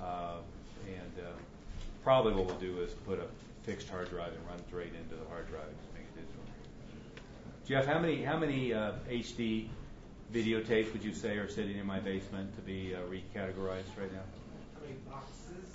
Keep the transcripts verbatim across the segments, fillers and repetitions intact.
Uh, and uh, probably what we'll do is put a fixed hard drive and run it right into the hard drive and just make it digital. Jeff, how many how many uh, H D videotapes would you say are sitting in my basement to be uh, recategorized right now? How many boxes?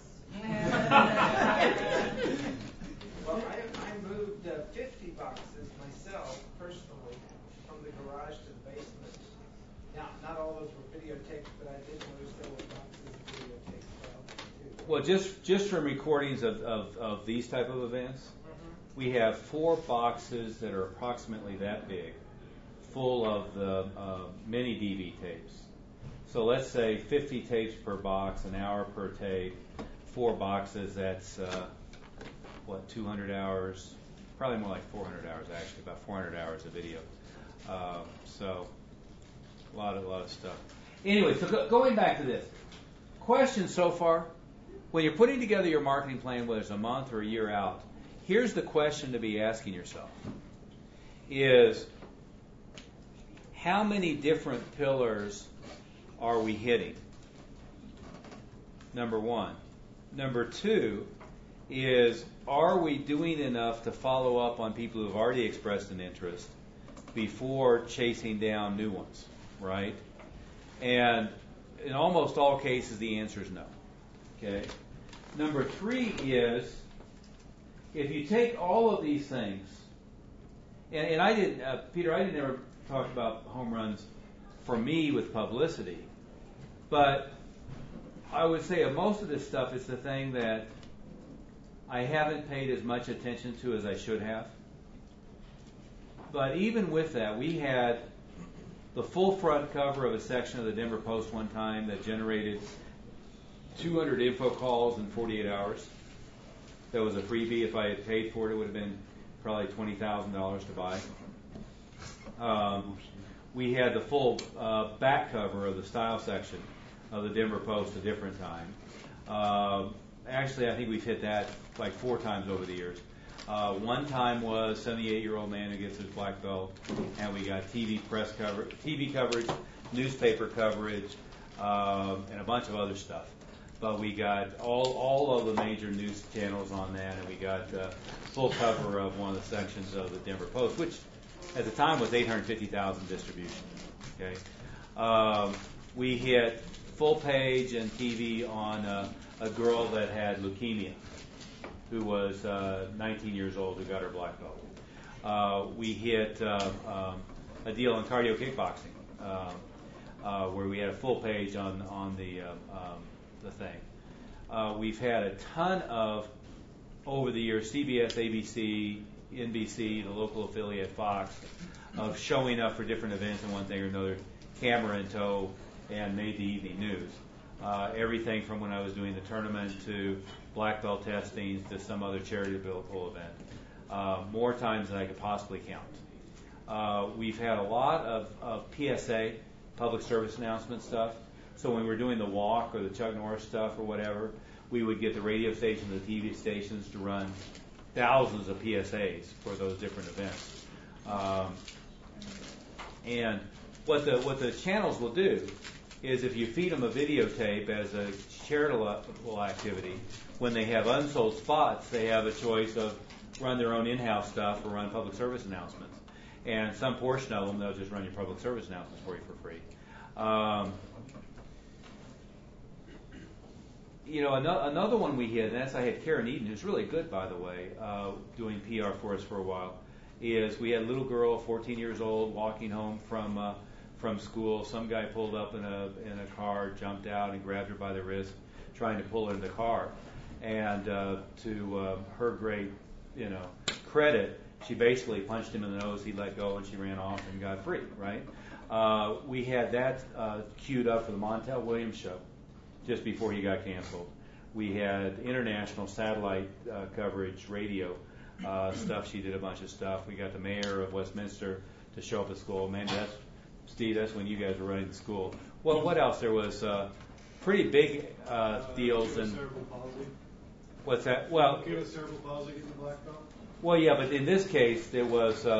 Well, I, I moved uh, fifty boxes myself, personally, from the garage to the basement. Now, not all those were videotapes, but I did notice there were boxes of videotapes. Too. Well, just just from recordings of, of, of these type of events, mm-hmm. we have four boxes that are approximately that big, full of the uh, mini D V tapes. So let's say fifty tapes per box, an hour per tape, four boxes, that's, uh, what, two hundred hours? Probably more like four hundred hours, actually, about four hundred hours of video. Um, so a lot of, a lot of stuff. Anyway, so go, going back to this. Questions so far? When you're putting together your marketing plan, whether it's a month or a year out, here's the question to be asking yourself. Is how many different pillars are we hitting? Number one. Number two is, are we doing enough to follow up on people who have already expressed an interest before chasing down new ones, right? And in almost all cases, the answer is no. Okay. Number three is, if you take all of these things, and, and I didn't, uh, Peter, I didn't ever talk about home runs for me with publicity, but I would say of most of this stuff, it's the thing that I haven't paid as much attention to as I should have. But even with that, we had the full front cover of a section of the Denver Post one time that generated two hundred info calls in forty-eight hours. That was a freebie. If I had paid for it, it would have been probably twenty thousand dollars to buy. Um, we had the full uh, back cover of the style section of the Denver Post a different time. Uh, actually, I think we've hit that like four times over the years. Uh, one time was seventy-eight-year-old man who gets his black belt, and we got T V press cover, T V coverage, newspaper coverage, uh, and a bunch of other stuff. But we got all all of the major news channels on that, and we got uh, full cover of one of the sections of the Denver Post, which at the time was eight hundred fifty thousand distribution. Okay, um, we hit full page and T V on uh, a girl that had leukemia, who was uh, nineteen years old, who got her black belt. Uh, we hit uh, um, a deal on cardio kickboxing, uh, uh, where we had a full page on on the uh, um, the thing. Uh, we've had a ton of, over the years, C B S, A B C, N B C, the local affiliate Fox, of showing up for different events and one thing or another, camera in tow, and made the evening news. Uh, everything from when I was doing the tournament to black belt testing to some other charitable event. Uh, more times than I could possibly count. Uh, we've had a lot of, of P S A, public service announcement stuff. So when we were doing the walk or the Chuck Norris stuff or whatever, we would get the radio stations, the T V stations to run thousands of P S As for those different events. Um, and what the what the channels will do is, if you feed them a videotape as a charitable activity, when they have unsold spots, they have a choice of run their own in-house stuff or run public service announcements. And some portion of them, they'll just run your public service announcements for you for free. Um, you know, another, another one we had, and that's I had Karen Eden, who's really good, by the way, uh, doing P R for us for a while, is we had a little girl, fourteen years old, walking home from uh, from school. Some guy pulled up in a in a car, jumped out, and grabbed her by the wrist, trying to pull her in the car. And uh, to uh, her great, you know, credit, she basically punched him in the nose. He let go, and she ran off and got free. Right? Uh, we had that uh, queued up for the Montel Williams show just before he got canceled. We had international satellite uh, coverage, radio uh, stuff. She did a bunch of stuff. We got the mayor of Westminster to show up at school. Man, that's Steve. That's when you guys were running the school. Well, what else? There was uh, pretty big uh, uh, deals and. Cerebral palsy. What's that? Well, Give us cerebral palsy, get the black belt. Well, yeah, but in this case, there was uh,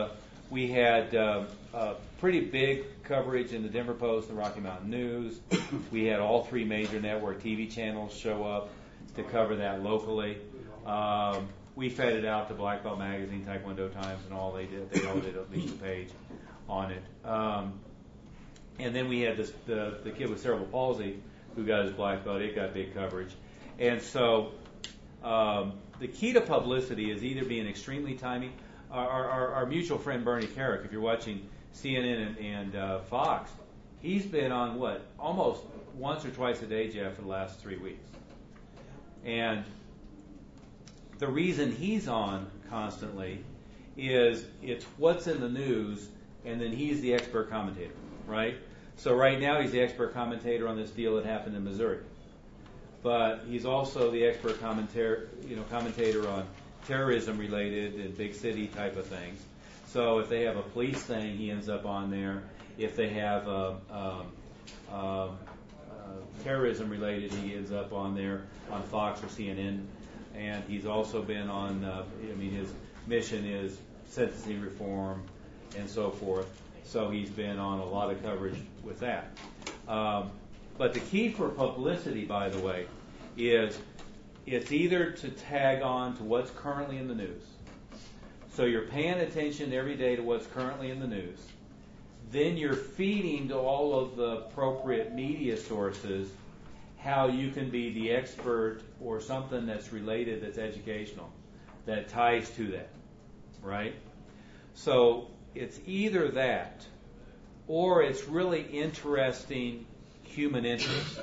we had uh, uh, pretty big coverage in the Denver Post and the Rocky Mountain News. We had all three major network T V channels show up to cover that locally. Um, we fed it out to Black Belt Magazine, Taekwondo Times, and all they did. They all did at least a page on it. Um, and then we had this, the, the kid with cerebral palsy who got his black belt. It got big coverage. And so um, the key to publicity is either being extremely timely. Our, our, our mutual friend Bernie Carrick, if you're watching C N N and, and uh, Fox, he's been on what, almost once or twice a day, Jeff, for the last three weeks. And the reason he's on constantly is it's what's in the news, and then he's the expert commentator, right? So right now he's the expert commentator on this deal that happened in Missouri. But he's also the expert commentator, you know, commentator on terrorism-related and big city type of things. So if they have a police thing, he ends up on there. If they have a, um, uh, uh, terrorism-related, he ends up on there on Fox or C N N. And he's also been on. Uh, I mean, his mission is sentencing reform and so forth. So he's been on a lot of coverage with that. Um, but the key for publicity, by the way, is it's either to tag on to what's currently in the news. So you're paying attention every day to what's currently in the news. Then you're feeding to all of the appropriate media sources how you can be the expert or something that's related, that's educational, that ties to that, right? So it's either that or it's really interesting human interest,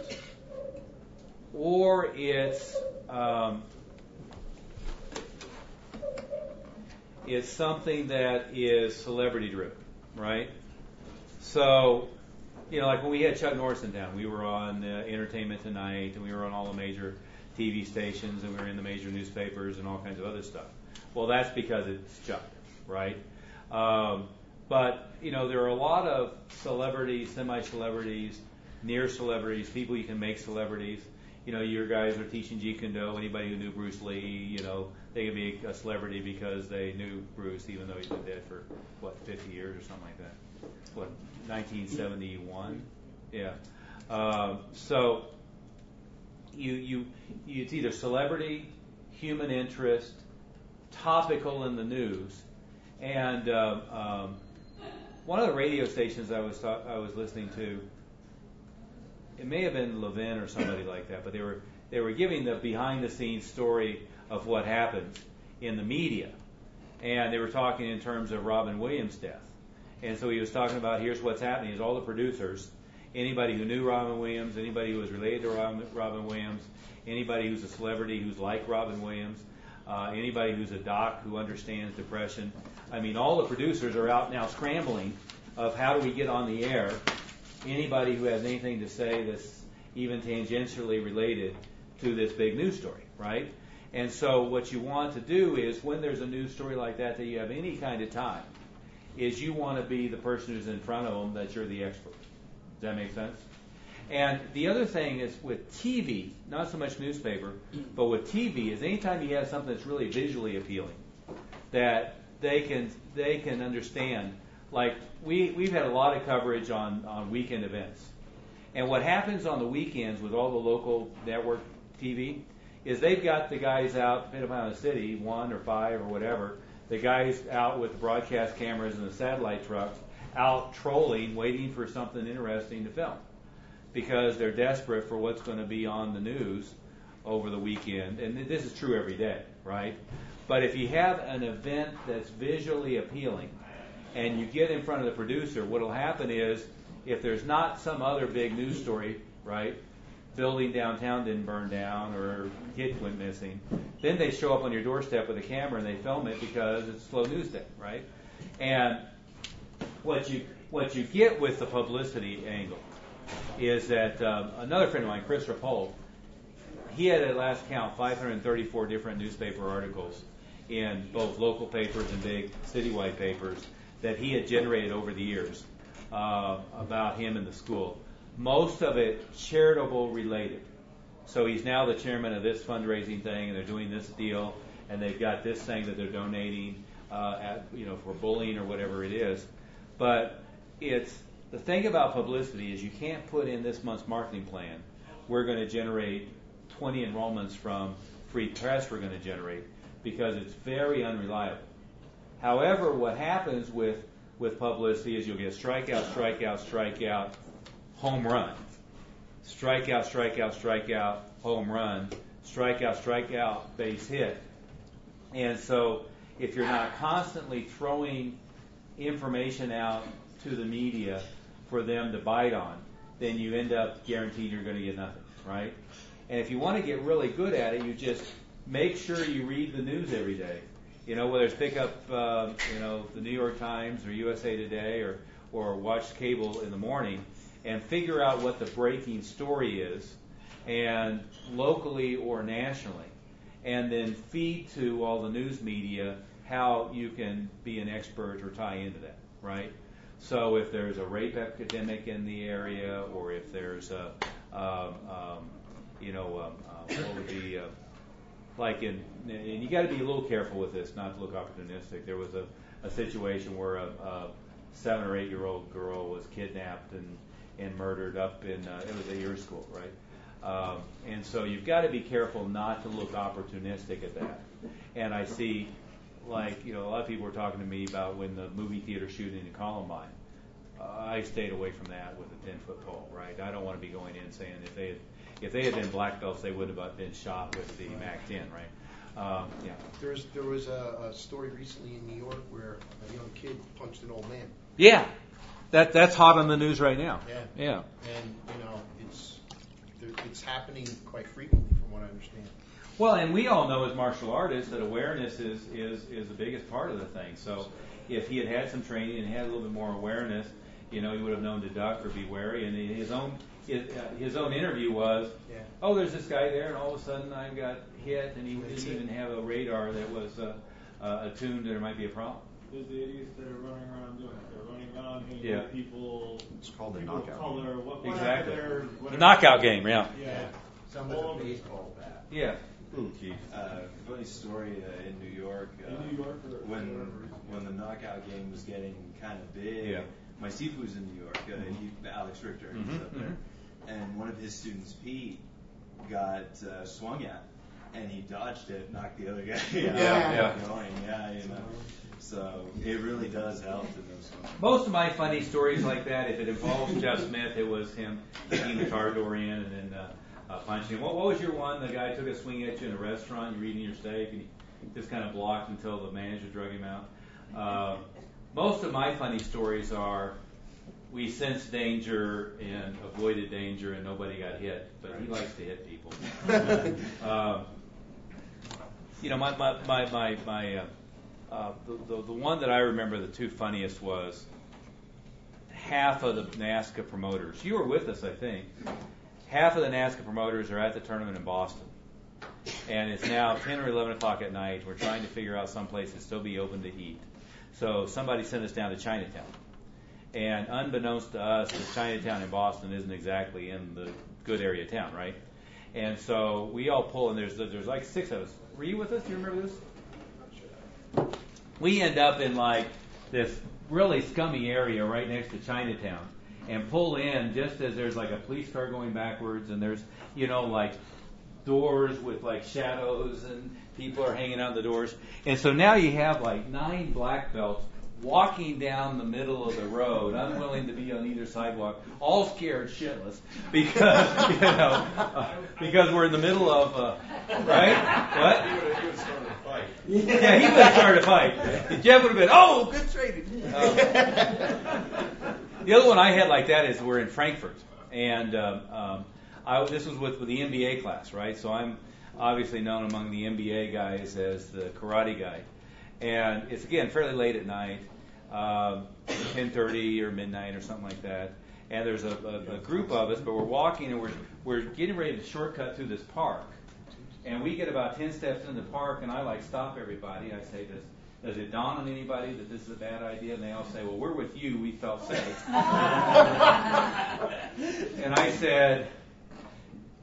or it's um, it's something that is celebrity driven, right? So, you know, like when we had Chuck Norris in town, we were on uh, Entertainment Tonight, and we were on all the major T V stations, and we were in the major newspapers and all kinds of other stuff. Well, that's because it's Chuck, right? Um, but, you know, there are a lot of celebrities, semi-celebrities, near celebrities, people you can make celebrities. You know, your guys are teaching Jeet Kune Do. Anybody who knew Bruce Lee, you know, they can be a celebrity because they knew Bruce, even though he's been dead for, what, fifty years or something like that. What, nineteen seventy-one? Yeah. Um, so you, you, you, it's either celebrity, human interest, topical in the news, and um, um, one of the radio stations I was ta- I was listening to, it may have been Levin or somebody like that, but they were they were giving the behind-the-scenes story of what happens in the media, and they were talking in terms of Robin Williams' death. And so he was talking about here's what's happening is all the producers, anybody who knew Robin Williams, anybody who was related to Robin, Robin Williams, anybody who's a celebrity who's like Robin Williams, uh, anybody who's a doc who understands depression. I mean, all the producers are out now scrambling of how do we get on the air. Anybody who has anything to say that's even tangentially related to this big news story, right? And so what you want to do is when there's a news story like that that you have any kind of time, is you want to be the person who's in front of them that you're the expert. Does that make sense? And the other thing is with T V, not so much newspaper, but with T V is anytime you have something that's really visually appealing, that they can they can understand. Like we we've had a lot of coverage on, on weekend events, and what happens on the weekends with all the local network T V is they've got the guys out, depending upon the city, one or five or whatever, the guys out with the broadcast cameras and the satellite trucks out trolling, waiting for something interesting to film, because they're desperate for what's going to be on the news over the weekend, and this is true every day, right? But if you have an event that's visually appealing, and you get in front of the producer, what will happen is, if there's not some other big news story, right, building downtown didn't burn down or kid went missing, then they show up on your doorstep with a camera and they film it because it's a slow news day, right? And what you what you get with the publicity angle is that um, another friend of mine, Chris Rappold, he had at last count five hundred thirty-four different newspaper articles in both local papers and big citywide papers that he had generated over the years uh, about him and the school. Most of it charitable related. So he's now the chairman of this fundraising thing, and they're doing this deal, and they've got this thing that they're donating. uh, at, you know, for bullying or whatever it is. But it's the thing about publicity is you can't put in this month's marketing plan, we're going to generate twenty enrollments from free press we're going to generate, because it's very unreliable. However, what happens with, with publicity is you'll get strikeout, strikeout, strikeout, home run. Strikeout, strikeout, strikeout, home run. Strikeout, strikeout, base hit. And so if you're not constantly throwing information out to the media for them to bite on, then you end up guaranteed you're going to get nothing, right? And if you want to get really good at it, you just make sure you read the news every day. You know, whether it's pick up, uh, you know, the New York Times or U S A Today, or, or watch cable in the morning, and figure out what the breaking story is, and locally or nationally, and then feed to all the news media how you can be an expert or tie into that, right? So if there's a rape epidemic in the area, or if there's a, um, um, you know, um, uh, what would be, uh, like in, and you got to be a little careful with this, not to look opportunistic. There was a, a situation where a, a seven or eight year old girl was kidnapped and, and murdered up in, uh, it was at your school, right? Um, and so you've got to be careful not to look opportunistic at that. And I see, like, you know, a lot of people were talking to me about when the movie theater shooting in Columbine. Uh, I stayed away from that with a ten foot pole, right? I don't want to be going in saying if they had, if they had been black belts, they would have been shot with the Mac ten, right? Um, yeah. There was there was a, a story recently in New York where a young kid punched an old man. Yeah, that that's hot on the news right now. Yeah. Yeah. And you know, it's it's happening quite frequently, from what I understand. Well, and we all know as martial artists that awareness is, is, is the biggest part of the thing. So if he had had some training and had a little bit more awareness, you know, he would have known to duck or be wary. And his own his, uh, his own interview was, yeah. oh, there's this guy there, and all of a sudden I got hit, and he That's didn't it. even have a radar that was uh, uh, attuned. There might be a problem. There's the idiots that are running around doing it. They're running around hitting yeah. people. It's called the people knockout. Of color, what, exactly. Whatever, The knockout game, yeah. Yeah. yeah. Sounds like a baseball bat. Yeah. Ooh, geez. Uh, funny story uh, in New York. Uh, in New York, or when when the knockout game was getting kind of big. Yeah. My Sifu's in New York. Uh, he, Alex Richter, he's Mm-hmm, up there, mm-hmm. and one of his students, Pete, got uh, swung at, and he dodged it, knocked the other guy out. Yeah, yeah. Going, yeah, you know. So it really does help in those moments. Most of my funny stories like that, if it involves Jeff Smith, it was him kicking the car door in and then uh, uh, punching him. What, what was your one? The guy took a swing at you in a restaurant, you're eating your steak, and he just kind of blocked until the manager drug him out. Uh, most of my funny stories are we sensed danger and avoided danger and nobody got hit, but he likes to hit people. uh, you know, my my my my, my uh, uh, the, the the one that I remember the two funniest was half of the NASCA promoters. You were with us, I think. Half of the NASCA promoters are at the tournament in Boston. And it's now ten or eleven o'clock at night. We're trying to figure out some place to still be open to eat. So somebody sent us down to Chinatown. And unbeknownst to us, the Chinatown in Boston isn't exactly in the good area of town, right? And so we all pull, and there's there's like six of us. Were you with us? Do you remember this? We end up in like this really scummy area right next to Chinatown, and pull in just as there's like a police car going backwards, and there's, you know, like doors with like shadows, and people are hanging out the doors. And so now you have like nine black belts walking down the middle of the road, unwilling to be on either sidewalk, all scared shitless because, you know, uh, because we're in the middle of, uh, right? What? He would have started a fight. Yeah, he would have started a fight. Jeff would have been, oh, good trading. Um, the other one I had like that is we're in Frankfurt, and um, um, I, this was with, with the M B A class, right? So I'm obviously known among the M B A guys as the karate guy. And it's, again, fairly late at night, um, ten thirty or midnight or something like that. And there's a, a, a group of us, but we're walking and we're we're getting ready to shortcut through this park. And we get about ten steps in the park, and I like stop everybody. I say, does, does it dawn on anybody that this is a bad idea? And they all say, well, we're with you. We felt safe. And I said,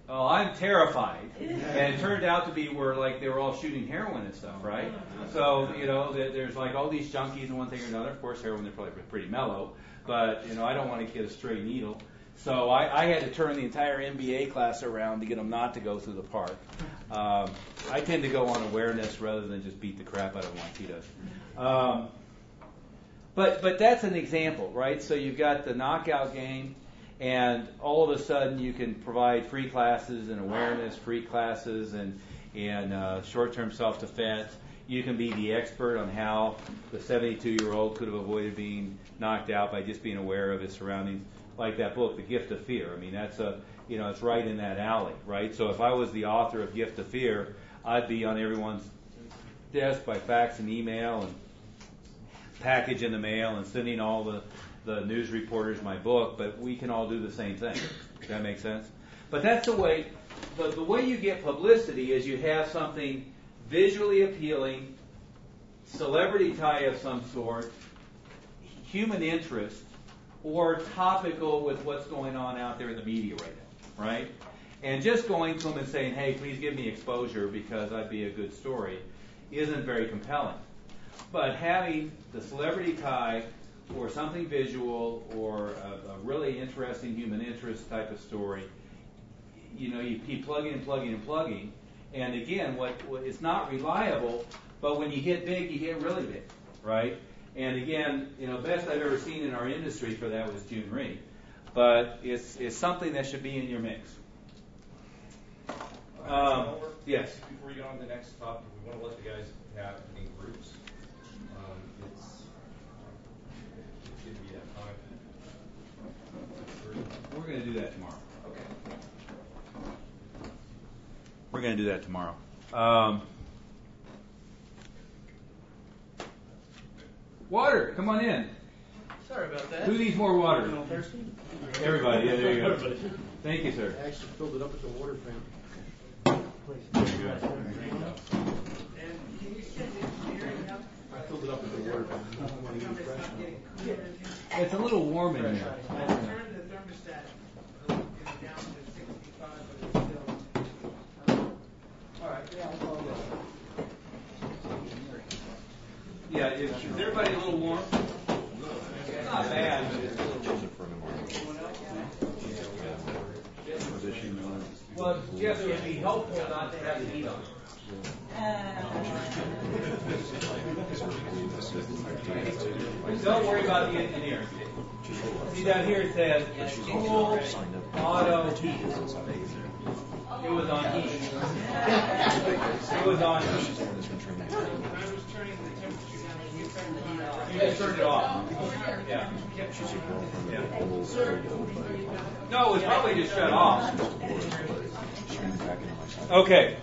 Oh, I'm terrified. And it turned out to be where like they were all shooting heroin and stuff, right? So, you know, there's like all these junkies and one thing or another. Of course, heroin, they're probably pretty mellow. But, you know, I don't want to get a stray needle. So I, I had to turn the entire M B A class around to get them not to go through the park. Um, I tend to go on awareness rather than just beat the crap out of Juanquitos. Um, but, but that's an example, right? So you've got the knockout game. And all of a sudden, you can provide free classes and awareness, free classes, and and uh, short-term self-defense. You can be the expert on how the seventy-two-year-old could have avoided being knocked out by just being aware of his surroundings. Like that book, The Gift of Fear. I mean, that's a you know, it's right in that alley, right? So if I was the author of Gift of Fear, I'd be on everyone's desk by fax and email and package in the mail and sending all the the news reporters my book, but we can all do the same thing. Does that make sense? But that's the way, the, the way you get publicity is you have something visually appealing, celebrity tie of some sort, human interest, or topical with what's going on out there in the media right now, right? And just going to them and saying, hey, please give me exposure because I'd be a good story, isn't very compelling. But having the celebrity tie or something visual, or a, a really interesting human interest type of story, you know, you keep plugging and plugging and plugging. And again, what, what it's not reliable, but when you hit big, you hit really big, right? And again, you know, best I've ever seen in our industry for that was June Reed. But it's it's something that should be in your mix. Um, yes. Before you go on to the next topic, we want to let the guys have in groups. Um, it's Give me that time. We're going to do that tomorrow. Okay. We're going to do that tomorrow. Um, water, come on in. Sorry about that. Who needs more water? Thirsty? Everybody. Yeah, there you go. Thank you, sir. I actually filled it up at the water fountain. And can you send engineering up? I filled it up at the water fountain. I don't want to get It's fresh. not getting clear. It's a little warm in here. I turned the thermostat uh, down to sixty-five, but it's still. All right, yeah, I'll call you. Yeah, is, is everybody a little warm? It's not bad, but it's a little warm. Well, Jeff, it would be helpful not to have the heat on. Don't worry about the engineer. See down here it says cool, auto, heat. It was on heat. It was on heat. I was turning the temperature down and you turned the heat off. You just turned it off. Yeah. Yeah. No, it was probably just shut off. Okay.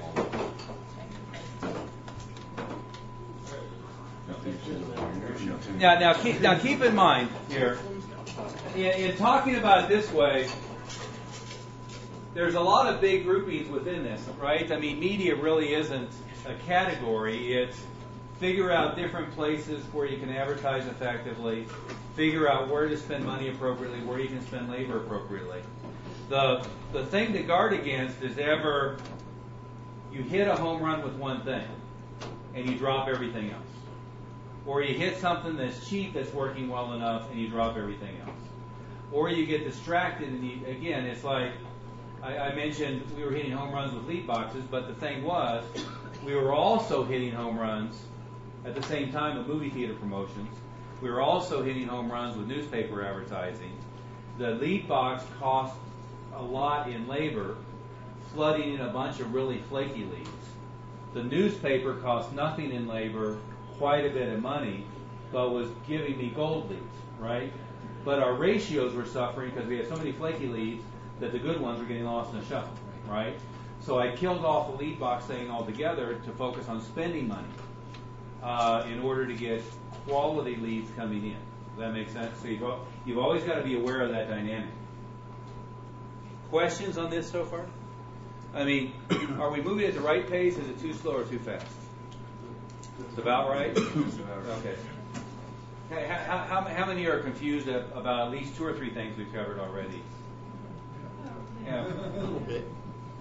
Now, now, keep, now keep in mind here, in, in talking about it this way, there's a lot of big groupings within this, right? I mean, media really isn't a category. It's figure out different places where you can advertise effectively, figure out where to spend money appropriately, where you can spend labor appropriately. The the thing to guard against is ever you hit a home run with one thing and you drop everything else. Or you hit something that's cheap that's working well enough and you drop everything else. Or you get distracted and you, again, it's like I, I mentioned we were hitting home runs with lead boxes, but the thing was we were also hitting home runs at the same time with movie theater promotions. We were also hitting home runs with newspaper advertising. The lead box cost a lot in labor, flooding in a bunch of really flaky leads. The newspaper cost nothing in labor, quite a bit of money, but was giving me gold leads, right? But our ratios were suffering because we had so many flaky leads that the good ones were getting lost in the shuffle, right? So I killed off the lead box thing altogether to focus on spending money uh, in order to get quality leads coming in. Does that make sense? So you've, you've always got to be aware of that dynamic. Questions on this so far? I mean, are we moving at the right pace? Is it too slow or too fast? It's about right? Okay. Hey, how, how, how many are confused about at least two or three things we've covered already? Yeah. A little bit.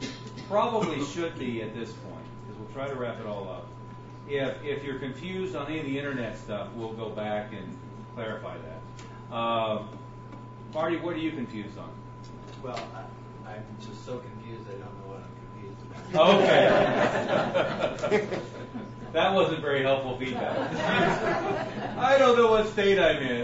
probably should be at this point, because we'll try to wrap it all up. If if you're confused on any of the internet stuff, we'll go back and clarify that. Uh, Marty, what are you confused on? Well, I, I'm just so confused, I don't know what I'm confused about. Okay. That wasn't very helpful feedback. I don't know what state I'm in.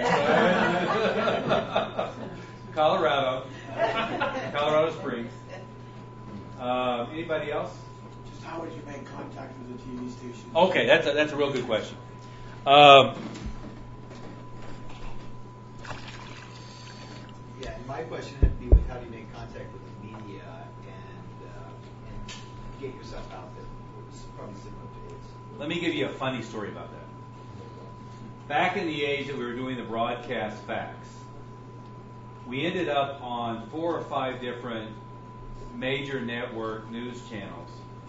Colorado. Colorado Springs. Uh, anybody else? Just how would you make contact with the T V station? Okay, that's a, that's a real good question. Um, Yeah, and my question had to be with how do you make contact with the media and, uh, and get yourself out there? It's probably similar to AIDS. let me give you a funny story about that. Back in the age that we were doing the broadcast facts, we ended up on four or five different major network news channels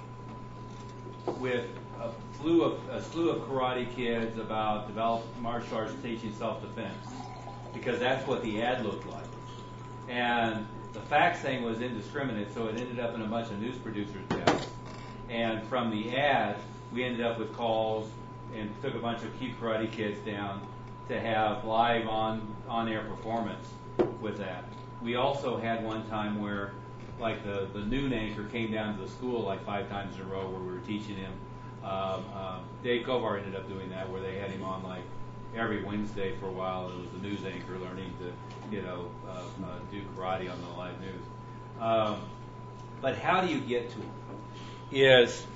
with a slew of, a slew of karate kids about developed martial arts teaching self-defense, because that's what the ad looked like. And the facts thing was indiscriminate, so it ended up in a bunch of news producers' desks. And from the ad, we ended up with calls and took a bunch of cute karate kids down to have live on on air performance with that. We also had one time where, like, the, the noon anchor came down to the school like five times in a row where we were teaching him. Um, um, Dave Kovar ended up doing that, where they had him on like every Wednesday for a while. It was the news anchor learning to, you know, uh, uh, do karate on the live news. Um, but how do you get to them? Is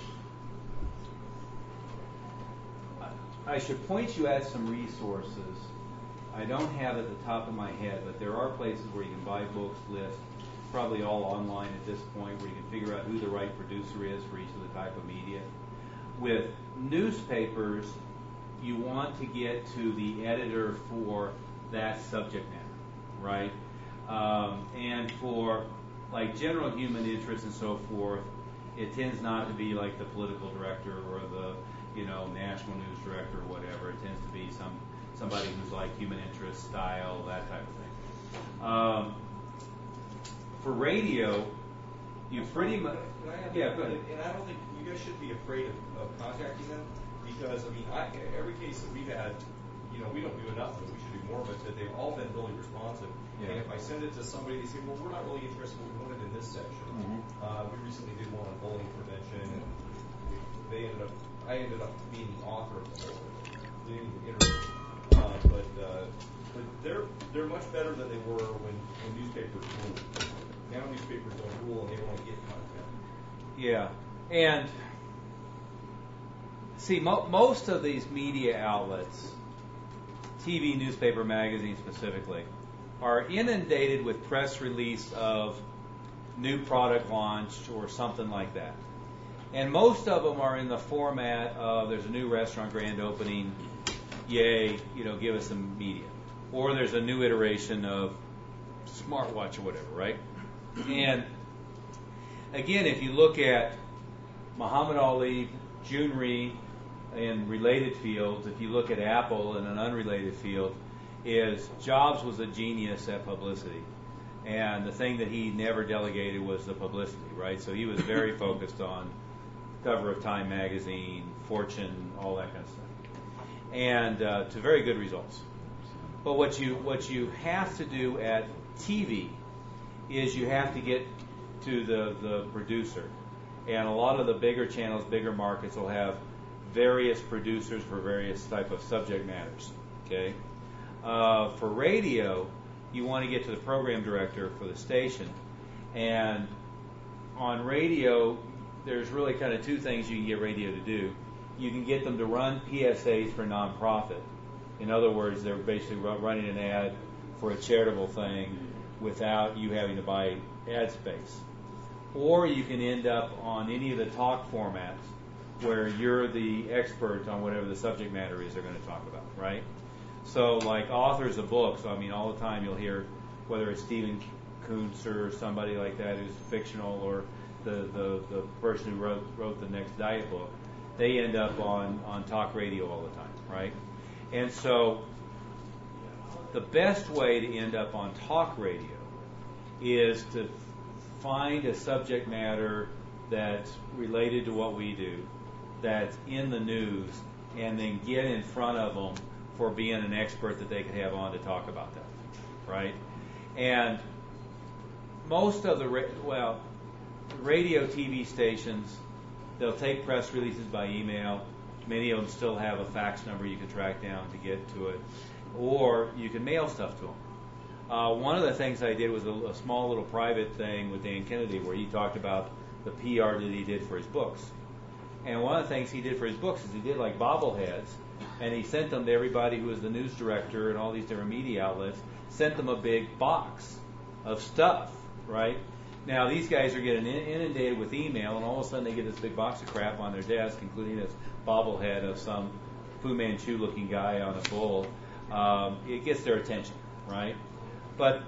I should point you at some resources. I don't have at the top of my head, but there are places where you can buy books, lists, probably all online at this point, where you can figure out who the right producer is for each of the type of media. With newspapers, you want to get to the editor for that subject matter, right? Um, and for like general human interest and so forth, it tends not to be like the political director or the, you know, national news director or whatever. It tends to be some somebody who's like human interest style, that type of thing. Um, for radio, you pretty much, Can I have yeah, go ahead. And I don't think you guys should be afraid of, of contacting them, because I mean, I, every case that we've had, you know, we don't do enough of it. We should do more, but that they've all been really responsive. Yeah. And if I send it to somebody, they say, well, we're not really interested. We want it in this section. Mhm. Uh, we recently did one on bullying prevention, and we, they ended up, I ended up being the author of the whole thing, the interview. Uh, but uh, but they're they're much better than they were when, when newspapers ruled. Now newspapers don't rule, and they want to get content. Yeah, and see, mo- most of these media outlets, T V, newspaper, magazine specifically, are inundated with press release of new product launched or something like that. And most of them are in the format of there's a new restaurant grand opening, yay, you know, give us some media. Or there's a new iteration of smartwatch or whatever, right? And again, if you look at Muhammad Ali, June Rhee, in related fields, if you look at Apple in an unrelated field, is Jobs was a genius at publicity. And the thing that he never delegated was the publicity, right? So he was very focused on cover of Time magazine, Fortune, all that kind of stuff. And uh, to very good results. But what you what you have to do at T V is you have to get to the, the producer. And a lot of the bigger channels, bigger markets will have various producers for various type of subject matters. Okay. Uh, for radio, you want to get to the program director for the station. And on radio, there's really kind of two things you can get radio to do. You can get them to run P S As for nonprofit. In other words, they're basically running an ad for a charitable thing without you having to buy ad space. Or you can end up on any of the talk formats where you're the expert on whatever the subject matter is they're going to talk about, right? So like authors of books, I mean, all the time you'll hear, whether it's Stephen Kuntz or somebody like that who's fictional, or the, the, the person who wrote, wrote the next diet book, they end up on, on talk radio all the time, right? And so the best way to end up on talk radio is to find a subject matter that's related to what we do, that's in the news, and then get in front of them for being an expert that they could have on to talk about that, right? And most of the, ra- well, radio, T V stations, they'll take press releases by email. Many of them still have a fax number you can track down to get to it, or you can mail stuff to them. Uh, one of the things I did was a, a small little private thing with Dan Kennedy where he talked about the P R that he did for his books. And one of the things he did for his books is he did like bobbleheads, and he sent them to everybody who was the news director and all these different media outlets, sent them a big box of stuff, right? Now, these guys are getting inundated with email, and all of a sudden they get this big box of crap on their desk, including this bobblehead of some Fu Manchu-looking guy on a bull. Um, it gets their attention, right? But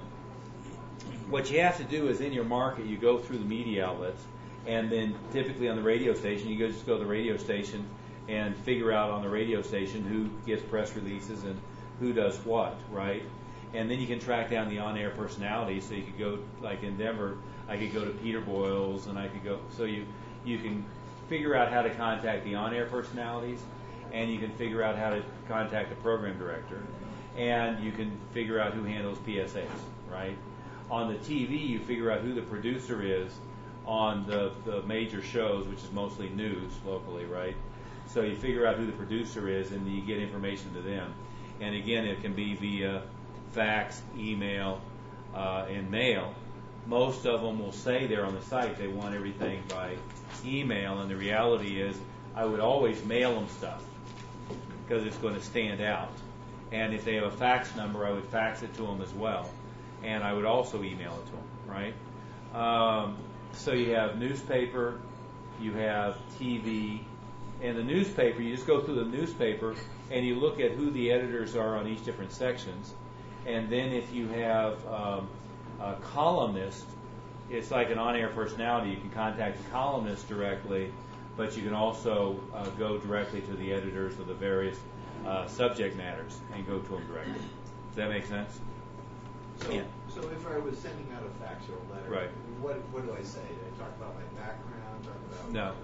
what you have to do is in your market, you go through the media outlets, and then typically on the radio station, you go just go to the radio station and figure out on the radio station who gets press releases and who does what, right? And then you can track down the on-air personalities. So you could go, like in Denver, I could go to Peter Boyles, and I could go. So you you can figure out how to contact the on-air personalities, and you can figure out how to contact the program director, and you can figure out who handles P S As, right? On the T V, you figure out who the producer is on the, the major shows, which is mostly news locally, right? So you figure out who the producer is, and you get information to them. And again, it can be via fax, email, uh, and mail. Most of them will say there on the site they want everything by email, and the reality is I would always mail them stuff because it's going to stand out. And if they have a fax number, I would fax it to them as well. And I would also email it to them, right? Um, so you have newspaper, you have T V, and the newspaper, you just go through the newspaper and you look at who the editors are on each different sections. And then if you have um, a columnist, it's like an on-air personality. You can contact the columnist directly, but you can also uh, go directly to the editors of the various uh, subject matters and go to them directly. Does that make sense? So, Yeah. so if I was sending out a fax or a letter, Right. what what do I say? Do I talk about my background? Talk about No.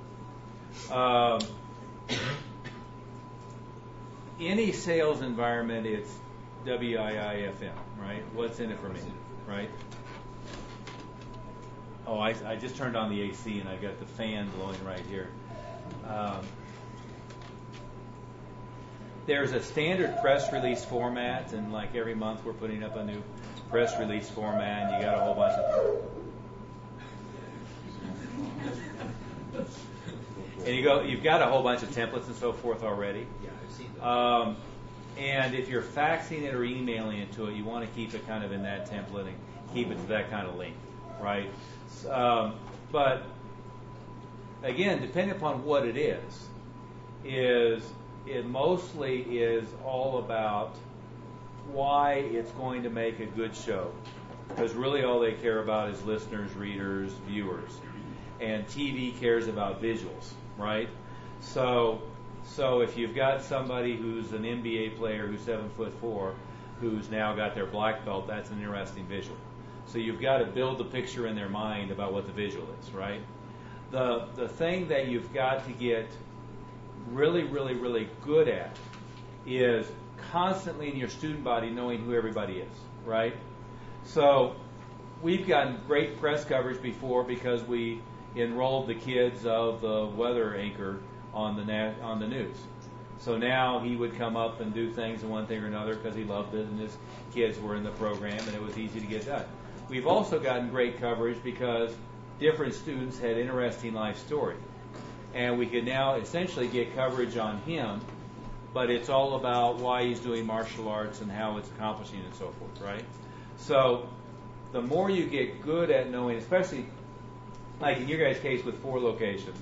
Uh, Um, any sales environment, it's W I I F M, right? What's in it for me, right? Oh, I, I just turned on the A C and I got the fan blowing right here. Um, there's a standard press release format, and like every month we're putting up a new press release format, and you got a whole bunch of and you go, you've got a whole bunch of templates and so forth already. yeah, I've seen those. Um, and if you're faxing it or emailing it to it, you want to keep it kind of in that template and keep it to that kind of length, right? Um, but again, depending upon what it is, is it mostly is all about why it's going to make a good show, because really all they care about is listeners, readers, viewers, and T V cares about visuals, right? So. So if you've got somebody who's an N B A player who's seven foot four, who's now got their black belt, that's an interesting visual. So you've got to build the picture in their mind about what the visual is, right? The the thing that you've got to get really, really, really good at is constantly in your student body knowing who everybody is, right? So we've gotten great press coverage before because we enrolled the kids of the weather anchor on the nat- on the news. So now he would come up and do things in one thing or another because he loved it and his kids were in the program and it was easy to get done. We've also gotten great coverage because different students had interesting life stories. And we could now essentially get coverage on him, but it's all about why he's doing martial arts and how it's accomplishing and so forth, right? So the more you get good at knowing, especially like in your guys' case with four locations,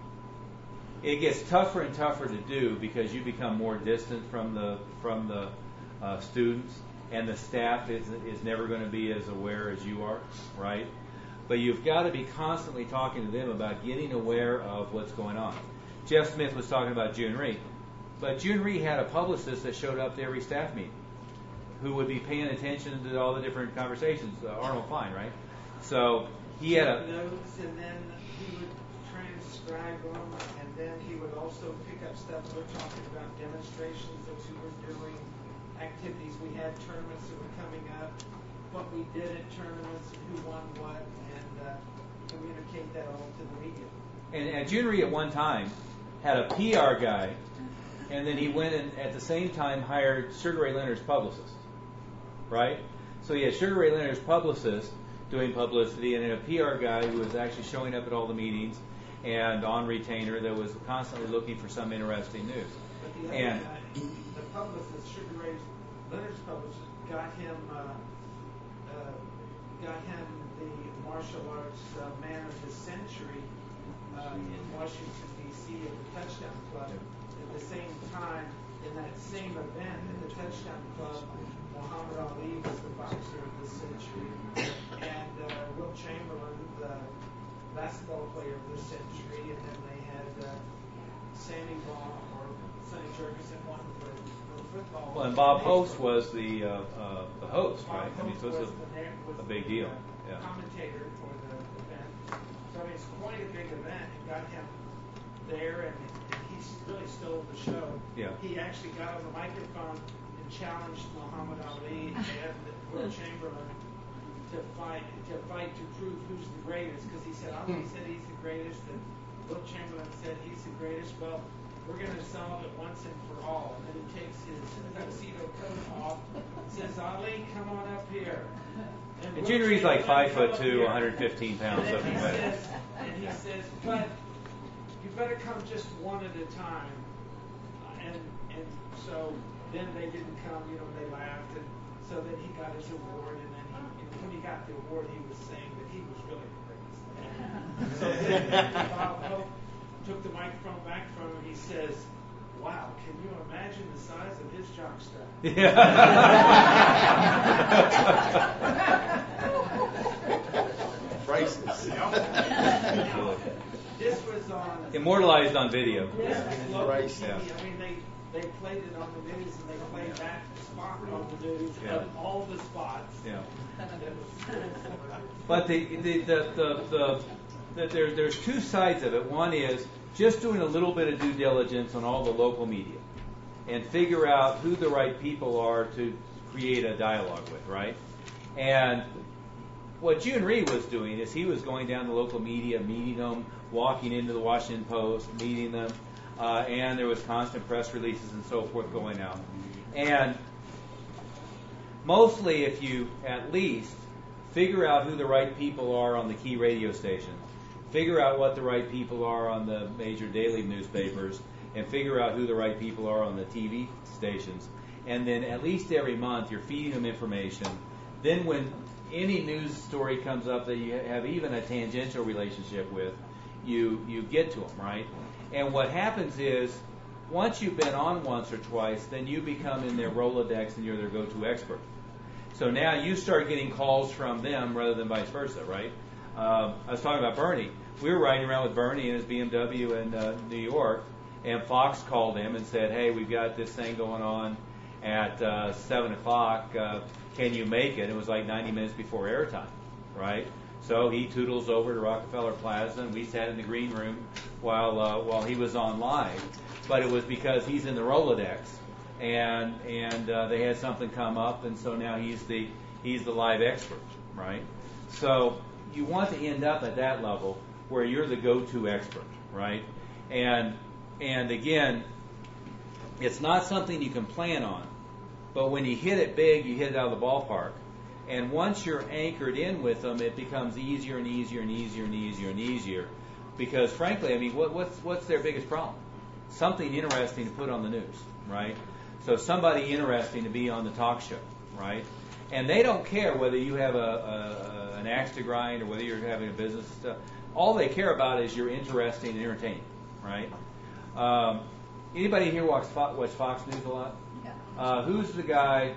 it gets tougher and tougher to do because you become more distant from the from the uh, students, and the staff is is never going to be as aware as you are, right? But you've got to be constantly talking to them about getting aware of what's going on. Jeff Smith was talking about June Rhee, but June Rhee had a publicist that showed up to every staff meeting who would be paying attention to all the different conversations, uh, Arnold Fine, right? So he had a notes, and then he would transcribe them, and then he would also pick up stuff. We're talking about demonstrations that we were doing, activities. We had tournaments that were coming up, what we did at tournaments, and who won what, and uh, communicate that all to the media. and, and June Rhee at one time had a P R guy, and then he went and at the same time hired Sugar Ray Leonard's publicist, right? So he had Sugar Ray Leonard's publicist doing publicity, and then a P R guy who was actually showing up at all the meetings and on retainer that was constantly looking for some interesting news. But the other And guy, the publicist, Sugar Ray Leonard's publicist, got him uh, uh, got him the martial arts uh, man of the century uh, in Washington D C at the Touchdown Club. At the same time, in that same event at the Touchdown Club, Muhammad Ali was the boxer of the century, and uh, Will Chamberlain, the basketball player of the century, and then they had uh, Sammy Baugh or Sonny Jurgensen won for, for football. well, and Bob Host was the uh, uh, the host, Bob right? I mean, so Hope it was was the na- was a, a big deal. the, uh, Yeah. commentator for the event. So I mean, it's quite a big event, and got him there, and, and he really stole the show. Yeah. He actually got on the microphone and challenged Muhammad Ali and Will Chamberlain to fight to fight to prove who's the greatest, because he said Ali said he's the greatest, and Will Chamberlain said he's the greatest. Well, we're going to solve it once and for all. And then he takes his tuxedo coat off and says, Ali, come on up here. And Will June Rhee's like Chamberlain, five come foot up two, here. one hundred fifteen pounds And then soaking he wet. says, and he says, but you better come just one at a time. Uh, And and so then they didn't come, you know, they laughed, and so then he got his award, and then he, and when he got the award, he was saying that he was really the greatest. So then Bob Hope took the microphone back from him, and he says, wow, can you imagine the size of his jockstrap? Priceless. Now, this was on Immortalized on video. This was local Right. T V. Yeah. I mean, they, they played it on the news, and they played that spot on the news Yeah. of all the spots. Yeah. It was- But the the the the, the, the there, there's two sides of it. One is just doing a little bit of due diligence on all the local media and figure out who the right people are to create a dialogue with, right? And what June Rhee was doing is he was going down to local media, meeting them, walking into the Washington Post, meeting them, uh, and there was constant press releases and so forth going out. And mostly, if you at least figure out who the right people are on the key radio stations, figure out what the right people are on the major daily newspapers, and figure out who the right people are on the T V stations, and then at least every month you're feeding them information. Then when any news story comes up that you have even a tangential relationship with, you you get to them, right? And what happens is, once you've been on once or twice, then you become in their Rolodex and you're their go-to expert. So now you start getting calls from them rather than vice versa, right? Um, I was talking about Bernie. We were riding around with Bernie in his B M W in uh, New York, and Fox called him and said, hey, we've got this thing going on at uh, seven o'clock. Uh, can you make it? It was like ninety minutes before airtime, right? So he toodles over to Rockefeller Plaza, and we sat in the green room while uh, while he was on live. But it was because he's in the Rolodex, and and uh, they had something come up, and so now he's the he's the live expert, right? So you want to end up at that level where you're the go-to expert, right? And and again, it's not something you can plan on, but when you hit it big, you hit it out of the ballpark. And once you're anchored in with them, it becomes easier and easier and easier and easier and easier. Because frankly, I mean, what, what's what's their biggest problem? Something interesting to put on the news, right? So somebody interesting to be on the talk show, right? And they don't care whether you have a, a, a an axe to grind or whether you're having a business stuff. All they care about is you're interesting and entertaining, right? Um, anybody here watch Fox, watch Fox News a lot? Yeah. Uh, who's the guy?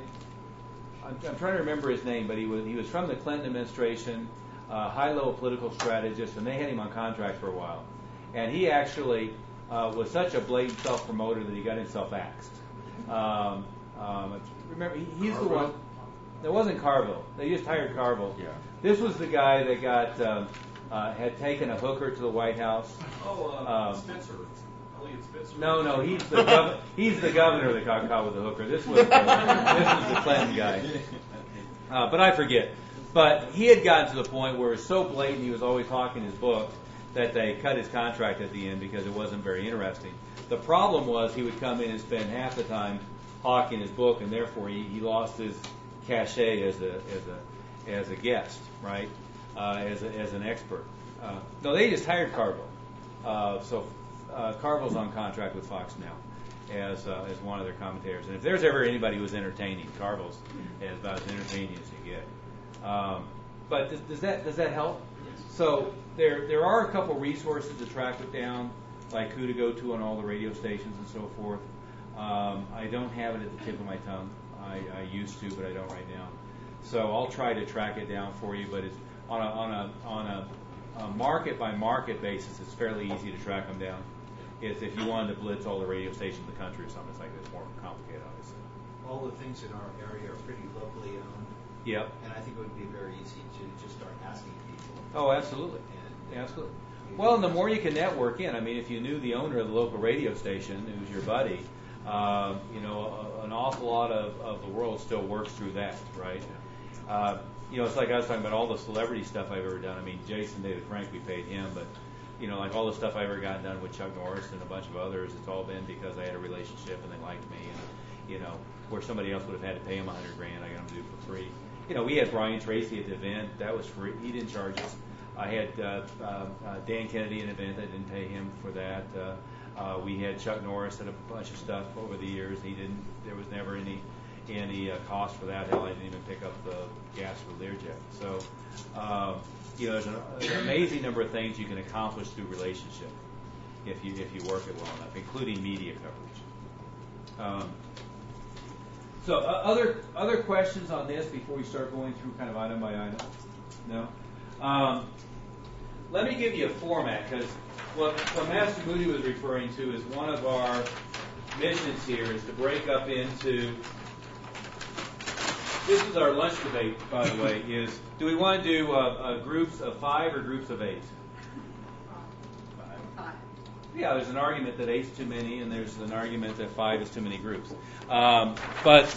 I'm, I'm trying to remember his name, but he was he was from the Clinton administration, uh, high-level political strategist, and they had him on contract for a while. And he actually uh, was such a blatant self-promoter that he got himself axed. Um, um, remember, he, he's the one. It wasn't Carville. They just hired Carville. Yeah. This was the guy that got um, uh, had taken a hooker to the White House. Oh, uh, Um, Spencer. Elliot Spencer. No, no, he's the gov- he's the governor that got caught with the hooker. This was the, this was the Clinton guy. Uh, but I forget. But he had gotten to the point where it was so blatant he was always hawking his book that they cut his contract at the end because it wasn't very interesting. The problem was he would come in and spend half the time hawking his book, and therefore he, he lost his cachet as a as a as a guest, right? Uh, as a, as an expert. Uh, no, they just hired Carville. Uh, so uh, Carville's on contract with Fox now as uh, as one of their commentators. And if there's ever anybody who's entertaining, Carville's is about as entertaining as you get. Um, but does, does that does that help? So there there are a couple resources to track it down, like who to go to on all the radio stations and so forth. Um, I don't have it at the tip of my tongue. I, I used to, but I don't right now. So I'll try to track it down for you. But it's on a on a on a, a market by market basis. It's fairly easy to track them down. It's if you wanted to blitz all the radio stations in the country or something, it's like it's more complicated, obviously. All the things in our area are pretty locally owned, Yep. and I think it would be very easy to just start asking people. Oh, absolutely. And, uh, Absolutely. Well, and the more you can network in, I mean, if you knew the owner of the local radio station, who's your buddy, uh, you know, a, an awful lot of, of the world still works through that, right? Uh, you know, it's like I was talking about all the celebrity stuff I've ever done. I mean, Jason David Frank, we paid him, but, you know, like all the stuff I ever gotten done with Chuck Norris and a bunch of others, it's all been because I had a relationship and they liked me, and, you know, where somebody else would have had to pay him a hundred grand, I got him to do it for free. You know, we had Brian Tracy at the event. That was free. He didn't charge us. I had uh, uh, uh, Dan Kennedy at an event. I didn't pay him for that. Uh, uh, we had Chuck Norris at a bunch of stuff over the years. He didn't. There was never any any uh, cost for that. Hell, I didn't even pick up the gas for Learjet. So, um, you know, there's an, an amazing number of things you can accomplish through relationship if you if you work it well enough, including media coverage. Um, So, uh, other other questions on this before we start going through kind of item by item? No? Um, let me give you a format, because what, what Master Moody was referring to is one of our missions here is to break up into, this is our lunch debate, by the way, is do we want to do uh, uh, groups of five or groups of eight? Five. Yeah, there's an argument that eight's too many, and there's an argument that five is too many groups. Um, but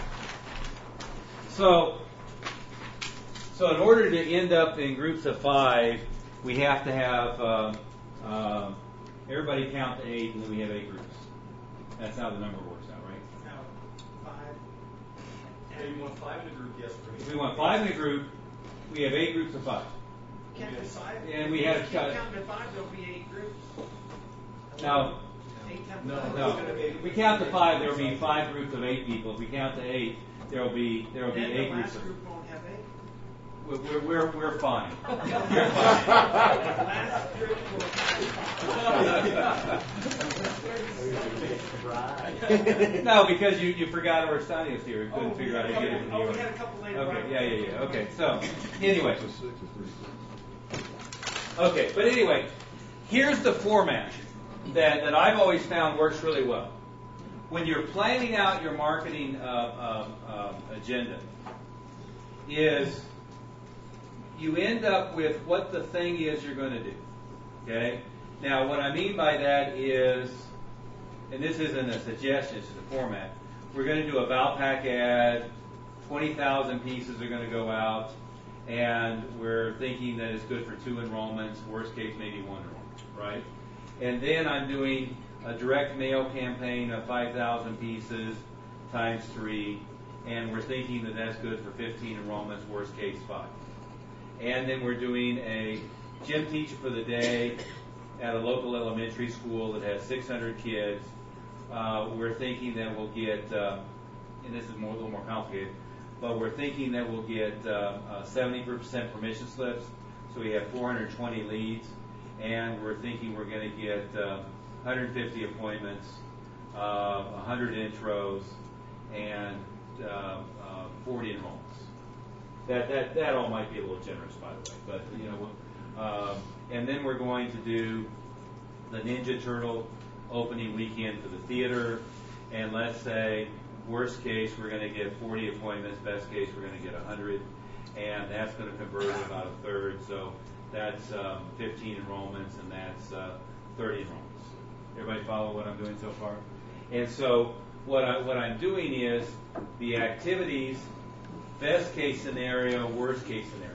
so, so in order to end up in groups of five, we have to have um, um, everybody count to eight, and then we have eight groups. That's how the number works out, right? No, five. Hey, you want five in a group? Yes. If we want five in a group, we have eight groups of five. Count to five. And we have If you cut- count to five, there'll be eight groups. Now, Eight times No, five. no, if we count to five, there will be five groups of eight people. If we count to eight, there will be there will be Then eight the groups last of. group won't have eight. We're, we're, we're, we're fine. We're fine. The last group will have. No, because you, you forgot Arstanius here. You couldn't Oh, figure out how to get it from New oh, we York. had a couple later Okay, on. yeah, yeah, yeah. Okay, so, anyway. Okay, but anyway, here's the format that, that I've always found works really well. When you're planning out your marketing uh, uh, uh, agenda, is you end up with what the thing is you're going to do. Okay? Now, what I mean by that is, and this isn't a suggestion, it's a format. We're going to do a Valpak ad, twenty thousand pieces are going to go out, and we're thinking that it's good for two enrollments, worst case maybe one enrollment, right? And then I'm doing a direct mail campaign of five thousand pieces times three, and we're thinking that that's good for fifteen enrollments, worst case five. And then we're doing a gym teacher for the day at a local elementary school that has six hundred kids. Uh, we're thinking that we'll get, uh, and this is more, a little more complicated, but we're thinking that we'll get uh, uh, seventy percent permission slips, so we have four hundred twenty leads, and we're thinking we're going to get uh, one hundred fifty appointments, uh, one hundred intros, and uh, uh, forty enrollments. That, that that all might be a little generous, by the way, but you know, um, and then we're going to do the Ninja Turtle opening weekend for the theater, and let's say Worst case, we're going to get forty appointments. Best case, we're going to get one hundred, and that's going to convert at about a third. So that's um, fifteen enrollments, and that's uh, thirty enrollments. Everybody follow what I'm doing so far? And so what I what I'm doing is the activities, best case scenario, worst case scenario.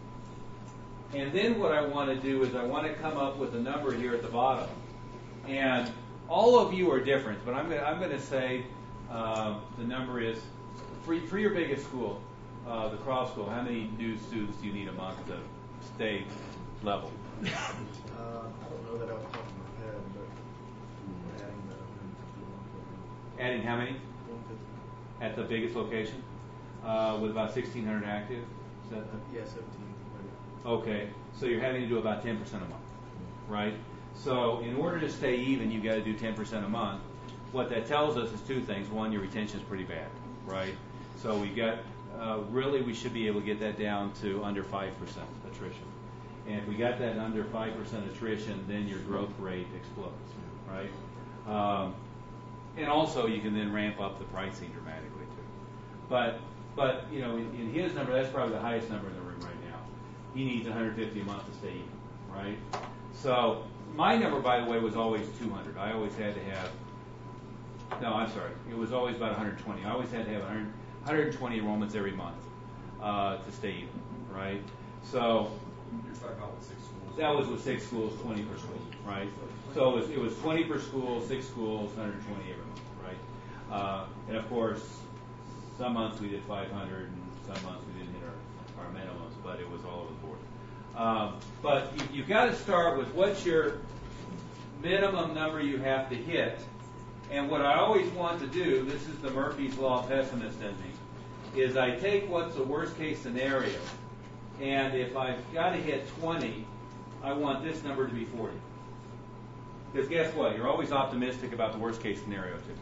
And then what I want to do is I want to come up with a number here at the bottom. And all of you are different, but I'm going to, I'm going to say uh, the number is, for, for your biggest school, uh, the Cross School, how many new students do you need a month to stay level? Uh, I don't know that off the top of my head, but we're adding the one hundred fifty-one. Adding how many? one fifty. At the biggest location? Uh, with about sixteen hundred active? Is that the, Yeah, seventeen. okay, so you're having to do about ten percent a month, right? So in order to stay even, you've got to do ten percent a month. What that tells us is two things. One, your retention is pretty bad, right? So we got, uh, really we should be able to get that down to under five percent attrition. And if we got that under five percent attrition, then your growth rate explodes, right? Um, and also you can then ramp up the pricing dramatically too. But, but you know, in, in his number, that's probably the highest number in the room right now. He needs one hundred fifty a month to stay even, right? So my number, by the way, was always two hundred. I always had to have, no, I'm sorry, it was always about one hundred twenty. I always had to have one hundred, one hundred twenty enrollments every month uh, to stay even, right? So You're talking about with six schools. that was with six schools, twenty per school, right? So it was, it was twenty per school, six schools, one hundred twenty every month, right? Uh, and of course, some months we did five hundred, and some months we didn't hit our, our minimums, but it was all over the board. Um, but you, you've got to start with what's your minimum number you have to hit. And what I always want to do, this is the Murphy's Law pessimist in me, is I take what's the worst case scenario, and if I've got to hit twenty, I want this number to be forty. Because guess what? You're always optimistic about the worst case scenario too.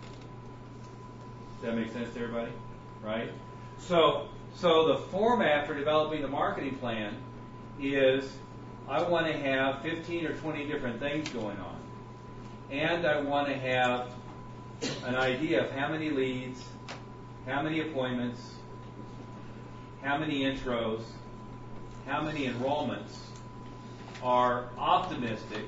Does that make sense to everybody? Right? So, so the format for developing the marketing plan is I want to have fifteen or twenty different things going on. And I want to have an idea of how many leads, how many appointments, how many intros, how many enrollments are optimistic,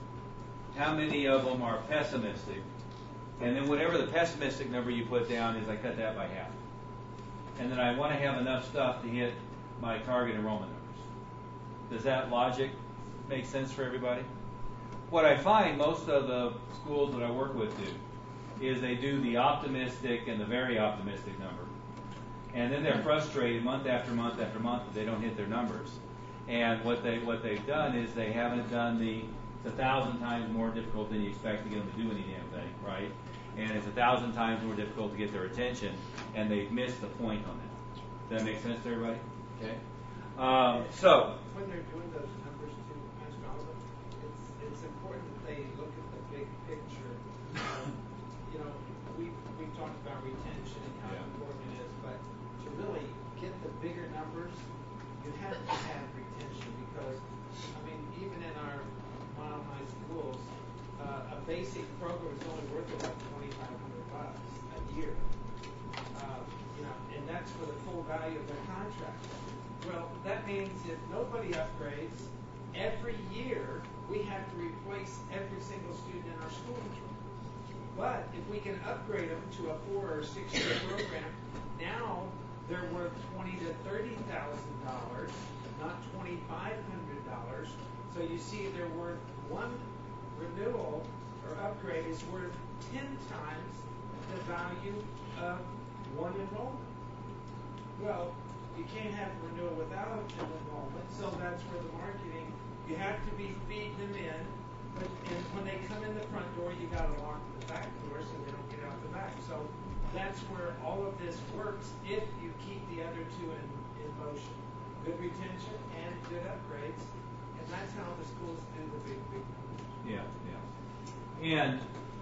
how many of them are pessimistic, and then whatever the pessimistic number you put down is, I cut that by half. And then I want to have enough stuff to hit my target enrollment numbers. Does that logic make sense for everybody? What I find most of the schools that I work with do is they do the optimistic and the very optimistic number. And then they're frustrated month after month after month that they don't hit their numbers. And what they what they've done is they haven't done the it's a thousand times more difficult than you expect to get them to do any damn thing, right? And it's a thousand times more difficult to get their attention, and they've missed the point on that. Does that make sense to everybody? Okay. Um, so When they're doing those numbers too, Mister Oliver, it's, it's important that they look at the big picture. Um, you know, we we talked about retention and how Yeah. important it is, but to really get the bigger numbers, you have to have retention because, I mean, even in our Mile High schools, uh, a basic program is only worth about twenty-five hundred bucks a year. Uh, you know, and that's for the full value of their contract. Well, that means if nobody upgrades, every year we have to replace every single student in our school. But if we can upgrade them to a four or six year program, now they're worth twenty to thirty thousand dollars, not twenty five hundred dollars. So you see, they're worth one renewal or upgrade is worth ten times the value of one enrollment. Well, you can't have a renewal without an enrollment, so that's where the marketing, you have to be feeding them in, but and when they come in the front door, you got to lock the back door so they don't get out the back. So that's where all of this works if you keep the other two in, in motion. Good retention and good upgrades, and that's how the schools do the big, big numbers. yeah, yeah. And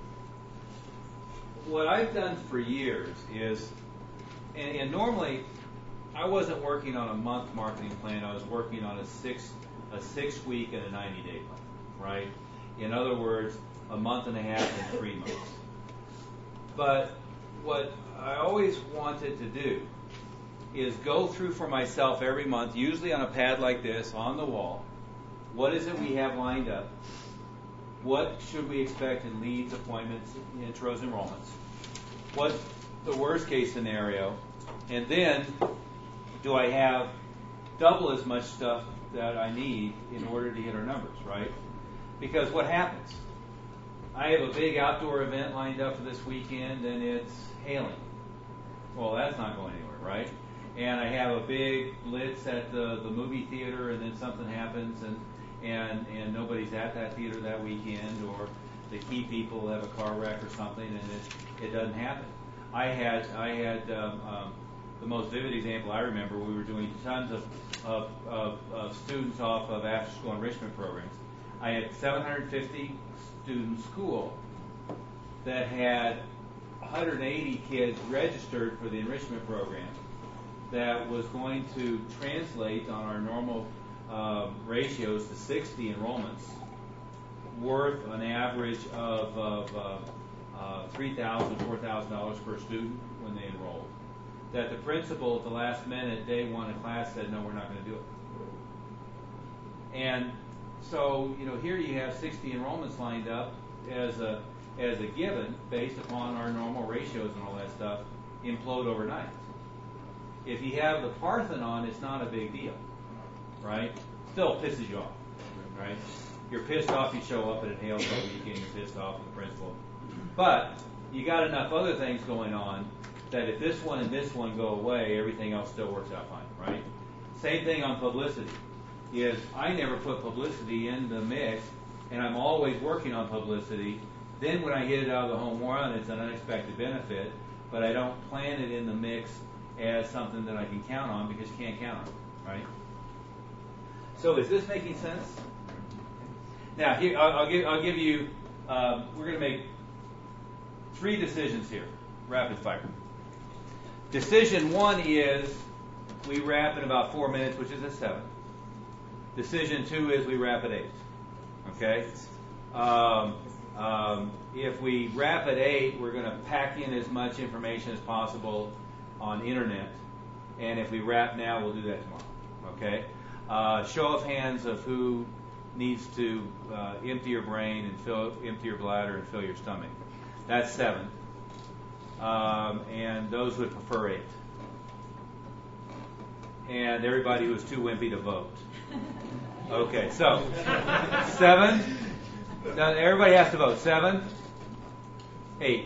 what I've done for years is, and, and normally I wasn't working on a month marketing plan. I was working on a six a six week and a ninety day plan, right? In other words, a month and a half and three months. But what I always wanted to do is go through for myself every month, usually on a pad like this, on the wall, what is it we have lined up? What should we expect in leads, appointments, intros, enrollments? What's the worst case scenario? And then, do I have double as much stuff that I need in order to hit our numbers, right? Because what happens? I have a big outdoor event lined up for this weekend and it's hailing. Well, that's not going anywhere, right? And I have a big blitz at the, the movie theater and then something happens and, and, and nobody's at that theater that weekend, or the key people have a car wreck or something and it, it doesn't happen. I had, I had um, um, the most vivid example I remember, we were doing tons of, of, of, of students off of after-school enrichment programs. I had seven hundred fifty student school that had one hundred eighty kids registered for the enrichment program that was going to translate on our normal uh, ratios to sixty enrollments, worth an average of, of uh, uh, three thousand dollars, four thousand dollars per student when they enrolled. That the principal at the last minute, day one of class, said, no, we're not going to do it. And so, you know, here you have sixty enrollments lined up as a as a given based upon our normal ratios and all that stuff, implode overnight. If you have the Parthenon, it's not a big deal, right? Still pisses you off, right? You're pissed off, you show up and it hails all weekend, you're pissed off with the principal. But you got enough other things going on that if this one and this one go away, everything else still works out fine, right? Same thing on publicity. Is I never put publicity in the mix, and I'm always working on publicity. Then when I get it out of the home run, it's an unexpected benefit, but I don't plan it in the mix as something that I can count on because you can't count on it, right? So is this making sense? Now, here, I'll, I'll, give, I'll give you, um, we're going to make three decisions here, rapid fire. Decision one is we wrap in about four minutes, which is at seven. Decision two is we wrap at eight. Okay? Um, um, if we wrap at eight, we're going to pack in as much information as possible on internet. And if we wrap now, we'll do that tomorrow. Okay? Uh, show of hands of who needs to uh, empty your brain and fill, empty your bladder and fill your stomach. That's seven. Um, and those would prefer eight. And everybody who was too wimpy to vote. Okay, so seven. Now everybody has to vote. Seven, eight,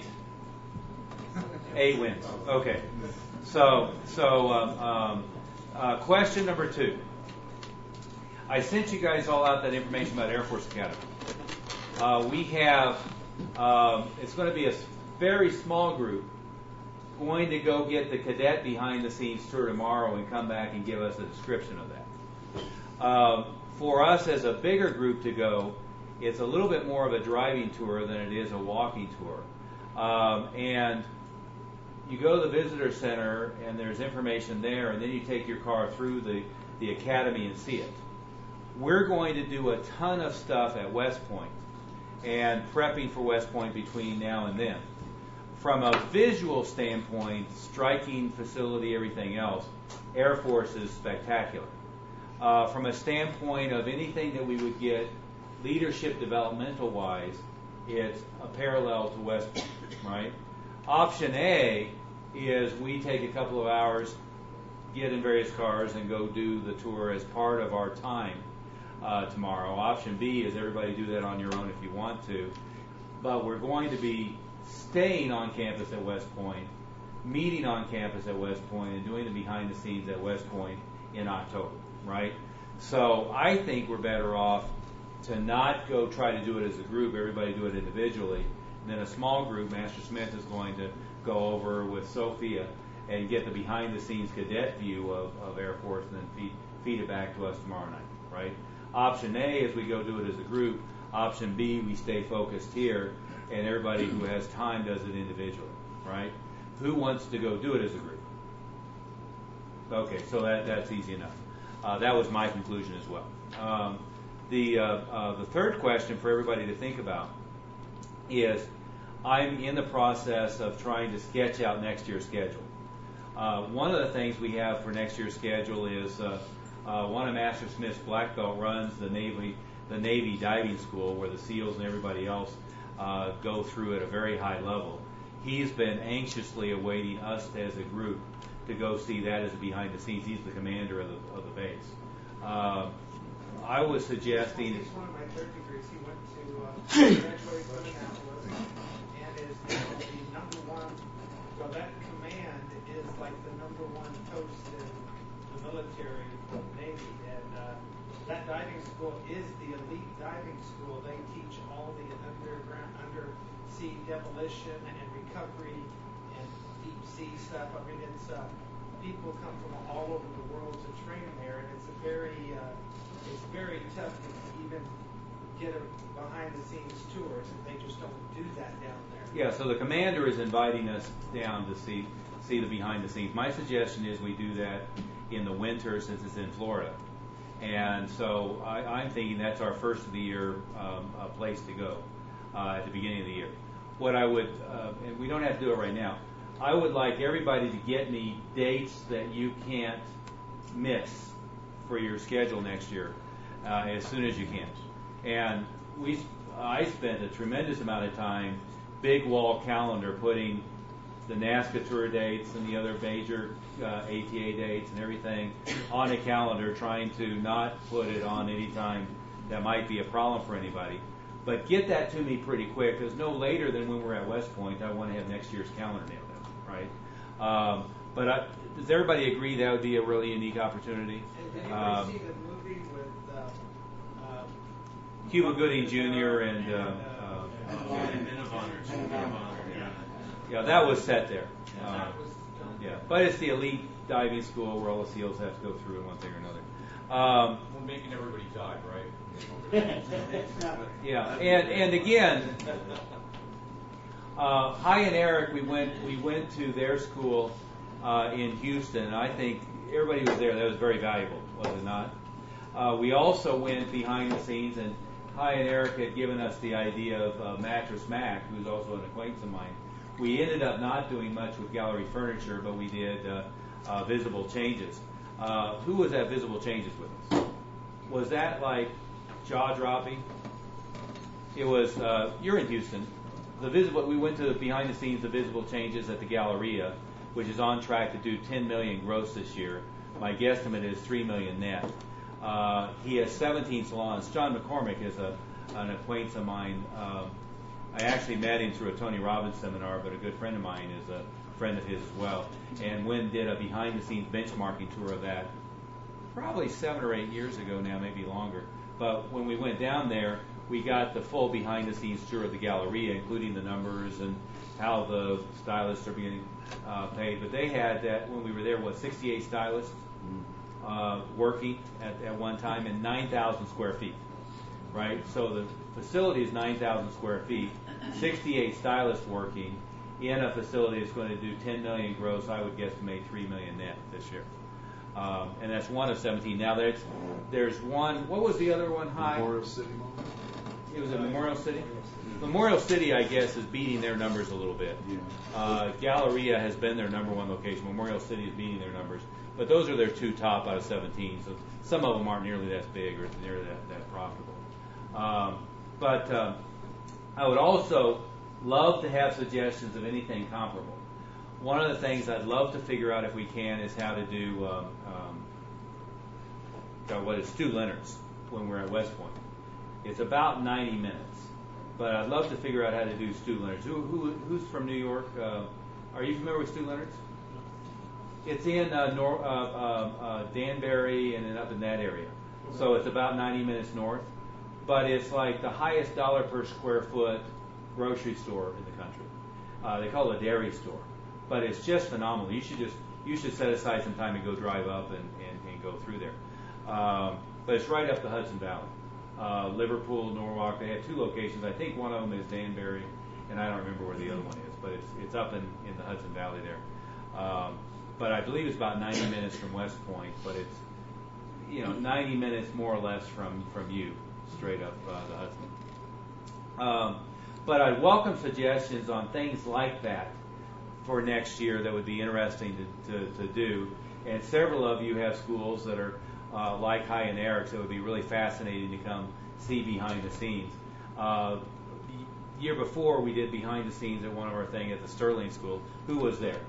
eight wins. Okay. So, so um, um, uh, question number two. I sent you guys all out that information about Air Force Academy. Uh, we have. Um, it's going to be a very small group going to go get the cadet behind the scenes tour tomorrow and come back and give us a description of that. Um, for us as a bigger group to go, it's a little bit more of a driving tour than it is a walking tour. Um, and you go to the visitor center and there's information there, and then you take your car through the, the academy and see it. We're going to do a ton of stuff at West Point and prepping for West Point between now and then. From a visual standpoint, striking facility, everything else, Air Force is spectacular. Uh, from a standpoint of anything that we would get leadership developmental-wise, it's a parallel to West Point, right? Option A is we take a couple of hours, get in various cars, and go do the tour as part of our time uh, tomorrow. Option B is everybody do that on your own if you want to. But we're going to be staying on campus at West Point, meeting on campus at West Point, and doing the behind the scenes at West Point in October, right? So I think we're better off to not go try to do it as a group, everybody do it individually, and then a small group, Master Smith is going to go over with Sophia and get the behind the scenes cadet view of, of Air Force and then feed, feed it back to us tomorrow night, right? Option A is we go do it as a group. Option B, we stay focused here, and everybody who has time does it individually, right? Who wants to go do it as a group? Okay, so that, that's easy enough. Uh, that was my conclusion as well. Um, the, uh, uh, the third question for everybody to think about is, I'm in the process of trying to sketch out next year's schedule. Uh, one of the things we have for next year's schedule is uh, uh, one of Master Smith's black belt runs the Navy the Navy diving school, where the SEALs and everybody else uh, go through at a very high level. He's been anxiously awaiting us as a group to go see that as a behind the scenes. He's the commander of the, of the base. Uh, I was suggesting. He's one of my third degrees. He went to uh, graduate from Annapolis and is now the number one. Well, that command is like the number one post in the military Navy, and uh, that diving school is the elite diving school. They teach all the underground, undersea demolition and recovery and deep sea stuff. I mean, it's uh, people come from all over the world to train there, and it's a very uh, it's very tough to even get a behind-the-scenes tours, and they just don't do that down there. Yeah, so the commander is inviting us down to see see the behind the scenes. My suggestion is we do that in the winter since it's in Florida, and so I, I'm thinking that's our first of the year um, uh, place to go uh, at the beginning of the year. What I would, uh, and we don't have to do it right now, I would like everybody to get me dates that you can't miss for your schedule next year uh, as soon as you can. And we, I spent a tremendous amount of time, big wall calendar, putting the NASCA tour dates and the other major uh, A T A dates and everything on a calendar, trying to not put it on any time that might be a problem for anybody. But get that to me pretty quick, because no later than when we're at West Point, I want to have next year's calendar nailed down, right? Um, but I, does everybody agree that would be a really unique opportunity? And did anybody Um, see the movie with uh, uh, Cuba Gooding Junior and uh, uh, Men of Honor. Men of Honor, yeah. yeah, that was set there. Uh, that was done? yeah, but it's the elite diving school where all the SEALs have to go through in one thing or another. Um, We're making everybody die, right? yeah, and and again, uh, Hi and Eric, we went we went to their school uh, in Houston, and I think everybody was there. That was very valuable, was it not? Uh, we also went behind the scenes, and Hi and Eric had given us the idea of uh, Mattress Mac, who's also an acquaintance of mine. We ended up not doing much with gallery furniture, but we did uh, uh, visible changes. Uh, who was at Visible Changes with us? Was that like jaw-dropping? It was, uh, you're in Houston. The visible, we went to behind the scenes of Visible Changes at the Galleria, which is on track to do ten million gross this year. My guesstimate is three million net. Uh, he has seventeen salons. John McCormick is a, an acquaintance of mine. Um, I actually met him through a Tony Robbins seminar, but a good friend of mine is a friend of his as well. And Wynn did a behind-the-scenes benchmarking tour of that probably seven or eight years ago now, maybe longer. But when we went down there, we got the full behind-the-scenes tour of the Galleria, including the numbers and how the stylists are being uh, paid. But they had that when we were there, what, sixty-eight stylists uh, working at, at one time, and nine thousand square feet, right? So the facility is nine thousand square feet, sixty-eight stylists working in a facility that's going to do ten million gross. I would guesstimate three million net this year. Um, and that's one of seventeen. Now there's there's one. What was the other one? High. Memorial City. It was at Memorial City. Memorial City, I guess, is beating their numbers a little bit. Uh, Galleria has been their number one location. Memorial City is beating their numbers, but those are their two top out of seventeen. So some of them aren't nearly that big or nearly that, that profitable. Um, but uh, I would also love to have suggestions of anything comparable. One of the things I'd love to figure out if we can is how to do um, um, God, what is Stu Leonard's when we're at West Point. It's about ninety minutes, but I'd love to figure out how to do Stu Leonard's. Who, who who's from New York? Uh, are you familiar with Stu Leonard's? It's in uh, Nor- uh, uh, uh, Danbury and then up in that area. So it's about ninety minutes north, but it's like the highest dollar per square foot grocery store in the country. Uh, they call it a dairy store, but it's just phenomenal. You should just you should set aside some time to go drive up and, and, and go through there. Um, but it's right up the Hudson Valley. Uh, Liverpool, Norwalk, they have two locations. I think one of them is Danbury, and I don't remember where the other one is, but it's it's up in, in the Hudson Valley there. Um, but I believe it's about ninety minutes from West Point, but it's you know ninety minutes more or less from, from you, straight up uh, the Hudson. Um, but I'd welcome suggestions on things like that for next year that would be interesting to, to, to do. And several of you have schools that are uh, like High and Eric's that would be really fascinating to come see behind the scenes. Uh, year before we did behind the scenes at one of our thing at the Sterling School. Who was there?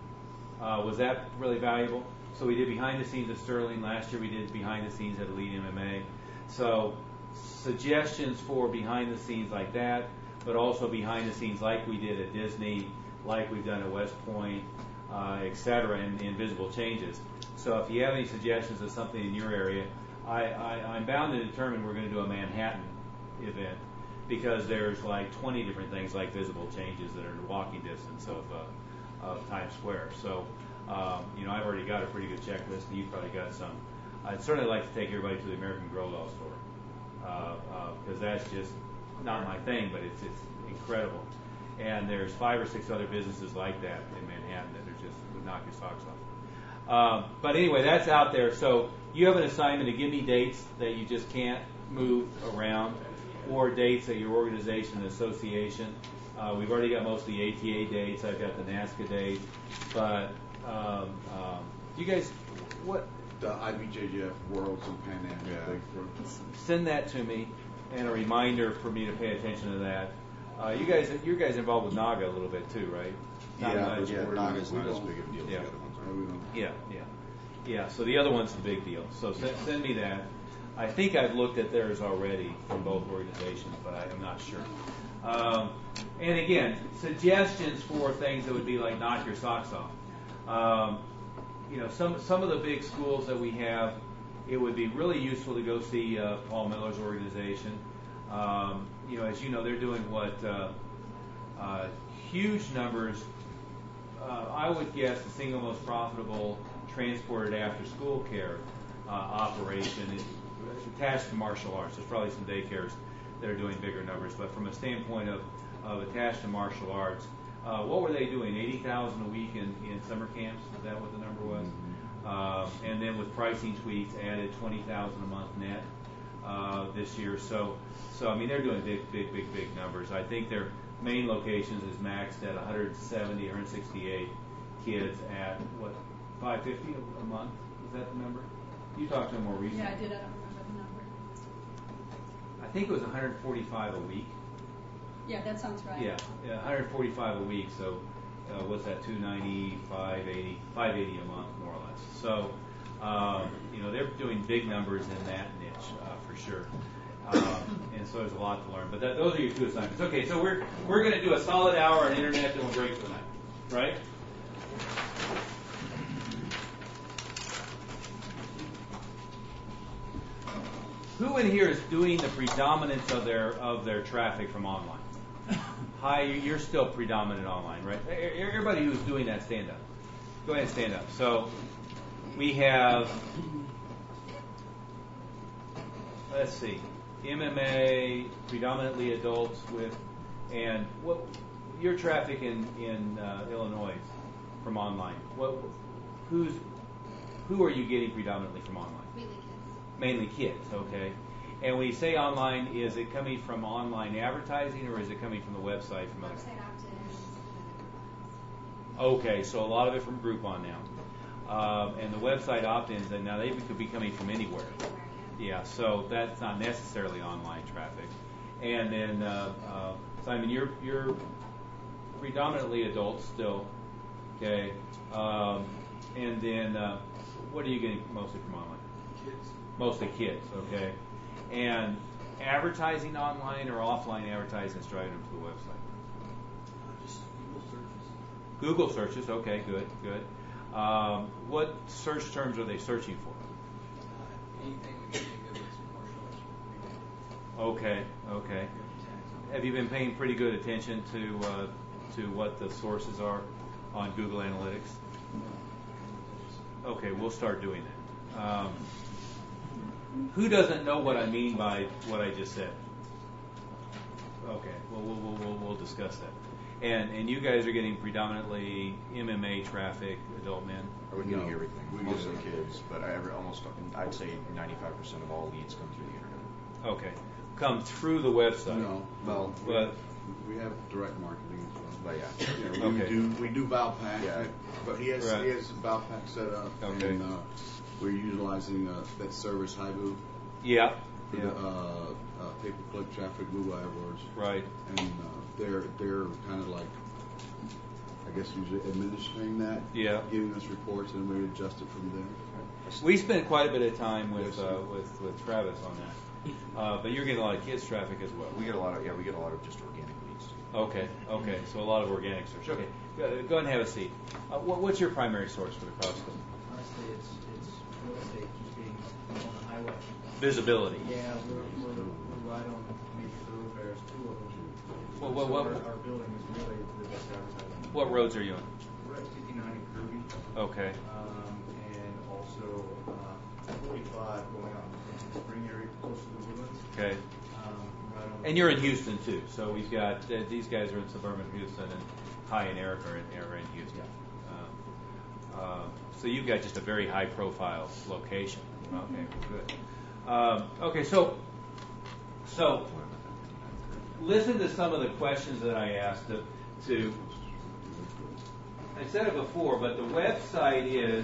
Uh, was that really valuable? So we did behind the scenes at Sterling. Last year we did behind the scenes at Elite M M A. So suggestions for behind the scenes like that, but also behind the scenes like we did at Disney, like we've done at West Point, uh, et cetera, and the invisible changes. So if you have any suggestions of something in your area, I, I, I'm bound to determine we're going to do a Manhattan event because there's like twenty different things like visible changes that are in walking distance of, uh, of Times Square. So, um, you know, I've already got a pretty good checklist, and you've probably got some. I'd certainly like to take everybody to the American Grow Law store because uh, uh, that's just not my thing, but it's, it's incredible. And there's five or six other businesses like that in Manhattan that are just would knock your socks off. Um, but anyway, that's out there. So you have an assignment to give me dates that you just can't move around, or dates at your organization and association. Uh, we've already got most of the A T A dates. I've got the NASCA dates. But um, um, you guys, what? The I B J J F Worlds and Pan Am. Yeah. Send that to me, and a reminder for me to pay attention to that. Uh, you guys, you guys involved with NAGA a little bit too, right? Not yeah, much. but yeah, We're- Naga's we not as don't- big of a deal as yeah. the other ones are. We don't- Yeah, yeah, yeah. So the other one's the big deal. So send, send me that. I think I've looked at theirs already from both organizations, but I am not sure. Um, and again, suggestions for things that would be like knock your socks off. Um, you know, some some of the big schools that we have, it would be really useful to go see uh, Paul Miller's organization. Um, you know, as you know, they're doing what uh, uh, huge numbers. Uh, I would guess the single most profitable transported after-school care uh, operation is attached to martial arts. There's probably some daycares that are doing bigger numbers, but from a standpoint of, of attached to martial arts, uh, what were they doing? eighty thousand a week in, in summer camps? Is that what the number was? Uh, and then with pricing tweaks, added twenty thousand a month net uh, this year. So, so I mean, they're doing big, big, big, big numbers. I think their main locations is maxed at one hundred seventy, one hundred sixty-eight kids at what, five hundred fifty a month? Is that the number? You talked to them more recently. Yeah, I did. I don't remember the number. I think it was one hundred forty-five a week. Yeah, that sounds right. Yeah, yeah, one hundred forty-five a week. So, uh, what's that? two ninety, five eighty, five eighty a month, more or less. So, um, you know, they're doing big numbers in that niche uh, for sure. Um, and so there's a lot to learn. But that, those are your two assignments. Okay, so we're we're going to do a solid hour on internet, then we'll break for the night, right? Who in here is doing the predominance of their of their traffic from online? Hi, you're still predominant online, right? Everybody who's doing that, stand up. Go ahead and stand up. So we have, let's see, M M A, predominantly adults with, and what your traffic in in uh, Illinois from online? What, who's, who are you getting predominantly from online? Mainly kids. Mainly kids, okay. And when you say online, is it coming from online advertising or is it coming from the website? From other? Website opt-ins. Okay, so a lot of it from Groupon now. Um, and the website opt-ins, and now they could be coming from anywhere. Yeah, so that's not necessarily online traffic. And then, uh, uh, Simon, you're, you're predominantly adults still, okay? Um, and then, uh, what are you getting mostly from online? Kids. Mostly kids, okay. And advertising online or offline advertising is driving them to the website? Uh, just Google searches. Google searches, okay, good, good. Um, what search terms are they searching for? Uh, anything we can think of that's commercial. Okay, okay. Have you been paying pretty good attention to uh, to what the sources are on Google Analytics? Okay, we'll start doing that. Um, who doesn't know what I mean by what I just said? Okay, well, we'll, we'll, we'll, we'll discuss that. And and you guys are getting predominantly M M A traffic, adult men? We're getting No, everything, we mostly get- kids, but I ever almost, I'd say ninety-five percent of all leads come through the internet. Okay. Come through the website. No, well, But We have direct marketing as well. But yeah. Yeah, we Okay. do we do Valpak, Yeah. but he has Right. he has Valpak set up, Okay. and uh, we're utilizing uh, that service Haibu Yeah. for Yeah. the uh, uh, pay-per-click traffic, Google AdWords, Right. and uh, they're they're kind of like, I guess, usually administering that, Yeah. giving us reports, and we adjust it from there. We spent quite a bit of time with Yes, sir. uh, with with Travis on that, uh, but you're getting a lot of kids traffic as well. We get a lot of yeah, we get a lot of just organic leads. Okay, okay, so a lot of organic search. Okay, go, go ahead and have a seat. Uh, what, what's your primary source for the crowd school? Honestly, it's, it's real estate, just being on the highway. Visibility. Yeah, we're, we're, we're right on major thoroughfares, two of them. Well, what- So what- our, our building is really the best advertising. What roads are you on? We're at fifty-nine in Kirby, Okay, um, and also, uh, forty-five going out into the spring area, close to the woodlands. okay. Um, right on. And you're in Houston too, so we've got uh, these guys are in suburban Houston, and Ty and Eric are in, are in Houston. Um, uh, so you've got just a very high-profile location. Okay, good. Um, okay, so so listen to some of the questions that I asked to. to I said it before, but the website is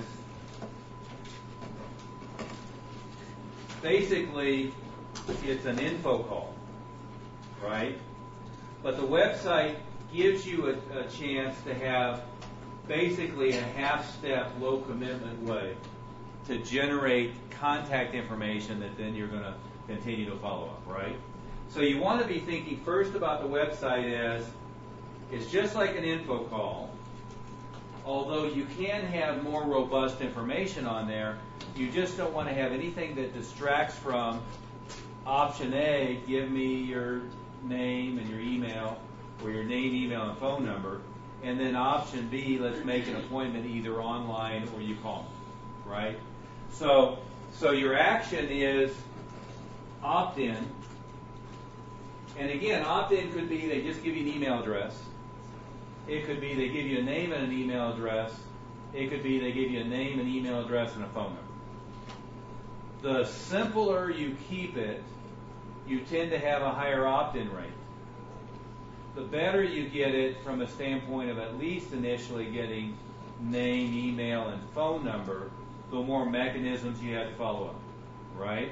basically it's an info call, right? But the website gives you a, a chance to have basically a half-step, low-commitment way to generate contact information that then you're going to continue to follow up, right? So you want to be thinking first about the website as it's just like an info call, although you can have more robust information on there. You just don't want to have anything that distracts from option A, give me your name and your email, or your name, email, and phone number, and then option B, let's make an appointment either online or you call me, right? So, so your action is opt-in, and again, opt-in could be they just give you an email address. It could be they give you a name and an email address. It could be they give you a name, an email address, and a phone number. The simpler you keep it, you tend to have a higher opt-in rate. The better you get it from a standpoint of at least initially getting name, email, and phone number, the more mechanisms you have to follow up, right?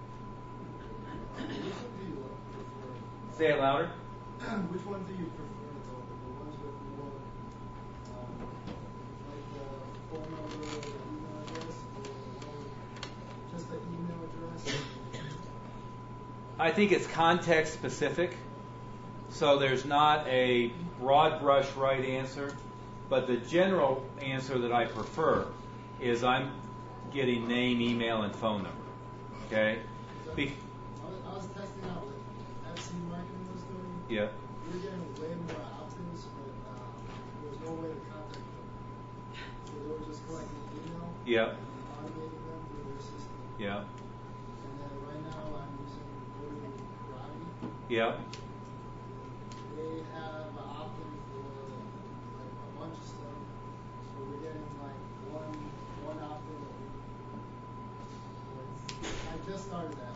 Say it louder. Which one do you prefer, though? The ones with more, um, like the phone number or email address, or the one with just the email address? I think it's context specific. So there's not a broad brush right answer, but the general answer that I prefer is I'm getting name, email, and phone number. Okay? Be- I was, I was testing out what F C Marketing was doing. yeah. We were getting way more opt-ins, but uh, there was no way to contact them. So they were just collecting email. Yeah. And automating them through their system. Yeah. And then right now I'm using Go to Karate. Yeah. They have an opt-in for like a bunch of stuff, so we're getting like one one opt-in a week. So it's, I just started that.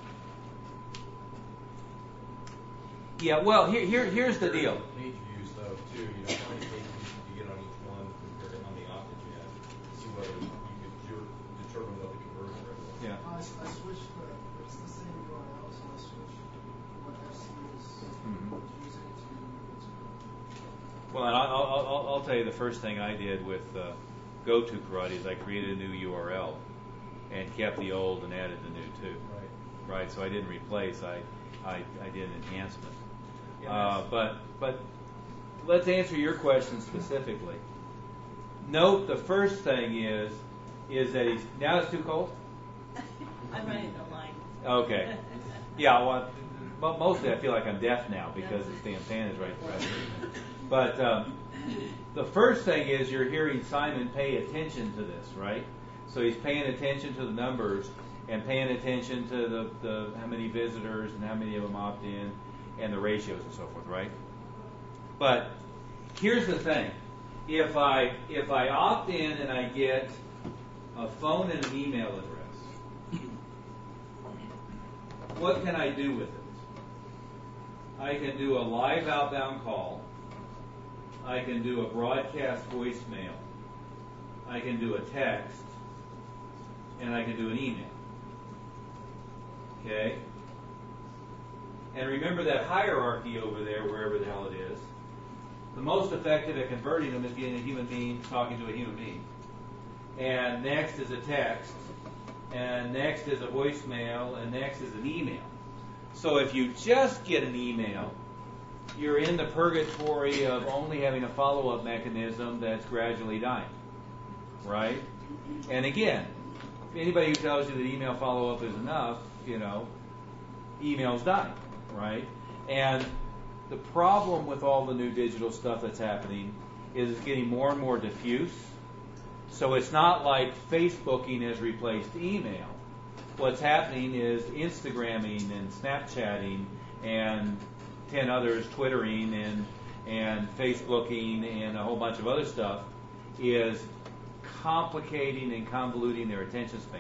Yeah. Well, here, here, here's the deal. Page views though too. You know how many page views you get on each one compared to how many opt-ins you have. See whether you could jur- determine what the conversion rate was. Yeah. I, I switched the, it's the same U R L, so I switched what F C was Mhm. using to what's Well, and I'll, I'll, I'll, I'll tell you the first thing I did with uh, Go to Karate is I created a new U R L and kept the old and added the new too. Right. Right. So I didn't replace. I, I, I did an enhancement. Yeah, Uh, that's- but but let's answer your question specifically. Note the first thing is is that he's now it's too cold. I'm ready to line. Okay. Yeah. Well, mo- mostly I feel like I'm deaf now because the damn fan is right. right. But um, the first thing is you're hearing Simon pay attention to this, right? So he's paying attention to the numbers and paying attention to the, the how many visitors and how many of them opt in and the ratios and so forth, right? But here's the thing: if I if I opt in and I get a phone and an email address, what can I do with it? I can do a live outbound call. I can do a broadcast voicemail. I can do a text. And I can do an email. Okay? And remember that hierarchy over there, wherever the hell it is. The most effective at converting them is getting a human being talking to a human being. And next is a text. And next is a voicemail. And next is an email. So if you just get an email, you're in the purgatory of only having a follow-up mechanism that's gradually dying. Right? And again, anybody who tells you that email follow-up is enough, you know, email's dying. Right? And the problem with all the new digital stuff that's happening is it's getting more and more diffuse. So it's not like Facebooking has replaced email. What's happening is Instagramming and Snapchatting and ten others, Twittering and and Facebooking and a whole bunch of other stuff is complicating and convoluting their attention span.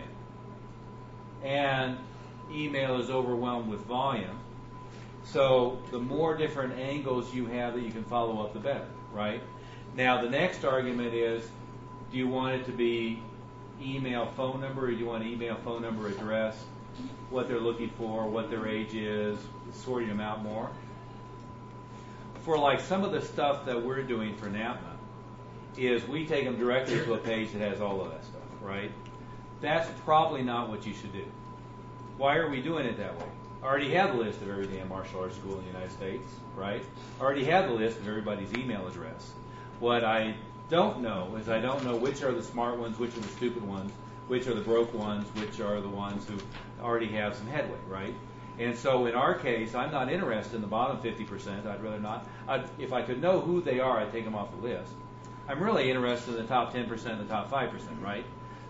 And email is overwhelmed with volume. So the more different angles you have that you can follow up, the better, right? Now the next argument is, do you want it to be email phone number, or do you want email phone number address, what they're looking for, what their age is, sorting them out more? For like some of the stuff that we're doing for NAPMA is we take them directly to a page that has all of that stuff, right? That's probably not what you should do. Why are we doing it that way? I already have the list of every damn martial arts school in the United States, right? I already have the list of everybody's email address. What I don't know is I don't know which are the smart ones, which are the stupid ones, which are the broke ones, which are the ones who already have some headway, right? And so in our case, I'm not interested in the bottom fifty percent. I'd rather not. I'd, if I could know who they are, I'd take them off the list. I'm really interested in the top ten percent and the top five percent, right?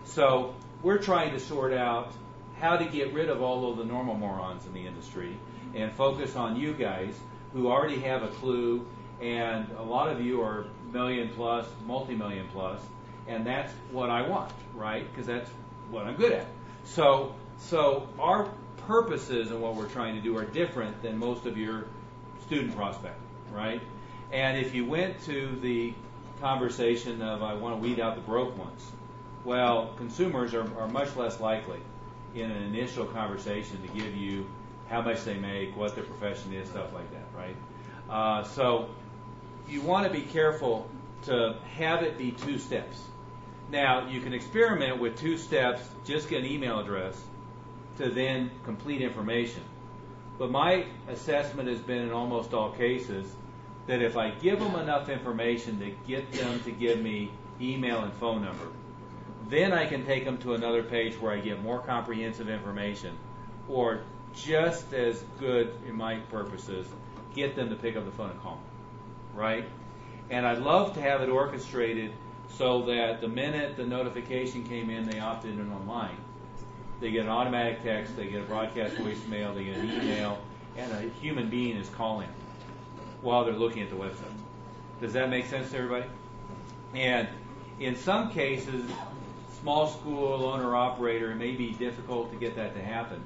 So we're trying to sort out how to get rid of all of the normal morons in the industry and focus on you guys who already have a clue, and a lot of you are million plus, multi-million plus, and that's what I want, right? Because that's what I'm good at. So, so our purposes and what we're trying to do are different than most of your student prospecting, right? And if you went to the conversation of I want to weed out the broke ones, well, consumers are, are much less likely in an initial conversation to give you how much they make, what their profession is, stuff like that, right? Uh, so you want to be careful to have it be two steps. Now, you can experiment with two steps, just get an email address, to then complete information. But my assessment has been in almost all cases that if I give them enough information to get them to give me email and phone number, then I can take them to another page where I get more comprehensive information, or just as good in my purposes, get them to pick up the phone and call me, right? And I'd love to have it orchestrated so that the minute the notification came in, they opted in online. They get an automatic text, they get a broadcast voicemail, they get an email, and a human being is calling while they're looking at the website. Does that make sense to everybody? And in some cases, small school owner-operator, it may be difficult to get that to happen.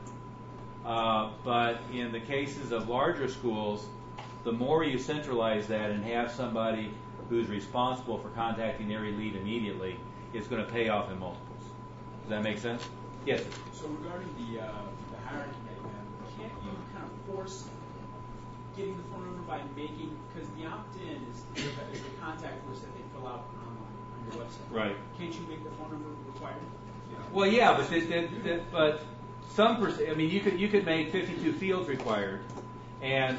Uh, but in the cases of larger schools, the more you centralize that and have somebody who's responsible for contacting every lead immediately, it's going to pay off in multiples. Does that make sense? Yes. So regarding the uh, the hierarchy that you have, can't you kind of force getting the phone number by making, because the opt-in is, is the contact list that they fill out online on your website. Right. Can't you make the phone number required? Well, yeah, but that, that, that, but some percent. I mean, you could you could make fifty-two fields required, and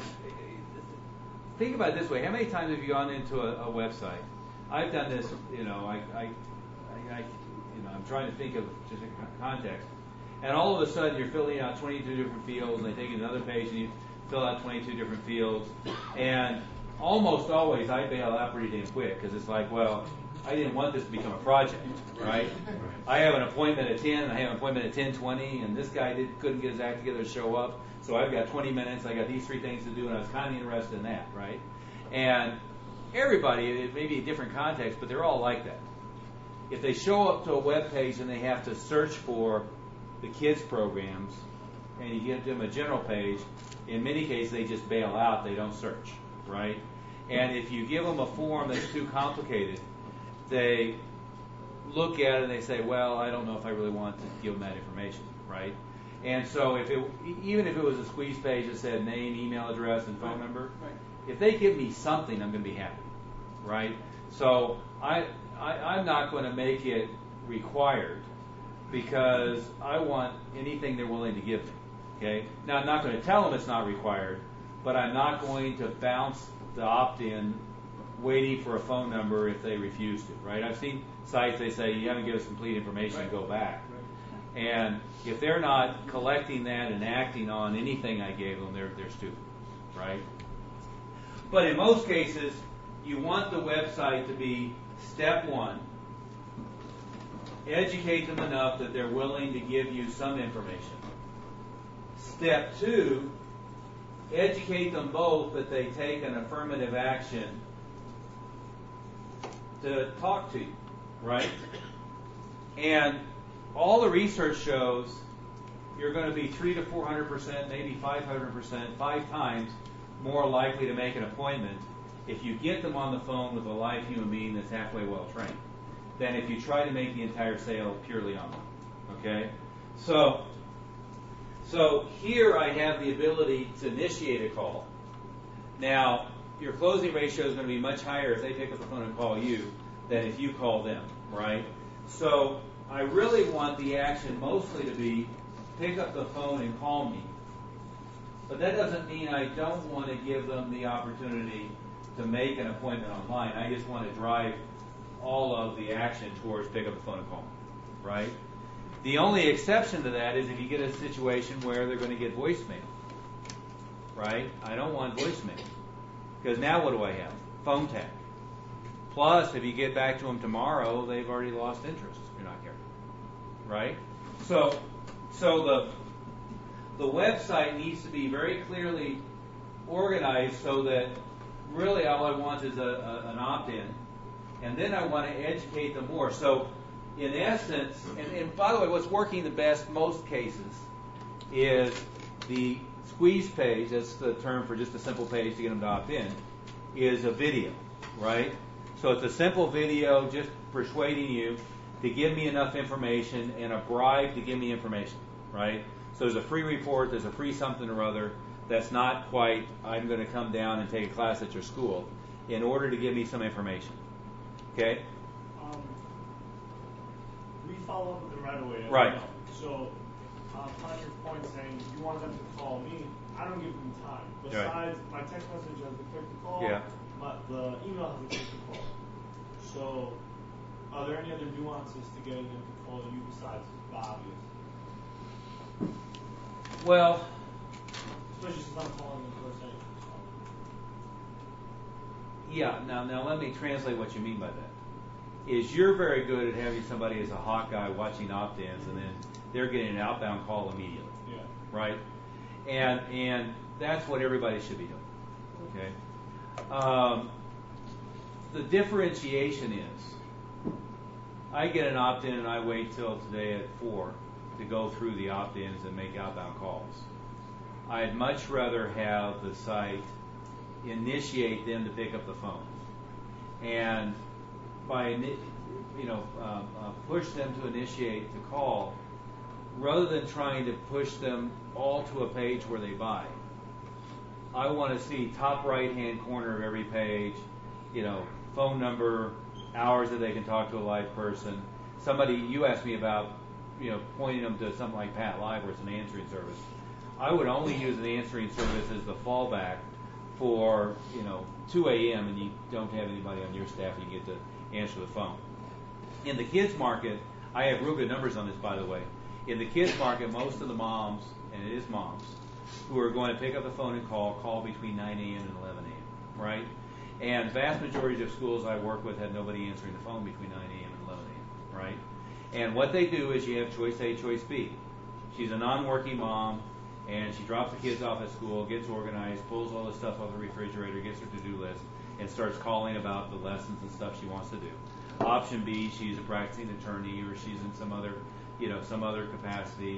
think about it this way: how many times have you gone into a, a website? I've done this. You know, I, I, I, I, you know, I'm trying to think of just a context, and all of a sudden you're filling out twenty-two different fields, and they take you to another page, and you fill out twenty-two different fields, and almost always I bail out pretty damn quick because it's like, well, I didn't want this to become a project, right? I have an appointment at ten, and I have an appointment at ten twenty, and this guy did, couldn't get his act together to show up, so I've got twenty minutes, I got these three things to do, and I was kind of interested in that, right? And everybody, it may be a different context, but they're all like that. If they show up to a web page and they have to search for the kids programs, and you give them a general page, in many cases they just bail out, they don't search, right? And if you give them a form that's too complicated, they look at it and they say, well, I don't know if I really want to give them that information, right? And so if it, even if it was a squeeze page that said name, email address, and phone Right. number, Right. if they give me something, I'm going to be happy, right? So I, I, I'm not going to make it required because I want anything they're willing to give me, okay? Now, I'm not going to tell them it's not required, but I'm not going to bounce the opt-in waiting for a phone number if they refuse to, right? I've seen sites, they say, you haven't given us complete information, Right. go back. Right. And if they're not collecting that and acting on anything I gave them, they're, they're stupid, right? But in most cases, you want the website to be step one, educate them enough that they're willing to give you some information. Step two, educate them both that they take an affirmative action to talk to you, right? And all the research shows you're going to be three to four hundred percent, maybe five hundred percent, five times more likely to make an appointment if you get them on the phone with a live human being that's halfway well trained than if you try to make the entire sale purely online. Okay, so so here I have the ability to initiate a call. Now your closing ratio is going to be much higher if they pick up the phone and call you than if you call them, right? So I really want the action mostly to be pick up the phone and call me. But that doesn't mean I don't want to give them the opportunity to make an appointment online. I just want to drive all of the action towards pick up the phone and call me, right? The only exception to that is if you get a situation where they're going to get voicemail, right? I don't want voicemail because now what do I have? Phone tag. Plus, if you get back to them tomorrow, they've already lost interest if you're not careful, right? So, so the the website needs to be very clearly organized so that really all I want is a, a, an opt-in, and then I want to educate them more. So, in essence, and, and by the way, what's working the best most cases is the squeeze page. That's the term for just a simple page to get them to opt in. Is a video, right? So it's a simple video just persuading you to give me enough information and a bribe to give me information, right? So there's a free report, there's a free something or other that's not quite, I'm going to come down and take a class at your school in order to give me some information. Okay? Um, we follow up with them right away. as Right. you know. So, uh, on your point saying you want them to call me, I don't give them time. Right. Besides, my text message has a click to call, Yeah. but the email has a click to call. So, are there any other nuances to getting them to call you besides the obvious? Well, Especially since I'm calling them first anyway. yeah, now now let me translate what you mean by that. Is you're very good at having somebody as a hot guy watching opt-ins and then they're getting an outbound call immediately. Yeah. Right? And and that's what everybody should be doing. Okay? Um, the differentiation is I get an opt-in and I wait till today at four to go through the opt-ins and make outbound calls. I'd much rather have the site initiate them to pick up the phone. And by, you know, uh, uh, push them to initiate the call rather than trying to push them all to a page where they buy. I want to see top right-hand corner of every page, you know, phone number, hours that they can talk to a live person. Somebody, you asked me about, you know, pointing them to something like Pat Live where it's an answering service. I would only use an answering service as the fallback for, you know, two a.m. and you don't have anybody on your staff and you get to answer the phone. In the kids market, I have real good numbers on this, by the way. In the kids market, most of the moms, and it is moms, who are going to pick up the phone and call, call between nine a.m. and eleven a.m., right? And vast majority of schools I work with have nobody answering the phone between nine a.m. and eleven a.m., right? And what they do is you have choice A, choice B. She's a non-working mom, and she drops the kids off at school, gets organized, pulls all the stuff off the refrigerator, gets her to-do list, and starts calling about the lessons and stuff she wants to do. Option B, she's a practicing attorney, or she's in some other, you know, some other capacity,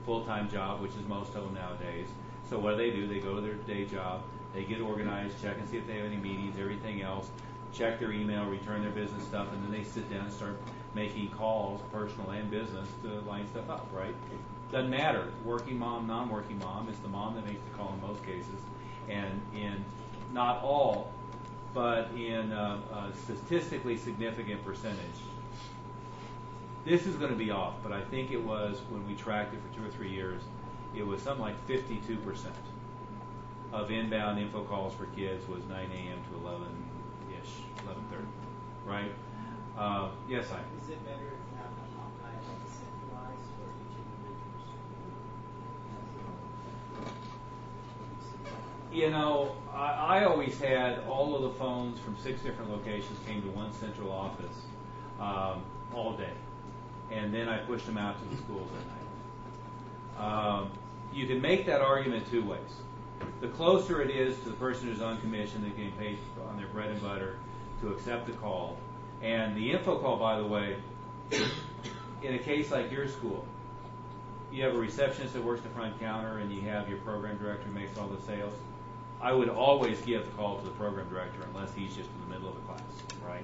full-time job, which is most of them nowadays. So what do they do? They go to their day job, they get organized, check and see if they have any meetings, everything else, check their email, return their business stuff, and then they sit down and start making calls, personal and business, to line stuff up, right? Doesn't matter. Working mom, non-working mom, it's the mom that makes the call in most cases. And in not all, but in a, a statistically significant percentage, this is going to be off, but I think it was, when we tracked it for two or three years, it was something like fifty-two percent of inbound info calls for kids was nine a.m. to eleven-ish, eleven thirty, right? Uh, yes, I. Is it better to have a hotline that's centralized for each individual? You know, I, I always had all of the phones from six different locations came to one central office um, all day. And then I pushed them out to the schools at night. Um, you can make that argument two ways. The closer it is to the person who's on commission, they're getting paid on their bread and butter to accept the call. And the info call, by the way, in a case like your school, you have a receptionist that works the front counter and you have your program director who makes all the sales. I would always give the call to the program director unless he's just in the middle of a class, right?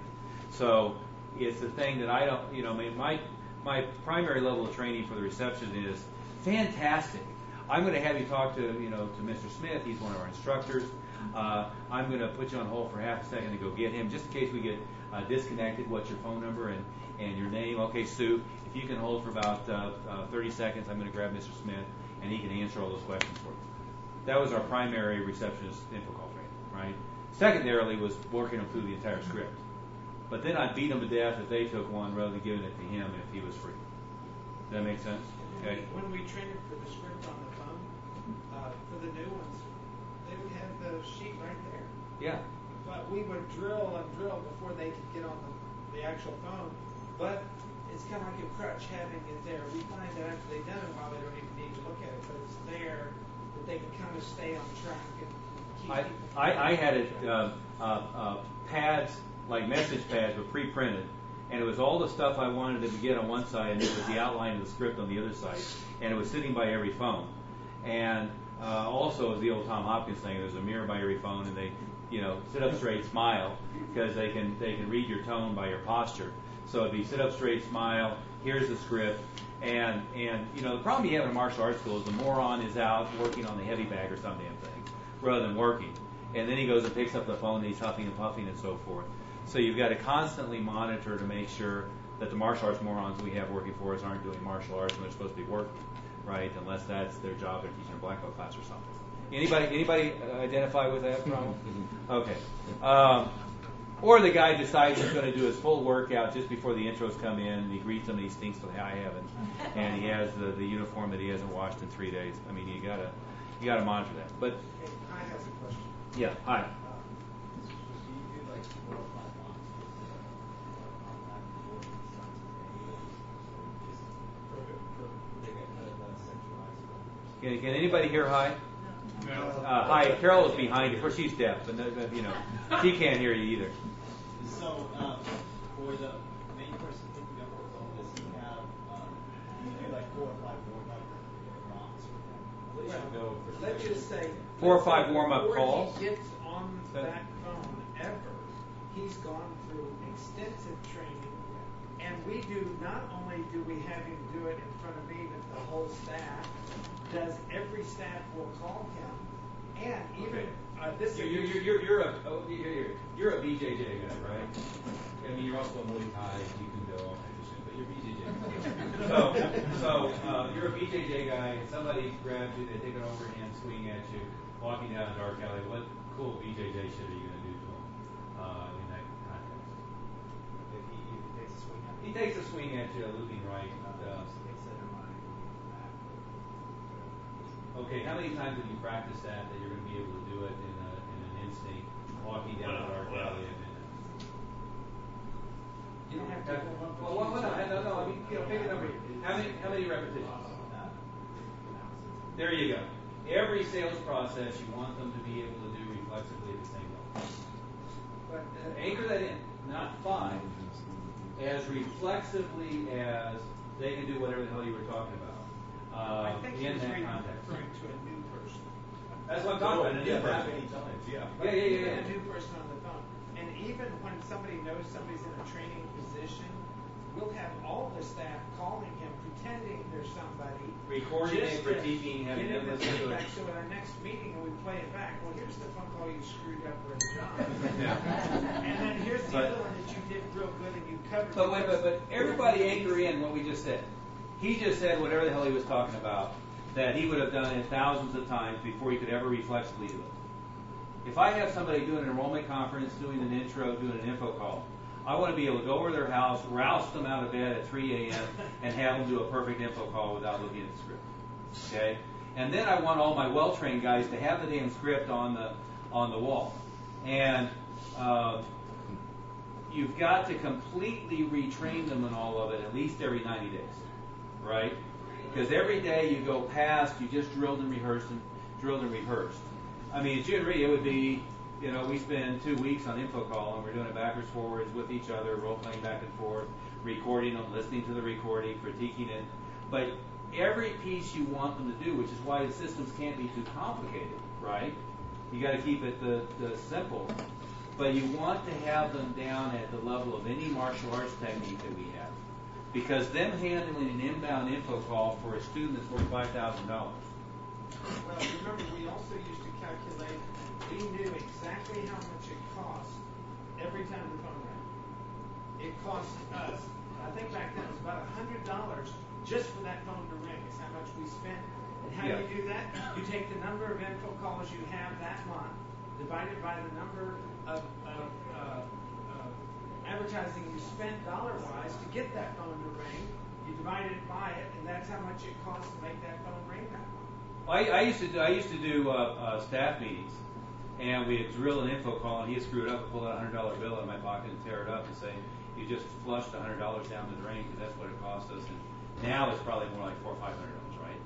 So it's the thing that I don't, you know, I mean, my my primary level of training for the reception is fantastic. I'm going to have you talk to, you know, to Mister Smith. He's one of our instructors. Uh, I'm going to put you on hold for half a second to go get him, just in case we get uh, disconnected. What's your phone number and, and your name? Okay, Sue, if you can hold for about uh, uh, thirty seconds, I'm going to grab Mister Smith, and he can answer all those questions for you. That was our primary receptionist info call training, right? Secondarily was working them through the entire script. But then I'd beat them to death if they took one rather than giving it to him if he was free. Does that make sense? Okay. When we trained for the script on the phone, uh, for the new ones, they would have the sheet right there. Yeah. But we would drill and drill before they could get on the, the actual phone. But it's kind of like a crutch having it there. We find that after they've done it a while, they don't even need to look at it, but it's there that they can kind of stay on track and keep I, people. I, I had it uh, uh, uh, pads, like message pads, but pre-printed. And it was all the stuff I wanted them to get on one side, and it was the outline of the script on the other side. And it was sitting by every phone. And uh, also, as the old Tom Hopkins thing, there's a mirror by every phone, and they, you know, sit up straight, smile, because they can they can read your tone by your posture. So it'd be sit up straight, smile. Here's the script. And and you know, the problem you have in a martial arts school is the moron is out working on the heavy bag or some damn thing, rather than working. And then he goes and picks up the phone, and he's huffing and puffing and so forth. So you've got to constantly monitor to make sure that the martial arts morons we have working for us aren't doing martial arts when they're supposed to be working, right? Unless that's their job, they're teaching a black belt class or something. Anybody anybody identify with that problem? Okay. Um, or the guy decides he's going to do his full workout just before the intros come in, and he greets them and he stinks to high heaven, and he has the, the uniform that he hasn't washed in three days. I mean, you gotta you gotta monitor that. But Hey, I have a question. yeah, hi. Can, can anybody hear hi? No. Uh, hi, Carol is behind you. Of course, she's deaf, but no, no, you know, she can't hear you either. So, um, for the main person picking up the phone, does he have, um, you do like four or five warm up prompts for them? Well, let's just say Four or let's five say warm-up before calls? he gets on that phone ever, he's gone through extensive training, and we do not only do we have him do it in front of me, but the whole staff does. Every staff will call him, and even Okay. uh, this. You're, you're, you're, you're a oh, you're, you're, you're a B J J guy, right? I mean, you're also a Muay Thai, you can go all kinds of shit, but you're a B J J guy. so, so uh, you're a B J J guy, and somebody grabs you, they take an overhand swing at you, walking down a dark alley. What cool B J J shit are you going to do to him uh, in that context? If he, if he takes a swing at He takes a swing at you, looping right. Uh, Okay, how many times have you practiced that, that you're going to be able to do it in, a, in an instinct, walking down a dark alley at midnight? You don't have to. Well, well, well, no, no, no, I mean, you know, pick a number. How many, how many repetitions? There you go. Every sales process, you want them to be able to do reflexively at the same level. But, uh, Anchor that in, not five, as reflexively as they can do whatever the hell you were talking about. uh, I think in he's that referring context. to a new person. That's what I'm talking about. Yeah, Yeah, that that many times. Yeah. Yeah, yeah, yeah, Even yeah. a new person on the phone. And even when somebody knows somebody's in a training position, we'll have all the staff calling him, pretending there's somebody. Recording just it, to critiquing, having get him them to listen to feedback. it. So at our next meeting, and we play it back. Well, here's the phone call you screwed up with John. Yeah. And then here's the But- other one that you did real good and you covered. But it. wait, but, but everybody anchor in what we just said. He just said whatever the hell he was talking about, that he would have done it thousands of times before he could ever reflexively do it. If I have somebody doing an enrollment conference, doing an intro, doing an info call, I want to be able to go over to their house, roust them out of bed at three a.m. and have them do a perfect info call without looking at the script. Okay? And then I want all my well-trained guys to have the damn script on the on the wall. And uh, you've got to completely retrain them in all of it at least every ninety days, right? Because every day you go past, you just drilled and rehearsed and drilled and rehearsed. I mean, generally it would be, you know, we spend two weeks on info call and we're doing it backwards, forwards with each other, role playing back and forth, recording them, listening to the recording, critiquing it. But every piece you want them to do, which is why the systems can't be too complicated, right? You got to keep it the, the simple. But you want to have them down at the level of any martial arts technique that we have. Because them handling an inbound info call for a student that's worth five thousand dollars. Well, remember, we also used to calculate, we knew exactly how much it cost every time the phone rang. It cost us, I think back then it was about one hundred dollars just for that phone to ring, is how much we spent. And how Yeah. do you do that? You take the number of info calls you have that month, divided by the number of, of uh, uh, advertising you spent dollar-wise to get that phone to ring. You divide it by it, and that's how much it costs to make that phone ring that month. I, I used to do, I used to do uh, uh, staff meetings, and we'd drill an info call, and he'd screw it up and pull out a hundred dollar bill out of my pocket and tear it up and say, "You just flushed a hundred dollars down the drain because that's what it cost us." And now it's probably more like four or five hundred dollars, right?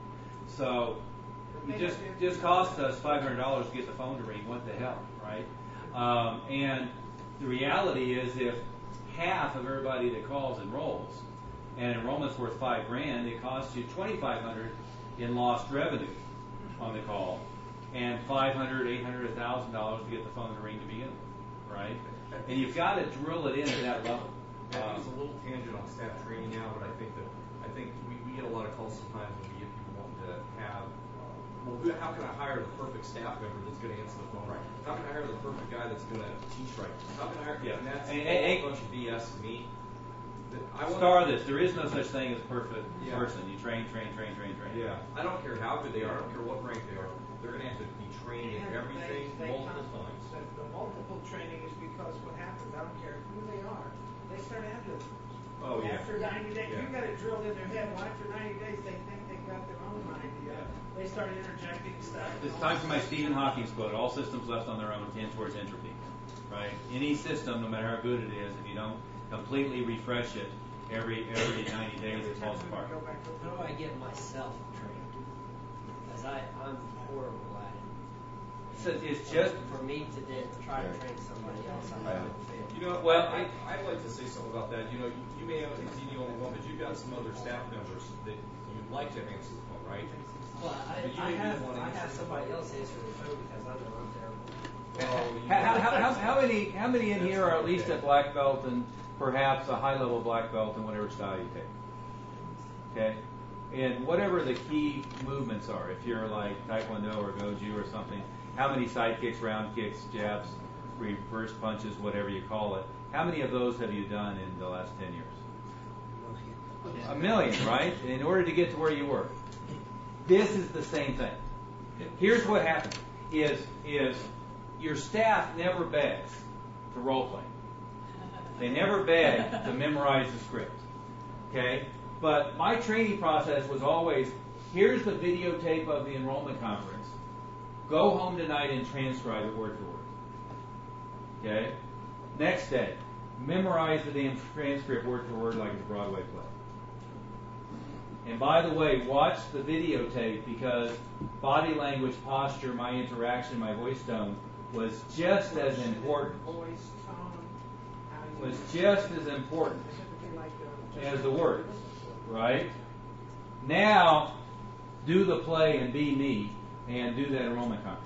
So you just just cost us five hundred dollars to get the phone to ring. What the hell, right? Um, and the reality is, if half of everybody that calls enrolls, and enrollment's worth five grand, it costs you twenty five hundred in lost revenue on the call, and five hundred, eight hundred, a thousand dollars to get the phone to ring to begin with, right? And you've got to drill it into that level. I think Um, it's a little tangent on staff training now, but I think that I think we, we get a lot of calls sometimes when we get people wanting to have. Well, who, how can I hire the perfect staff member that's going to answer the phone right? How can I hire the perfect guy that's going to teach right? How can I hire? Yeah. And that's And- all and- a bunch of B S to me. That I want Star this. There is no such thing as a perfect Yeah. person. You train, train, train, train, train. Yeah, I don't care how good they are. I don't care what rank they are. They're going to have to be trained in And everything they- they multiple come- times. The, the multiple training is because what happens, I don't care who they are, they start ad-libbing. Oh, yeah. After ninety days, Yeah. you got it drilled in their head. Well, after ninety days, they think they've got their own idea. They start interjecting stuff. It's time for my Stephen Hawking's quote: "All systems left on their own tend towards entropy." Right? Any system, no matter how good it is, if you don't completely refresh it every every ninety days, it falls apart. How do I get myself trained? Because I I'm horrible at it. So it's just for me to then try to train somebody else. I'm not fail. You know, well, I, I'd like to say something about that. You know, you, you may have be the only one, but you've got some other staff members that you'd like to answer the phone, right? Well, I, But you I may be have the one I have answering the somebody phone. else answer the phone because I know I'm terrible. Well, you How, know, how, how, how many how many in That's here are at not least okay. a black belt and perhaps a high level black belt in whatever style you take? Okay, and whatever the key movements are, if you're like Taekwondo or Goju or something, how many side kicks, round kicks, jabs, reverse punches, whatever you call it? How many of those have you done in the last ten years? A million, right? In order to get to where you were. This is the same thing. Here's what happens: is is your staff never begs to role play. They never beg to memorize the script. Okay? But my training process was always: here's the videotape of the enrollment conference. Go home tonight and transcribe it word for word. Okay? Next day, memorize the damn transcript word for word like it's a Broadway play. And by the way, watch the videotape, because body language, posture, my interaction, my voice tone was just as important. Voice, tone, how you. Was just as important Typically like, uh, as the words, right? Now, do the play and be me and do that enrollment conference.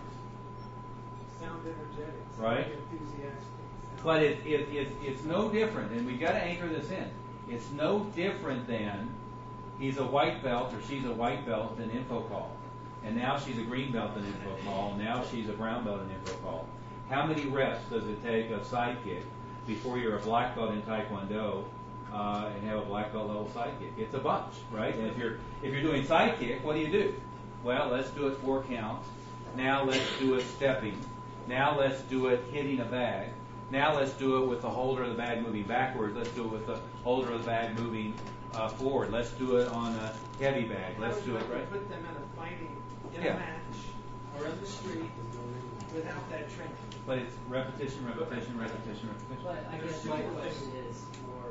Sound energetic. Sound Right. enthusiastic. Sound But it, it, it, it's no different, and we've got to anchor this in. It's no different than he's a white belt or she's a white belt in info call. And now she's a green belt in info call. And now she's a brown belt in info call. How many reps does it take of sidekick before you're a black belt in Taekwondo uh, and have a black belt level sidekick? It's a bunch, right? And if you're if you're doing sidekick, what do you do? Well, let's do it four counts. Now let's do it stepping. Now let's do it hitting a bag. Now let's do it with the holder of the bag moving backwards. Let's do it with the holder of the bag moving uh, forward. Let's do it on a heavy bag. Let's do it right. Put them in a fighting, in Yeah. a match, or in the street, without that training. But it's repetition, repetition, repetition, repetition. But I guess my question is more,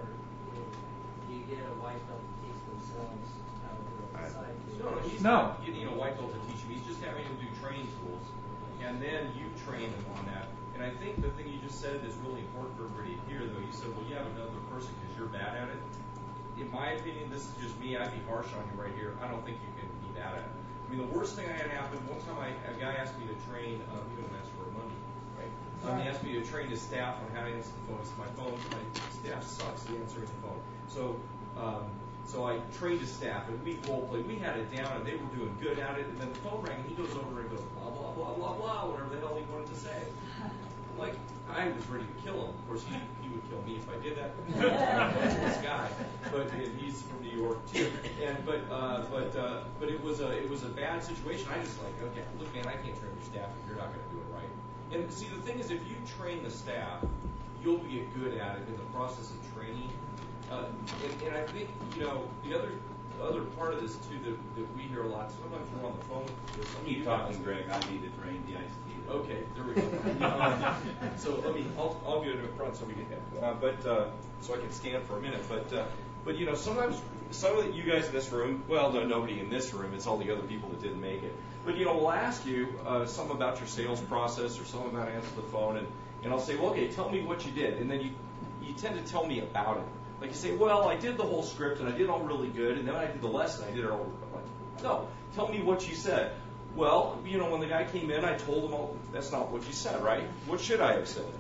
do you get a white belt to teach themselves how to do a side kick? No, no, he's No. not getting a white belt to teach him. He's just having him do training tools, and then you train him on that. And I think the thing you just said is really important for everybody to hear, though. You said, well, you have another person because you're bad at it. In my opinion, this is just me. I'd be harsh on you right here. I don't think you can be bad at it. I mean, the worst thing that had happened, one time I, a guy asked me to train, uh, he didn't ask for money, right? Um, he asked me to train his staff on how to answer the phone. He said, my phone, my staff sucks at answering the phone. So, um, so I trained his staff, and we role played. We had it down, and they were doing good at it. And then the phone rang, and he goes over and goes, blah, blah, blah, blah, blah, whatever the hell he wanted to say. Like, I was ready to kill him. Of course, he, he would kill me if I did that. This guy, but and he's from New York too. And but uh, but uh, but it was a it was a bad situation. I just like, okay, look, man, I can't train your staff if you're not going to do it right. And see, the thing is, if you train the staff, you'll get good at it in the process of training. Uh, and, and I think you know the other. The other part of this too that, that we hear a lot. Sometimes we're on the phone with some of you Keep guys. talking, Greg. I need to train the I C T. Okay, there we go. um, so let me, I'll, I'll go to the front so we can, uh, but uh, so I can stand for a minute. But uh, but you know, sometimes some of you guys in this room, well, no, nobody in this room. It's all the other people that didn't make it. But you know, we'll ask you uh, something about your sales process or something about answering the phone, and and I'll say, well, okay, tell me what you did, and then you you tend to tell me about it. Like you say, well, I did the whole script and I did all really good, and then I did the lesson, I did it all. I'm like, no, tell me what you said. Well, you know, when the guy came in, I told him, oh, that's not what you said, right? What should I have said?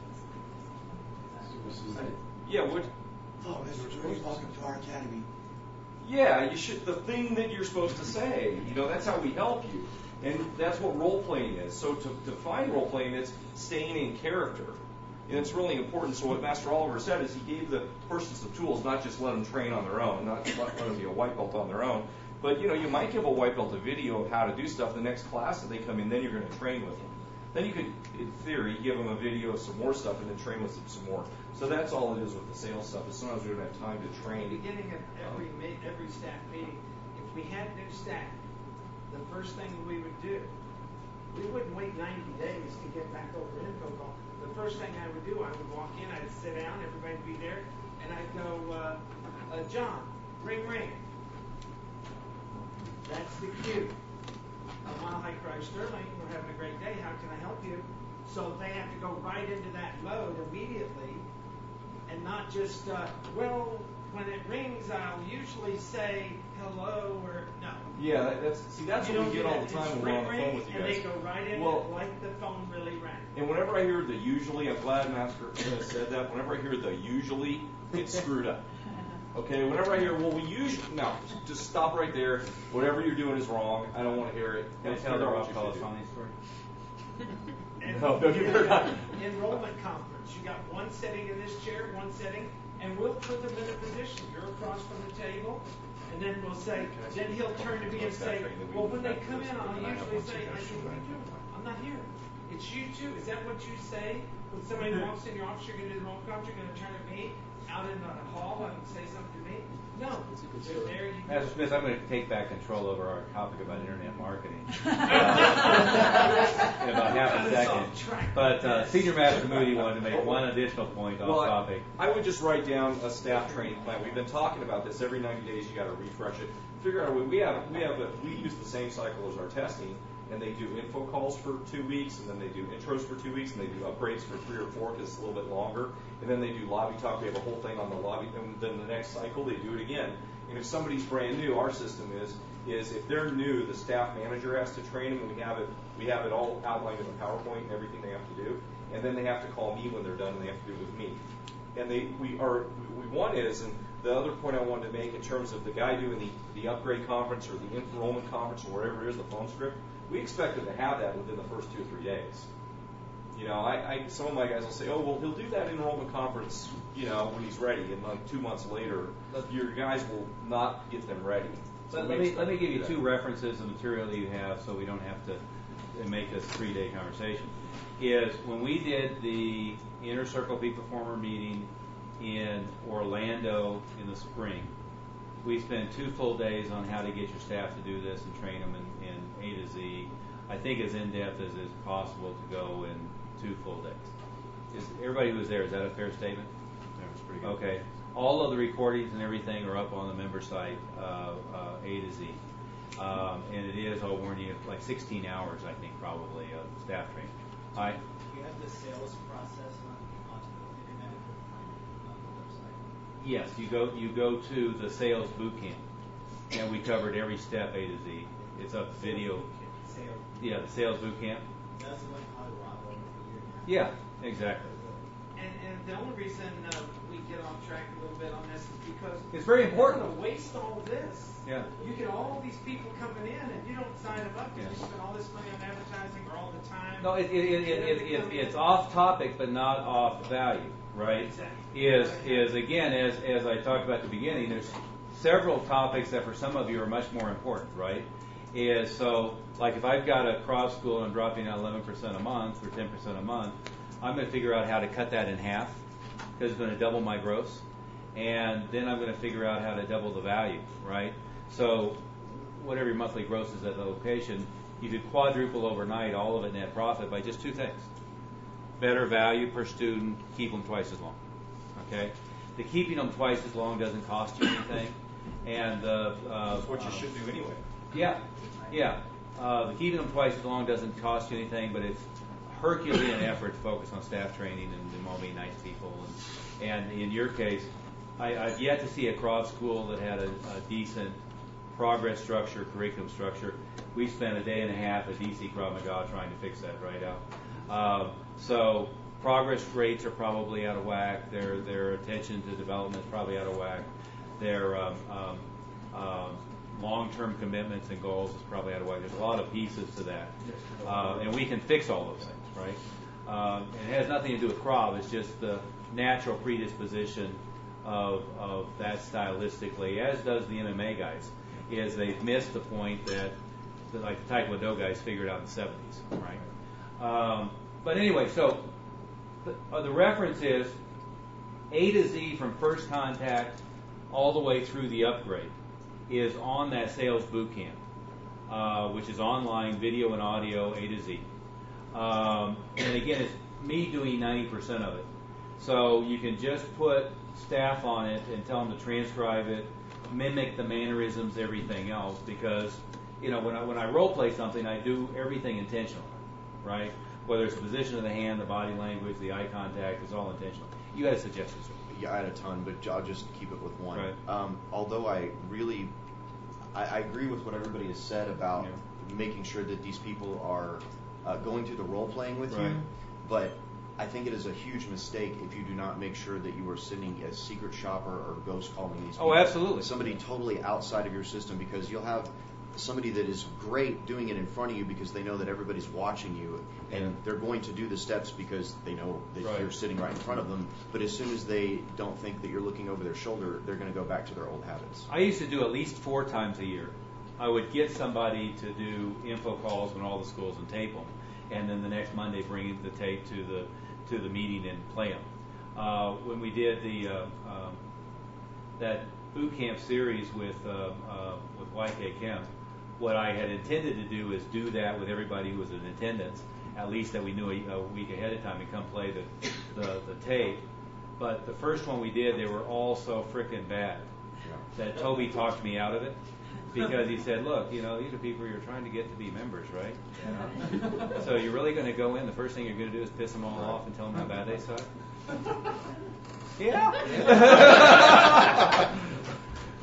I, yeah, what? Oh, Mister George, welcome to our academy. Yeah, you should. The thing that you're supposed to say, you know, that's how we help you, and that's what role playing is. So to define role playing, it's staying in character. And it's really important. So what Master Oliver said is he gave the persons the tools, not just let them train on their own, not let them be a white belt on their own. But, you know, you might give a white belt a video of how to do stuff. The next class that they come in, then you're going to train with them. Then you could, in theory, give them a video of some more stuff and then train with them some more. So that's all it is with the sales stuff. Is sometimes we don't have time to At train. the beginning of every ma- every staff meeting, if we had new staff, the first thing we would do, we wouldn't wait ninety days to get back over info call. The first thing I would do, I would walk in, I'd sit down, everybody would be there, and I'd go, uh, uh, John, ring, ring. That's the cue. A Mile High Cry Sterling, we're having a great day, how can I help you? So they have to go right into that mode immediately, and not just, uh, well, when it rings, I'll usually say hello or no. Yeah, that, that's see, that's You what don't we get do all that. the time It's when we're on the ring, phone ring, with you and guys. they go right in Well, like the phone really rang. And whenever I hear the usually, I'm glad Master uh, said that. Whenever I hear the usually, it's screwed up. Okay, whenever I hear, well, we usually, no, just stop right there. Whatever you're doing is wrong. I don't want to hear it. Can I Let's tell figure the out Ross what you College should do. funny story? And No, no, you better not. Enrollment conference. You got one setting in this chair, one setting, and we'll put them in a position. You're across from the table, and then we'll say, then he'll turn to me and say, well, when they come in, I'll usually say, I said, what are you doing? I'm not here. It's you too. Is that what you say? When somebody walks in your office, you're going to do the enrollment conference, you're going to turn to me out in the hall and say something to me? No. They're there, you go. Master Smith, I'm going to take back control over our topic about internet marketing in about half a second. But uh, Senior Master Moody wanted to make one additional point off Well, I- topic. I would just write down a staff training plan. We've been talking about this. Every ninety days, you got to refresh it. Figure out we have we have a, we use the same cycle as our testing, and they do info calls for two weeks, and then they do intros for two weeks, and they do upgrades for three or four because it's a little bit longer, and then they do lobby talk. We have a whole thing on the lobby, and then the next cycle they do it again. And if somebody's brand new, our system is is if they're new, the staff manager has to train them, and we have it we have it all outlined in the PowerPoint and everything they have to do. And then they have to call me when they're done, and they have to do it with me. And they we are we one is, and the other point I wanted to make in terms of the guy doing the, the upgrade conference or the enrollment conference or whatever it is, the phone script, we expect him to have that within the first two or three days. You know, I, I some of my guys will say, oh, well, he'll do that enrollment conference, you know, when he's ready, and like two months later, your guys will not get them ready. So Let, let me let me give you two references of material that you have, so we don't have to make this a three-day conversation. Is when we did the Inner Circle Peak Performer meeting in Orlando in the spring, we spent two full days on how to get your staff to do this and train them in, in A to Z. I think as in-depth as is possible to go in two full days. Is everybody who was there, is that a fair statement? That was pretty good. Okay. All of the recordings and everything are up on the member site, uh, uh, A to Z. Um, and it is, I'll warn you, like sixteen hours, I think, probably, of staff training. All right? Do you have the sales process on, on the internet or on the website? Yes, you go you go to the sales boot camp, and we covered every step A to Z. It's a video. Sales. Yeah, the sales boot camp. That's the one in Colorado over the year now. Yeah, exactly. And, and the only reason uh, we get off track a little bit on this is because it's very important. We're going to waste all this. Yeah. You get all these people coming in, and you don't sign them up because Yeah. you spend all this money on advertising or all the time. No, it, it, it, it, it, it, it's off topic, but not off value, right? Exactly. Is is again, as as I talked about at the beginning, there's several topics that for some of you are much more important, right? Is so like if I've got a cross school and I'm dropping out eleven percent a month or ten percent a month, I'm going to figure out how to cut that in half because it's going to double my gross, and then I'm going to figure out how to double the value, right? So whatever your monthly gross is at the location, you could quadruple overnight all of it net profit by just two things. Better value per student, keep them twice as long. Okay? The keeping them twice as long doesn't cost you anything. And uh, uh, That's what you uh, should do anyway. Yeah, yeah. Uh, the keeping them twice as long doesn't cost you anything, but it's Herculean effort to focus on staff training and them all being nice people. And, and in your case, I, I've yet to see a cross school that had a, a decent progress structure, curriculum structure. We spent a day and a half at D C Krav Maga trying to fix that right out. Uh, so progress rates are probably out of whack. Their their attention to development is probably out of whack. Their um, um, um, long-term commitments and goals is probably out of whack. There's a lot of pieces to that, uh, and we can fix all those things, right? Um, and it has nothing to do with Krav. It's just the natural predisposition of of that stylistically, as does the M M A guys. Is they've missed the point that, that like the Taekwondo guys figured out in the seventies, right? Um, but anyway, so the, uh, the reference is A to Z from first contact all the way through the upgrade is on that sales boot camp, uh, which is online, video and audio, A to Z. Um, and again, it's me doing ninety percent of it. So you can just put staff on it and tell them to transcribe it, mimic the mannerisms, everything else, because you know when I when I role play something, I do everything intentionally, right? Whether it's the position of the hand, the body language, the eye contact, it's all intentional. You had a suggestion, sir? Yeah, I had a ton, but I'll just keep it with one. Right. Um, although I really, I, I agree with what everybody has said about Yeah. making sure that these people are uh, going through the role playing with Right. you, but I think it is a huge mistake if you do not make sure that you are sending a secret shopper or ghost calling these people. Oh, absolutely. Somebody totally outside of your system, because you'll have somebody that is great doing it in front of you because they know that everybody's watching you, and Yeah. they're going to do the steps because they know that Right. you're sitting right in front of them. But as soon as they don't think that you're looking over their shoulder, they're going to go back to their old habits. I used to do at least four times a year. I would get somebody to do info calls when all the schools and tape them, and then the next Monday bring the tape to the to the meeting and play them. Uh, when we did the uh, uh, that boot camp series with uh, uh, with Y K Kemp, what I had intended to do is do that with everybody who was in attendance, at least that we knew a, a week ahead of time, and come play the, the the tape. But the first one we did, they were all so frickin' bad that Toby talked me out of it. Because he said, look, you know, these are people you're trying to get to be members, right? Yeah. So you're really going to go in, the first thing you're going to do is piss them all off and tell them how bad they suck? Yeah.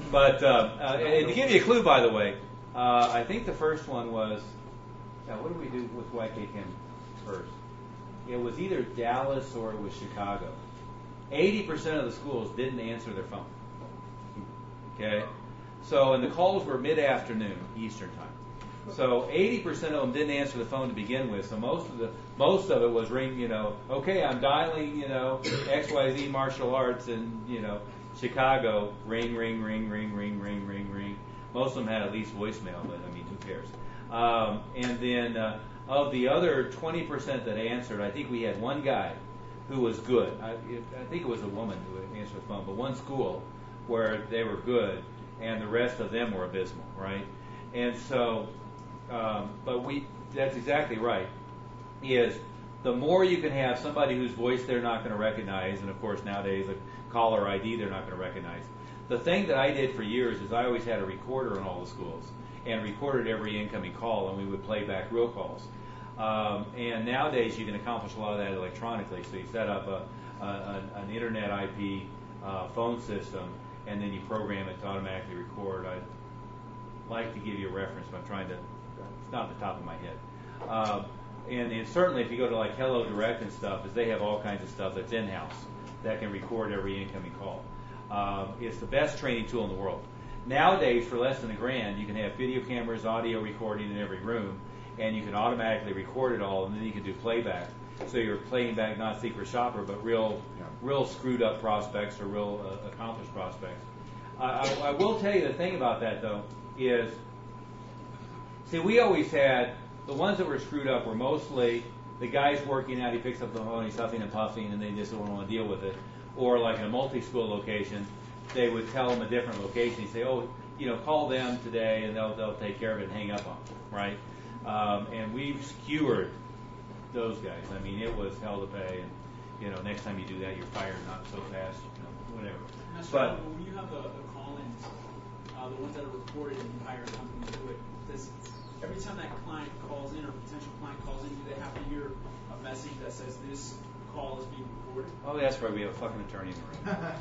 But uh, uh, and to give you a clue, by the way, uh, I think the first one was. Now, what did we do with Y K K first? It was either Dallas or it was Chicago. eighty percent of the schools didn't answer their phone. Okay? So, and the calls were mid-afternoon, Eastern time. So eighty percent of them didn't answer the phone to begin with. So most of the most of it was ring, you know, okay, I'm dialing, you know, X Y Z martial arts in, you know, Chicago, ring, ring, ring, ring, ring, ring, ring, ring. Most of them had at least voicemail, but I mean, who cares? Um, and then uh, of the other twenty percent that answered, I think we had one guy who was good. I, it, I think it was a woman who answered the phone, but one school where they were good, and the rest of them were abysmal, right? And so, um, but we, that's exactly right, is the more you can have somebody whose voice they're not going to recognize, and of course nowadays a caller I D they're not going to recognize. The thing that I did for years is I always had a recorder in all the schools and recorded every incoming call, and we would play back real calls. Um, and nowadays you can accomplish a lot of that electronically. So you set up a, a, an internet I P uh, phone system, and then you program it to automatically record. I'd like to give you a reference, but I'm trying to, it's not the top of my head. Um, and, and certainly if you go to like Hello Direct and stuff, is they have all kinds of stuff that's in-house that can record every incoming call. Um, it's the best training tool in the world. Nowadays, for less than a grand, you can have video cameras, audio recording in every room, and you can automatically record it all, and then you can do playback. So you're playing back not secret shopper, but real, yeah. real screwed up prospects or real uh, accomplished prospects. Uh, I, I will tell you the thing about that though is, see, we always had the ones that were screwed up were mostly the guys working out. He picks up the phone, he's huffing and puffing, and they just don't want to deal with it. Or like in a multi-school location, they would tell them a different location. He'd say, oh, you know, call them today, and they'll they'll take care of it and hang up on them, right? Um, and we've skewered those guys. I mean, it was hell to pay, and you know, next time you do that, you're fired not so fast, you know, whatever. Now, so but when you have the, the call-ins, uh, the ones that are recorded, and you hire a company to do it, does every time that client calls in or potential client calls in, do they have to hear a message that says this call is being recorded? Oh, that's right. We have a fucking attorney in the room.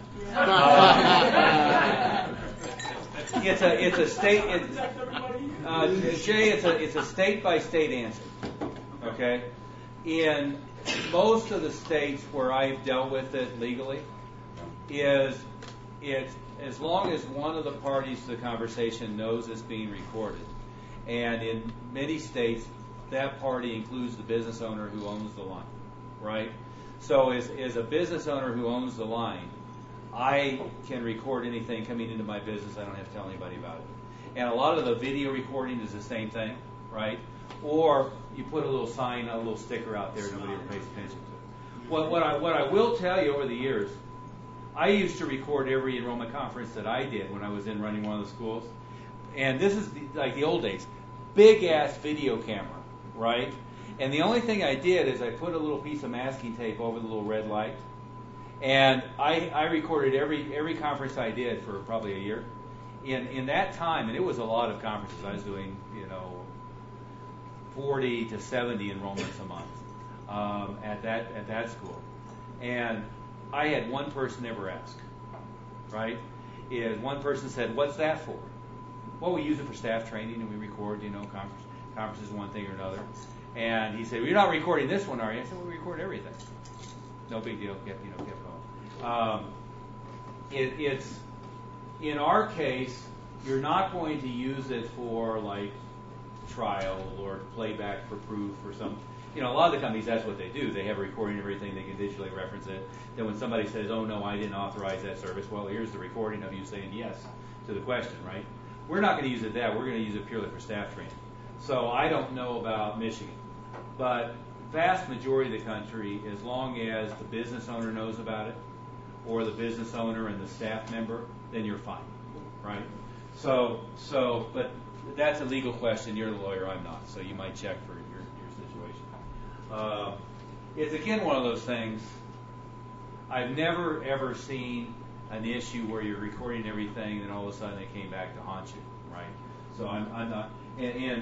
Yeah. uh, it's a it's a state. It's, uh, Jay, it's a it's a state by state answer. Okay, in most of the states where I've dealt with it legally, is it as long as one of the parties to the conversation knows it's being recorded, and in many states that party includes the business owner who owns the line, right? So as, as a business owner who owns the line, I can record anything coming into my business. I don't have to tell anybody about it. And a lot of the video recording is the same thing, right? Or you put a little sign, a little sticker out there nobody ever pays attention to. What, what, I, what I will tell you over the years, I used to record every enrollment conference that I did when I was in running one of the schools. And this is the, like the old days. Big-ass video camera, right? And the only thing I did is I put a little piece of masking tape over the little red light, and I, I recorded every every conference I did for probably a year. In in that time, and it was a lot of conferences. I was doing, you know, forty to seventy enrollments a month um, at that at that school, and I had one person ever ask, right? Is one person said, "What's that for?" Well, we use it for staff training, and we record, you know, conference, conferences, one thing or another. And he said, well, "You're not recording this one, are you?" I said, "Well, we record everything." No big deal. Kept, you know, kept going. Um, it, it's in our case, you're not going to use it for like trial or playback for proof or some. You know, a lot of the companies, that's what they do. They have a recording of everything. They can digitally reference it. Then when somebody says, "Oh no, I didn't authorize that service," well, here's the recording of you saying yes to the question, right? We're not going to use it that. We're going to use it purely for staff training. So I don't know about Michigan. But vast majority of the country, as long as the business owner knows about it, or the business owner and the staff member, then you're fine, right? So, so, but that's a legal question. You're the lawyer, I'm not. So you might check for your, your situation. Uh, it's again one of those things. I've never ever seen an issue where you're recording everything, and all of a sudden it came back to haunt you, right? So I'm, I'm not, and. and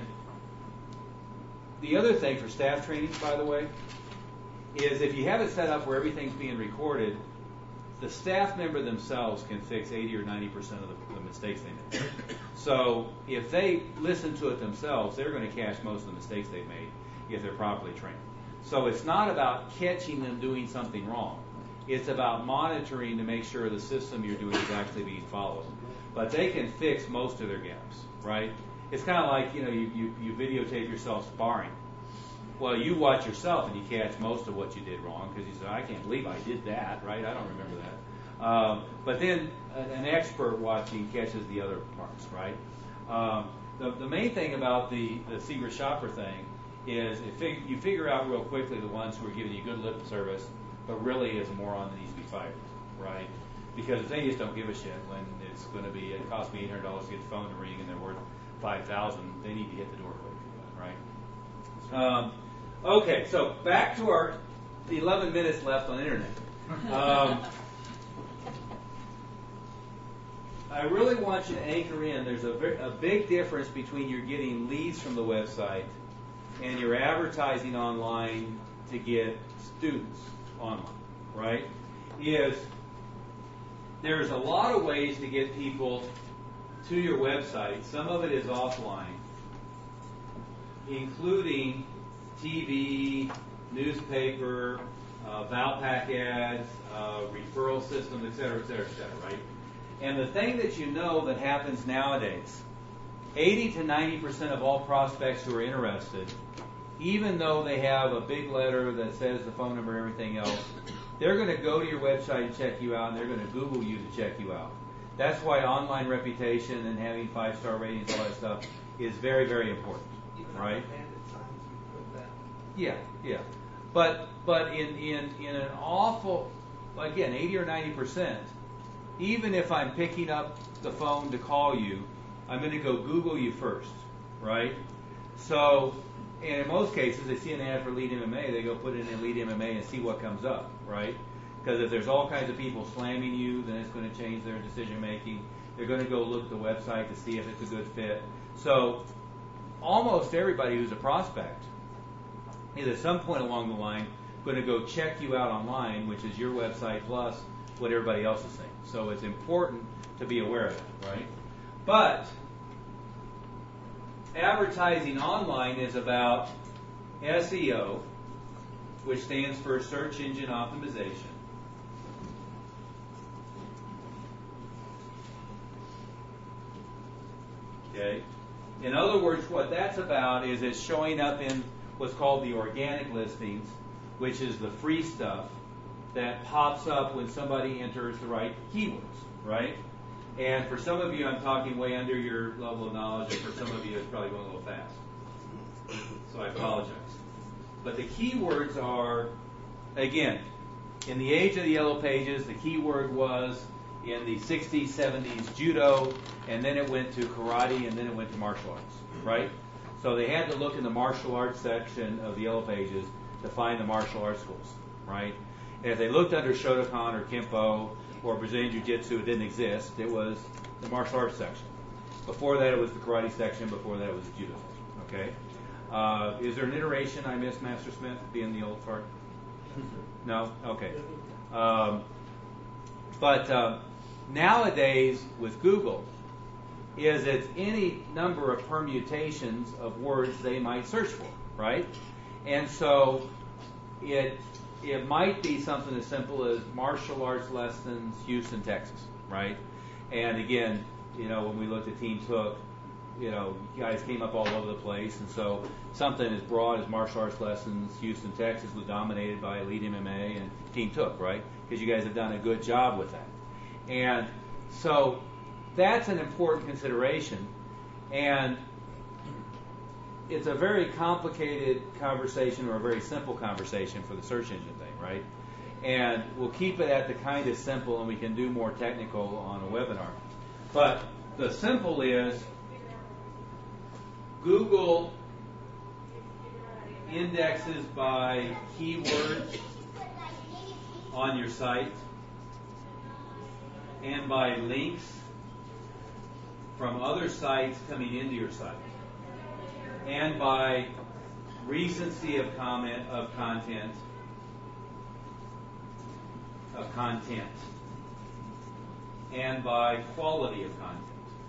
the other thing for staff trainings, by the way, is if you have it set up where everything's being recorded, the staff member themselves can fix eighty or ninety percent of the, the mistakes they make. So if they listen to it themselves, they're going to catch most of the mistakes they've made if they're properly trained. So it's not about catching them doing something wrong. It's about monitoring to make sure the system you're doing is actually being followed. But they can fix most of their gaps, right? It's kind of like, you know, you, you, you videotape yourself sparring. Well, you watch yourself and you catch most of what you did wrong because you say, I can't believe I did that, right? I don't remember that. Um, but then an expert watching catches the other parts, right? Um, the, the main thing about the, the secret shopper thing is it fig- you figure out real quickly the ones who are giving you good lip service, but really is a moron that needs to be fired, right? Because they just don't give a shit when it's going to be, it costs me eight hundred dollars to get the phone to ring and they're worth five thousand dollars. They need to hit the door quick, right? Um, okay, so back to our eleven minutes left on the internet. Um, I really want you to anchor in. There's a, very, a big difference between you're getting leads from the website and you're advertising online to get students online, right? Is there's a lot of ways to get people to your website. Some of it is offline, including T V, newspaper, uh, Valpak ads, uh, referral systems, et cetera, et cetera, et cetera, right? And the thing that you know that happens nowadays, eighty to ninety percent of all prospects who are interested, even though they have a big letter that says the phone number and everything else, they're going to go to your website and check you out, and they're going to Google you to check you out. That's why online reputation and having five-star ratings, all that stuff, is very, very important, Even right? on the bandit signs, you put that. Yeah, yeah. But but in, in, in an awful, again, eighty or ninety percent, even if I'm picking up the phone to call you, I'm going to go Google you first, right? So, and in most cases, they see an ad for Lead M M A, they go put it in Lead M M A and see what comes up, right? Because if there's all kinds of people slamming you, then it's going to change their decision making. They're going to go look at the website to see if it's a good fit. So, almost everybody who's a prospect is at some point along the line going to go check you out online, which is your website plus what everybody else is saying. So it's important to be aware of that, right? But advertising online is about S E O, which stands for Search Engine Optimization. Okay? In other words, what that's about is it's showing up in what's called the organic listings, which is the free stuff that pops up when somebody enters the right keywords, right? And for some of you, I'm talking way under your level of knowledge, and for some of you, it's probably going a little fast. So I apologize. But the keywords are, again, in the age of the yellow pages, the keyword was in the sixties, seventies, judo, and then it went to karate, and then it went to martial arts, right? So they had to look in the martial arts section of the yellow pages to find the martial arts schools, right? And if they looked under Shotokan or Kempo or Brazilian Jiu-Jitsu, it didn't exist. It was the martial arts section. Before that, it was the karate section. Before that, it was the judo section, okay? Uh, is there an iteration I missed, Master Smith, being the old fart? No? Okay. Um, but uh, nowadays, with Google, is it's any number of permutations of words they might search for, right? And so it it might be something as simple as martial arts lessons, Houston, Texas, right? And again, you know, when we looked at Team Took, you know, guys came up all over the place, and so something as broad as martial arts lessons, Houston, Texas, was dominated by Elite M M A and Team Took, right? Because you guys have done a good job with that. And so that's an important consideration, and it's a very complicated conversation or a very simple conversation for the search engine thing, right? And we'll keep it at the kind of simple, and we can do more technical on a webinar. But the simple is Google indexes by keywords on your site and by links from other sites coming into your site, and by recency of comment of content of content. and by quality of content.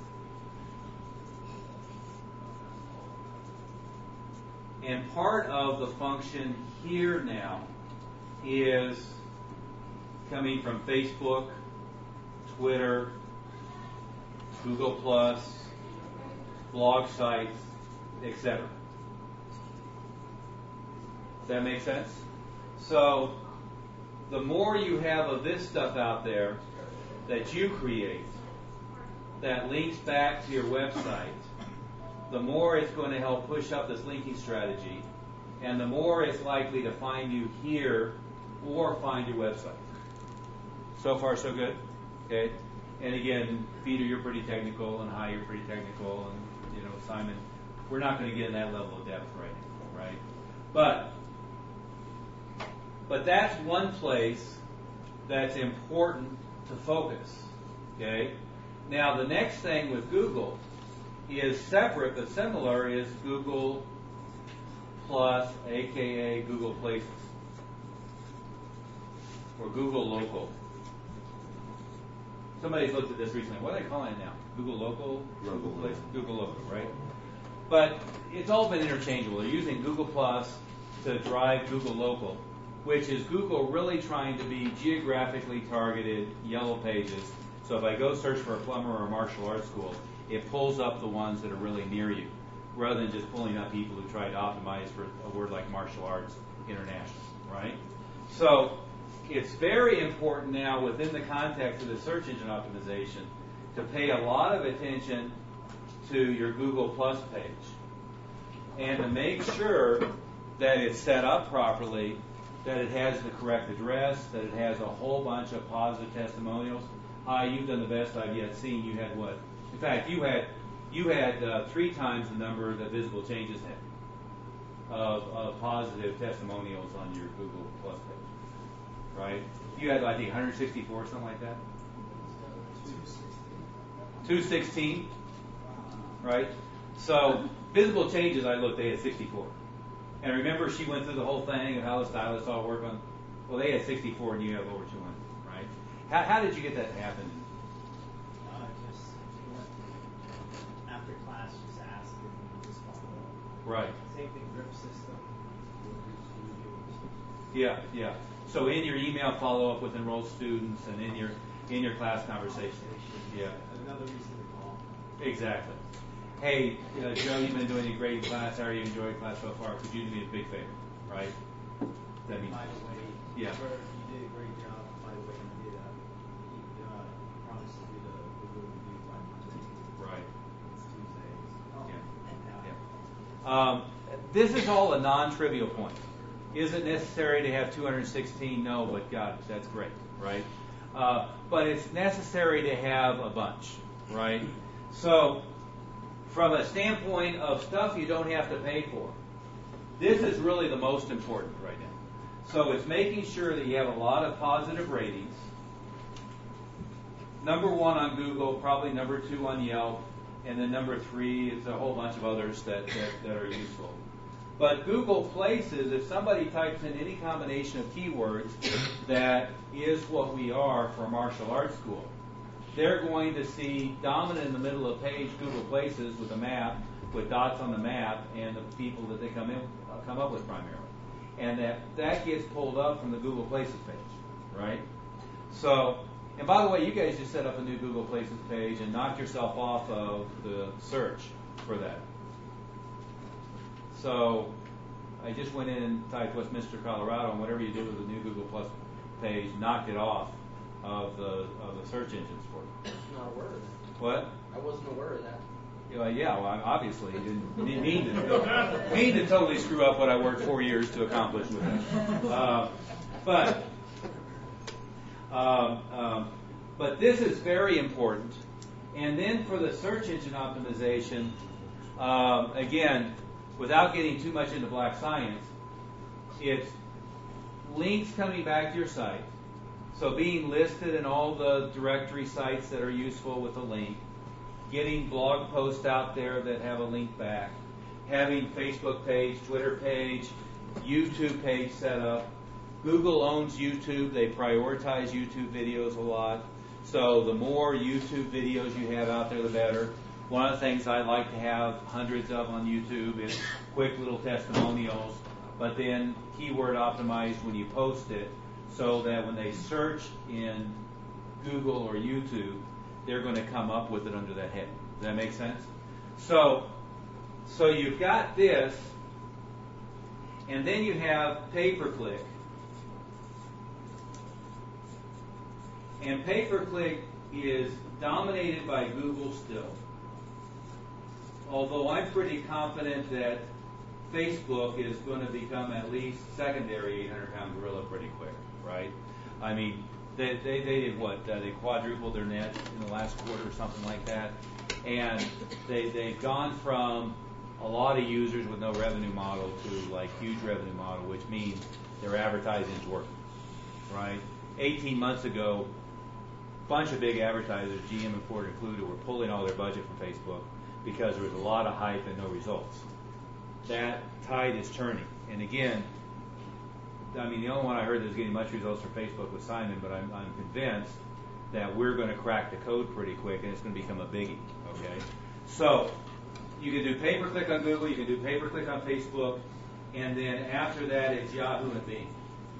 And part of the function here now is coming from Facebook, Twitter, Google Plus, blog sites, et cetera. Does that make sense? So the more you have of this stuff out there that you create that links back to your website, the more it's going to help push up this linking strategy, and the more it's likely to find you here or find your website. So far, so good? Okay? And again, Peter, you're pretty technical, and Hi, you're pretty technical, and, you know, Simon, we're not going to get in that level of depth right now, right? But, but that's one place that's important to focus, okay? Now, the next thing with Google is separate but similar is Google Plus, aka Google Places, or Google Local. Somebody's looked at this recently. What are they calling it now? Google Local? Google Places? Google Local, right? But it's all been interchangeable. They're using Google Plus to drive Google Local, which is Google really trying to be geographically targeted yellow pages. So if I go search for a plumber or a martial arts school, it pulls up the ones that are really near you, rather than just pulling up people who try to optimize for a word like martial arts international, right? So it's very important now within the context of the search engine optimization to pay a lot of attention to your Google Plus page and to make sure that it's set up properly, that it has the correct address, that it has a whole bunch of positive testimonials. Hi, you've done the best I've yet seen. You had what? In fact, you had you had uh, three times the number that Visible Changes had of, of positive testimonials on your Google Plus page, right? You had, I think, one hundred sixty-four, something like that. two sixteen, right? So Visible Changes, I looked, they had sixty-four. And remember, she went through the whole thing of how the stylists all work on. Well, they had sixty-four, and you have over two hundred, right? How, how did you get that to happen? Uh, just after class, just ask and just follow up. Right. Same thing, drip system. Yeah, yeah. So in your email follow-up with enrolled students, and in your in your class conversation. Yeah. Another reason to call. Exactly. Hey, uh, Joe, you've been doing a great class. How are you enjoying class so far? Could you do me a big favor, right? That means. By the way, yeah. For, you did a great job. By the way, you did uh, you, uh, promised to do the Google review by Monday. Right. It's Tuesdays. Oh. Yeah. Yeah. Um, this is all a non-trivial point. Is it necessary to have two hundred sixteen? No, but God, that's great, right? Uh, but it's necessary to have a bunch, right? So, from a standpoint of stuff you don't have to pay for, this is really the most important right now. So it's making sure that you have a lot of positive ratings. Number one on Google, probably number two on Yelp, and then number three is a whole bunch of others that, that, that are useful. But Google Places, if somebody types in any combination of keywords that is what we are for a martial arts school, they're going to see dominant in the middle of the page Google Places with a map, with dots on the map, and the people that they come in uh, come up with primarily. And that, that gets pulled up from the Google Places page, right? So, and by the way, you guys just set up a new Google Places page and knocked yourself off of the search for that. So I just went in and typed Westminster, Colorado, and whatever you did with the new Google Plus page, knocked it off of the of the search engines for you. Not aware of that. What? I wasn't aware of that. You know, yeah, well, obviously, you didn't mean to, mean to totally screw up what I worked four years to accomplish with it. Uh, but, um, um, but this is very important. And then for the search engine optimization, um, again, without getting too much into black science, it's links coming back to your site. So being listed in all the directory sites that are useful with a link, getting blog posts out there that have a link back, having Facebook page, Twitter page, YouTube page set up. Google owns YouTube. They prioritize YouTube videos a lot. So the more YouTube videos you have out there, the better. One of the things I like to have hundreds of on YouTube is quick little testimonials, but then keyword optimized when you post it so that when they search in Google or YouTube, they're going to come up with it under that head. Does that make sense? So, so you've got this, and then you have pay-per-click. And pay-per-click is dominated by Google still. Although I'm pretty confident that Facebook is going to become at least secondary eight hundred pound gorilla pretty quick, right? I mean, they, they, they did what? Uh, they quadrupled their net in the last quarter or something like that. And they, they've gone from a lot of users with no revenue model to like huge revenue model, which means their advertising is working, right? eighteen months ago, a bunch of big advertisers, G M and Ford included, were pulling all their budget from Facebook because there was a lot of hype and no results. That tide is turning. And again, I mean, the only one I heard that was getting much results from Facebook was Simon, but I'm, I'm convinced that we're going to crack the code pretty quick and it's going to become a biggie, okay? So you can do pay-per-click on Google, you can do pay-per-click on Facebook, and then after that it's Yahoo and Bing.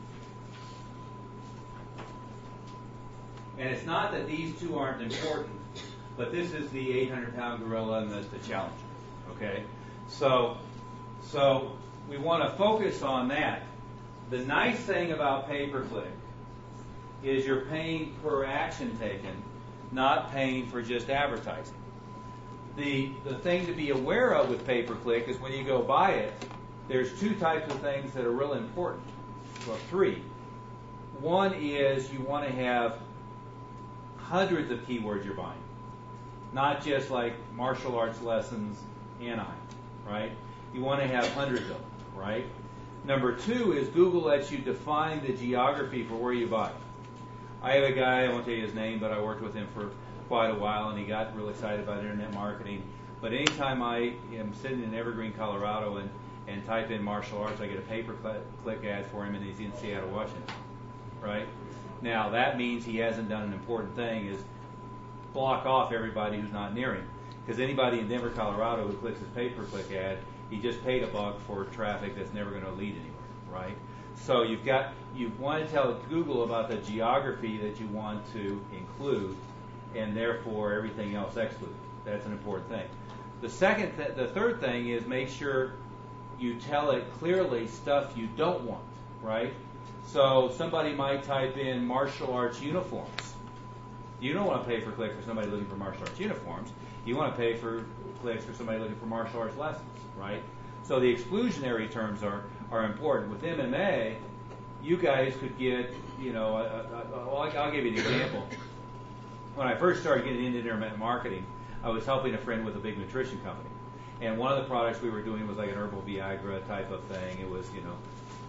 And it's not that these two aren't important, but this is the eight hundred pound gorilla and the, the challenger, okay? So, so we want to focus on that. The nice thing about pay-per-click is you're paying per action taken, not paying for just advertising. The, the thing to be aware of with pay-per-click is when you go buy it, there's two types of things that are really important. Well, three. One is you want to have hundreds of keywords you're buying, not just like martial arts lessons, Anaheim, right? You want to have hundreds of them, right? Number two is Google lets you define the geography for where you buy. I have a guy, I won't tell you his name, but I worked with him for quite a while, and he got real excited about internet marketing. But anytime I am sitting in Evergreen, Colorado, and, and type in martial arts, I get a pay-per-click ad for him, and he's in Seattle, Washington, right? Now, that means he hasn't done an important thing, is block off everybody who's not near him. Because anybody in Denver, Colorado who clicks his pay-per-click ad, he just paid a buck for traffic that's never going to lead anywhere, right? So you've got, you want to tell Google about the geography that you want to include, and therefore everything else excluded. That's an important thing. The second, th- the third thing is make sure you tell it clearly stuff you don't want, right? So somebody might type in martial arts uniforms. You don't want to pay for click for somebody looking for martial arts uniforms. You want to pay for clicks for somebody looking for martial arts lessons, right? So the exclusionary terms are, are important. With M M A, you guys could get, you know, a, a, a, I'll, I'll give you an example. When I first started getting into internet marketing, I was helping a friend with a big nutrition company. And one of the products we were doing was like an herbal Viagra type of thing. It was, you know,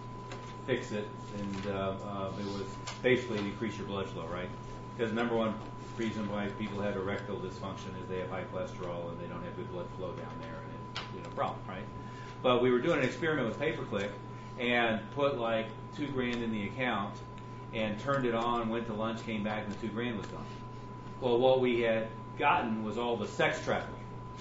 fix it, and uh, uh, it was basically to increase your blood flow, right? Because number one reason why people have erectile dysfunction is they have high cholesterol and they don't have good blood flow down there, and it's, you know, problem, right? But we were doing an experiment with pay-per-click and put like two grand in the account and turned it on, went to lunch, came back, and the two grand was gone. Well, what we had gotten was all the sex traffic.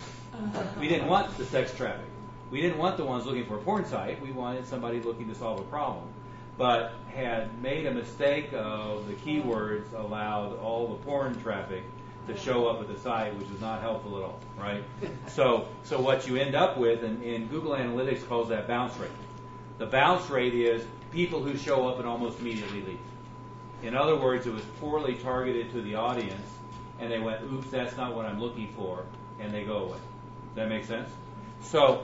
We didn't want the sex traffic. We didn't want the ones looking for a porn site. We wanted somebody looking to solve a problem. But had made a mistake of the keywords allowed all the porn traffic to show up at the site, which is not helpful at all, right? So so what you end up with, and, and Google Analytics calls that bounce rate. The bounce rate is people who show up and almost immediately leave. In other words, it was poorly targeted to the audience, and they went, oops, that's not what I'm looking for, and they go away. Does that make sense? So,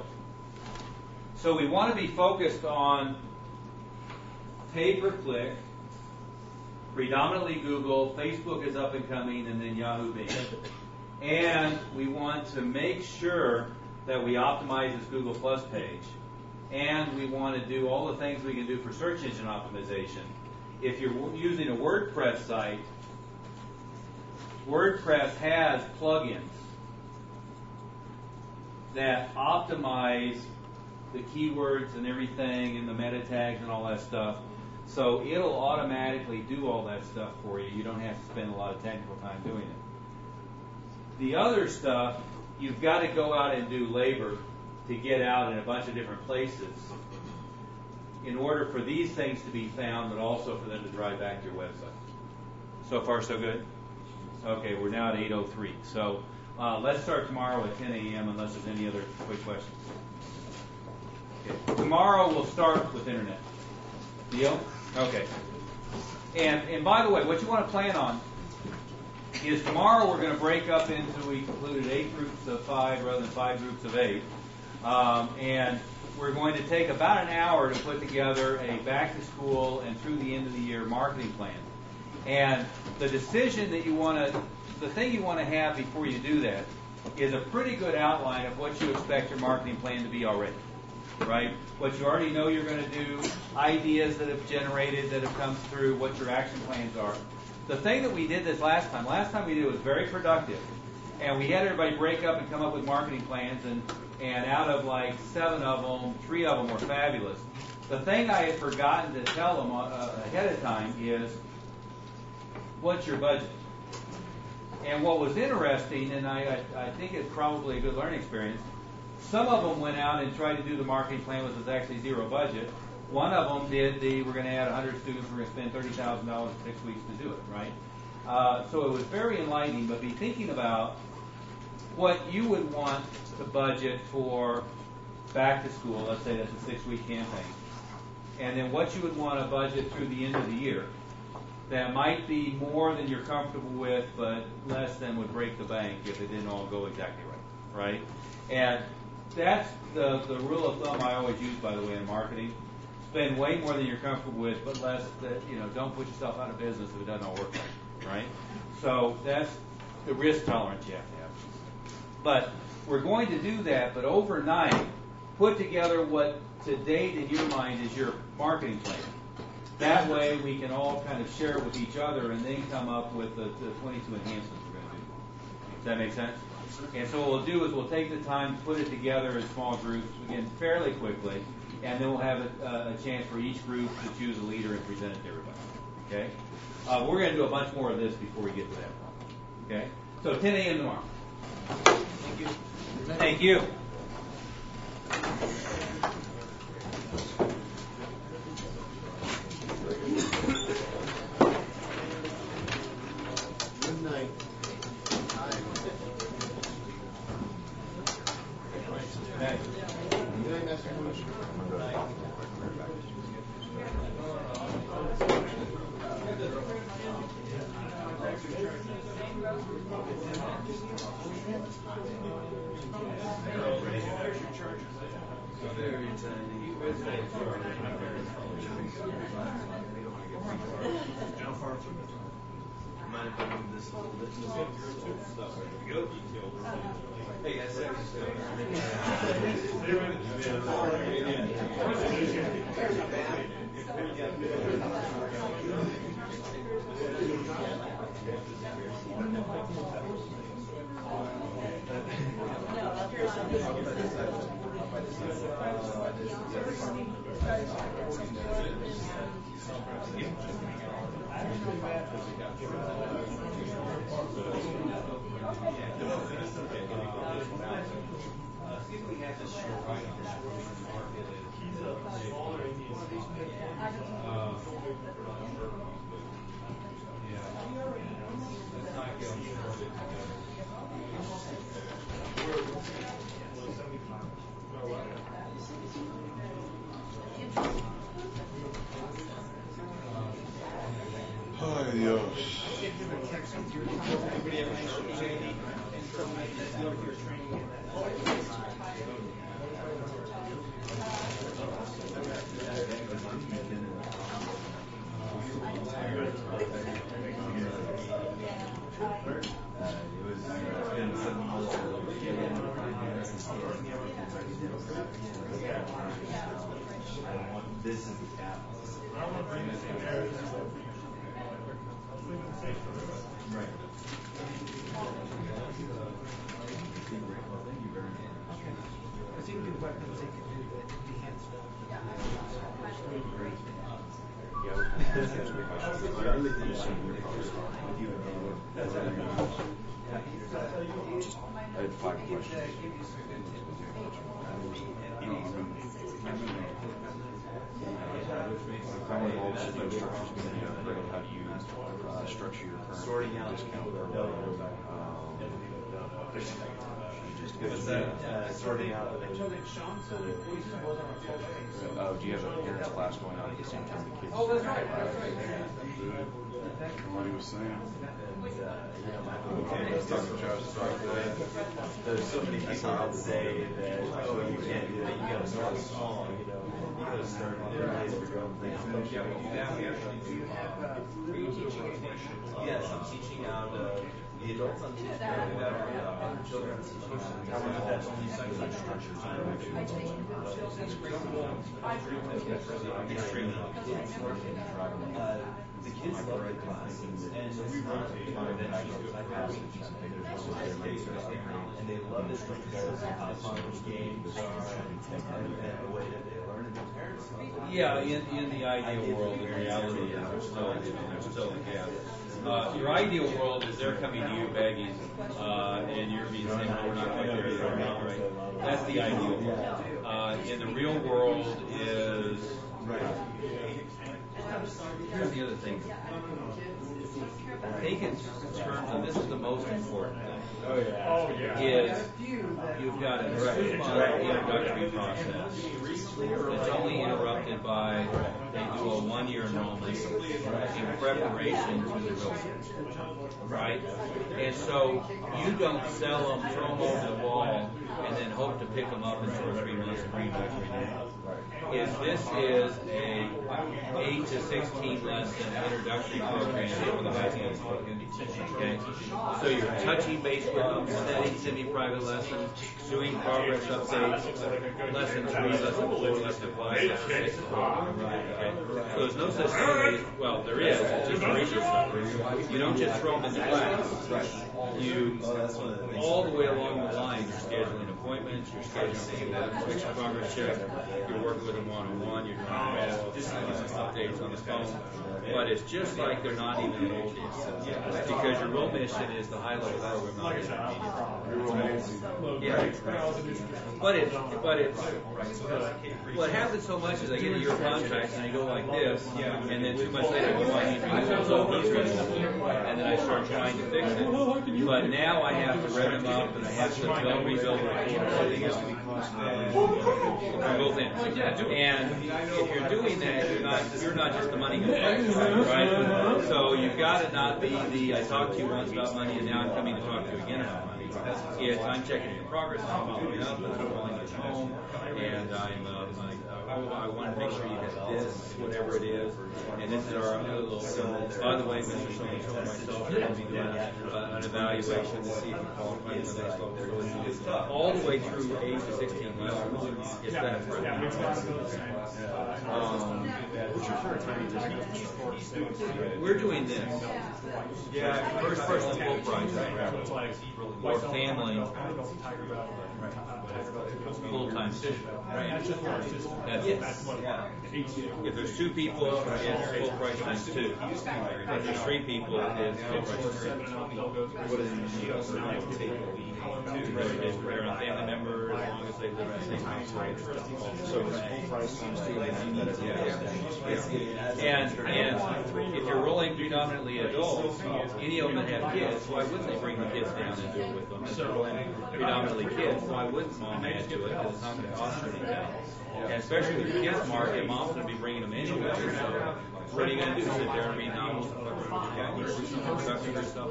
so we want to be focused on pay-per-click, predominantly Google, Facebook is up and coming, and then Yahoo Bing. And we want to make sure that we optimize this Google Plus page. And we want to do all the things we can do for search engine optimization. If you're using a WordPress site, WordPress has plugins that optimize the keywords and everything and the meta tags and all that stuff So it'll automatically do all that stuff for you. You don't have to spend a lot of technical time doing it. The other stuff, you've got to go out and do labor to get out in a bunch of different places in order for these things to be found, but also for them to drive back to your website. So far, so good? Okay, we're now at eight oh three. So uh, let's start tomorrow at ten a.m. unless there's any other quick questions. Okay. Tomorrow we'll start with internet. Deal? Okay. And and by the way, what you want to plan on is tomorrow we're going to break up into, we concluded eight groups of five rather than five groups of eight. Um, and we're going to take about an hour to put together a back to school and through the end of the year marketing plan. And the decision that you want to, the thing you want to have before you do that is a pretty good outline of what you expect your marketing plan to be already. Right? What you already know you're going to do, ideas that have generated, that have come through, what your action plans are. The thing that we did this last time, last time we did it was very productive. And we had everybody break up and come up with marketing plans, and, and out of like seven of them, three of them were fabulous. The thing I had forgotten to tell them uh, ahead of time is, what's your budget? And what was interesting, and I, I, I think it's probably a good learning experience, some of them went out and tried to do the marketing plan, which was actually zero budget. One of them did the, we're going to add one hundred students, we're going to spend thirty thousand dollars in six weeks to do it, right? Uh, so it was very enlightening, but be thinking about what you would want to budget for back to school, let's say that's a six-week campaign, and then what you would want to budget through the end of the year. That might be more than you're comfortable with, but less than would break the bank if it didn't all go exactly right, right? And that's the, the rule of thumb I always use, by the way, in marketing. Spend way more than you're comfortable with, but less that, you know, don't put yourself out of business if it doesn't all work right, right? So that's the risk tolerance you have to have. But we're going to do that, but overnight, put together what to date in your mind is your marketing plan. That way we can all kind of share it with each other and then come up with the, the twenty-two enhancements we're going to do. Does that make sense? And so what we'll do is we'll take the time to put it together in small groups, again, fairly quickly, and then we'll have a, a chance for each group to choose a leader and present it to everybody. Okay? Uh, we're going to do a bunch more of this before we get to that point. Okay? So ten a.m. tomorrow. Thank you. Thank you. Good night. Okay. Good night, Master Commissioner. Good night. Very tiny. Mind if I move this a little bit? Hey, I said Adios. This is the cap. Right. Thank you very much. Because you can do weapons, they can do the enhanced stuff. Yeah. Yeah, I had five questions. How involved is the structure's going to be upgraded? How do you uh, structure your current Sorting out discount the program? um, Because uh, sorting out the Uh, do you have a parents class going on at the same time the kids? Oh, that's right, that's right. Somebody was saying. There's so many people that say that, oh, you can't do that, you gotta start small, you know, you gotta start with your own thing. Yeah, we do that. We actually do have, uh, are you teaching anything? Yes, I'm teaching out, uh, the adults I'm teaching out that are, uh, other children. I'm teaching out that's only psychic structures. Extremely. Uh, the kids love the class, and it's not interventional psychology. And they love this because of how fun the games are and the way that they learn, and their parents love it. Yeah, in, in the ideal world, in reality, there's still, there's still a gap. Uh, your ideal world is they're coming to you begging, uh, and you're being saying, no, we're not quite there yet, right? That's the ideal world. Uh, in the real world is, here's the other thing. Take it in terms of, this is the most important thing. Oh yeah. Oh yeah. Is you've got a two-month introductory process. It's only interrupted by they do a one-year enrollment in preparation to the real right? And so you don't sell them, throw them over the wall, and then hope to pick them up in two or three months and bring them back to renewal. If this is a eight to sixteen lesson introductory program for the high school, okay? So you're touching base with them, setting semi-private lessons, doing progress updates, lesson three, lesson four, lesson five, lesson six, okay? So there's no such thing as, well, there is, it's just research stuff. You don't just throw them in the class. You, all the way along the line, you're scheduling appointments, you're scheduling quick progress checks, you're working with them one-on-one, you're doing updates on the phone. But it's just like they're not even enrolled yet. Because your real mission is the high-level program, not intermediate. Yeah. But it, but it's, what happens so much is I get a year contract and I go like this, and then two months later I go, I need to use those over and then I start trying to fix it. But now I have to rev them up and I have to build, rebuild the everything has to be cost on both ends. And if you're doing that, you're not, you're not just the money guy, right? So you've got to not be the, I talked to you once about money and now I'm coming to talk to you again about money. It's, I'm checking your progress, I'm following up, I'm calling you home, and I'm, uh, like, oh, I want to make sure you get this, whatever it is, and this is our other little, by the way, Mister So-and-so and myself are going to be doing uh, an evaluation to see if you qualify for the next level. So it's all the way through eight to sixteen levels. It's that for um, what's your current time? We're doing this. Yeah, first person full price, or family, full time system. That's it. If there's two people, it's full price times two. If there's three people, it's full price three. What is it? They're on family members as long as they live in the same household. So it's full price times two. And and if you're rolling predominantly adults, any of them that have kids, why wouldn't they bring the kids down and do it with them? If they're rolling predominantly kids, why wouldn't mom add to it? Because it's not going to cost you anything. And especially with the kids market, mom's going to be bringing them anyway. So what are you going to do? Sit there and read novels and fuck around with your cat? Productive yourself?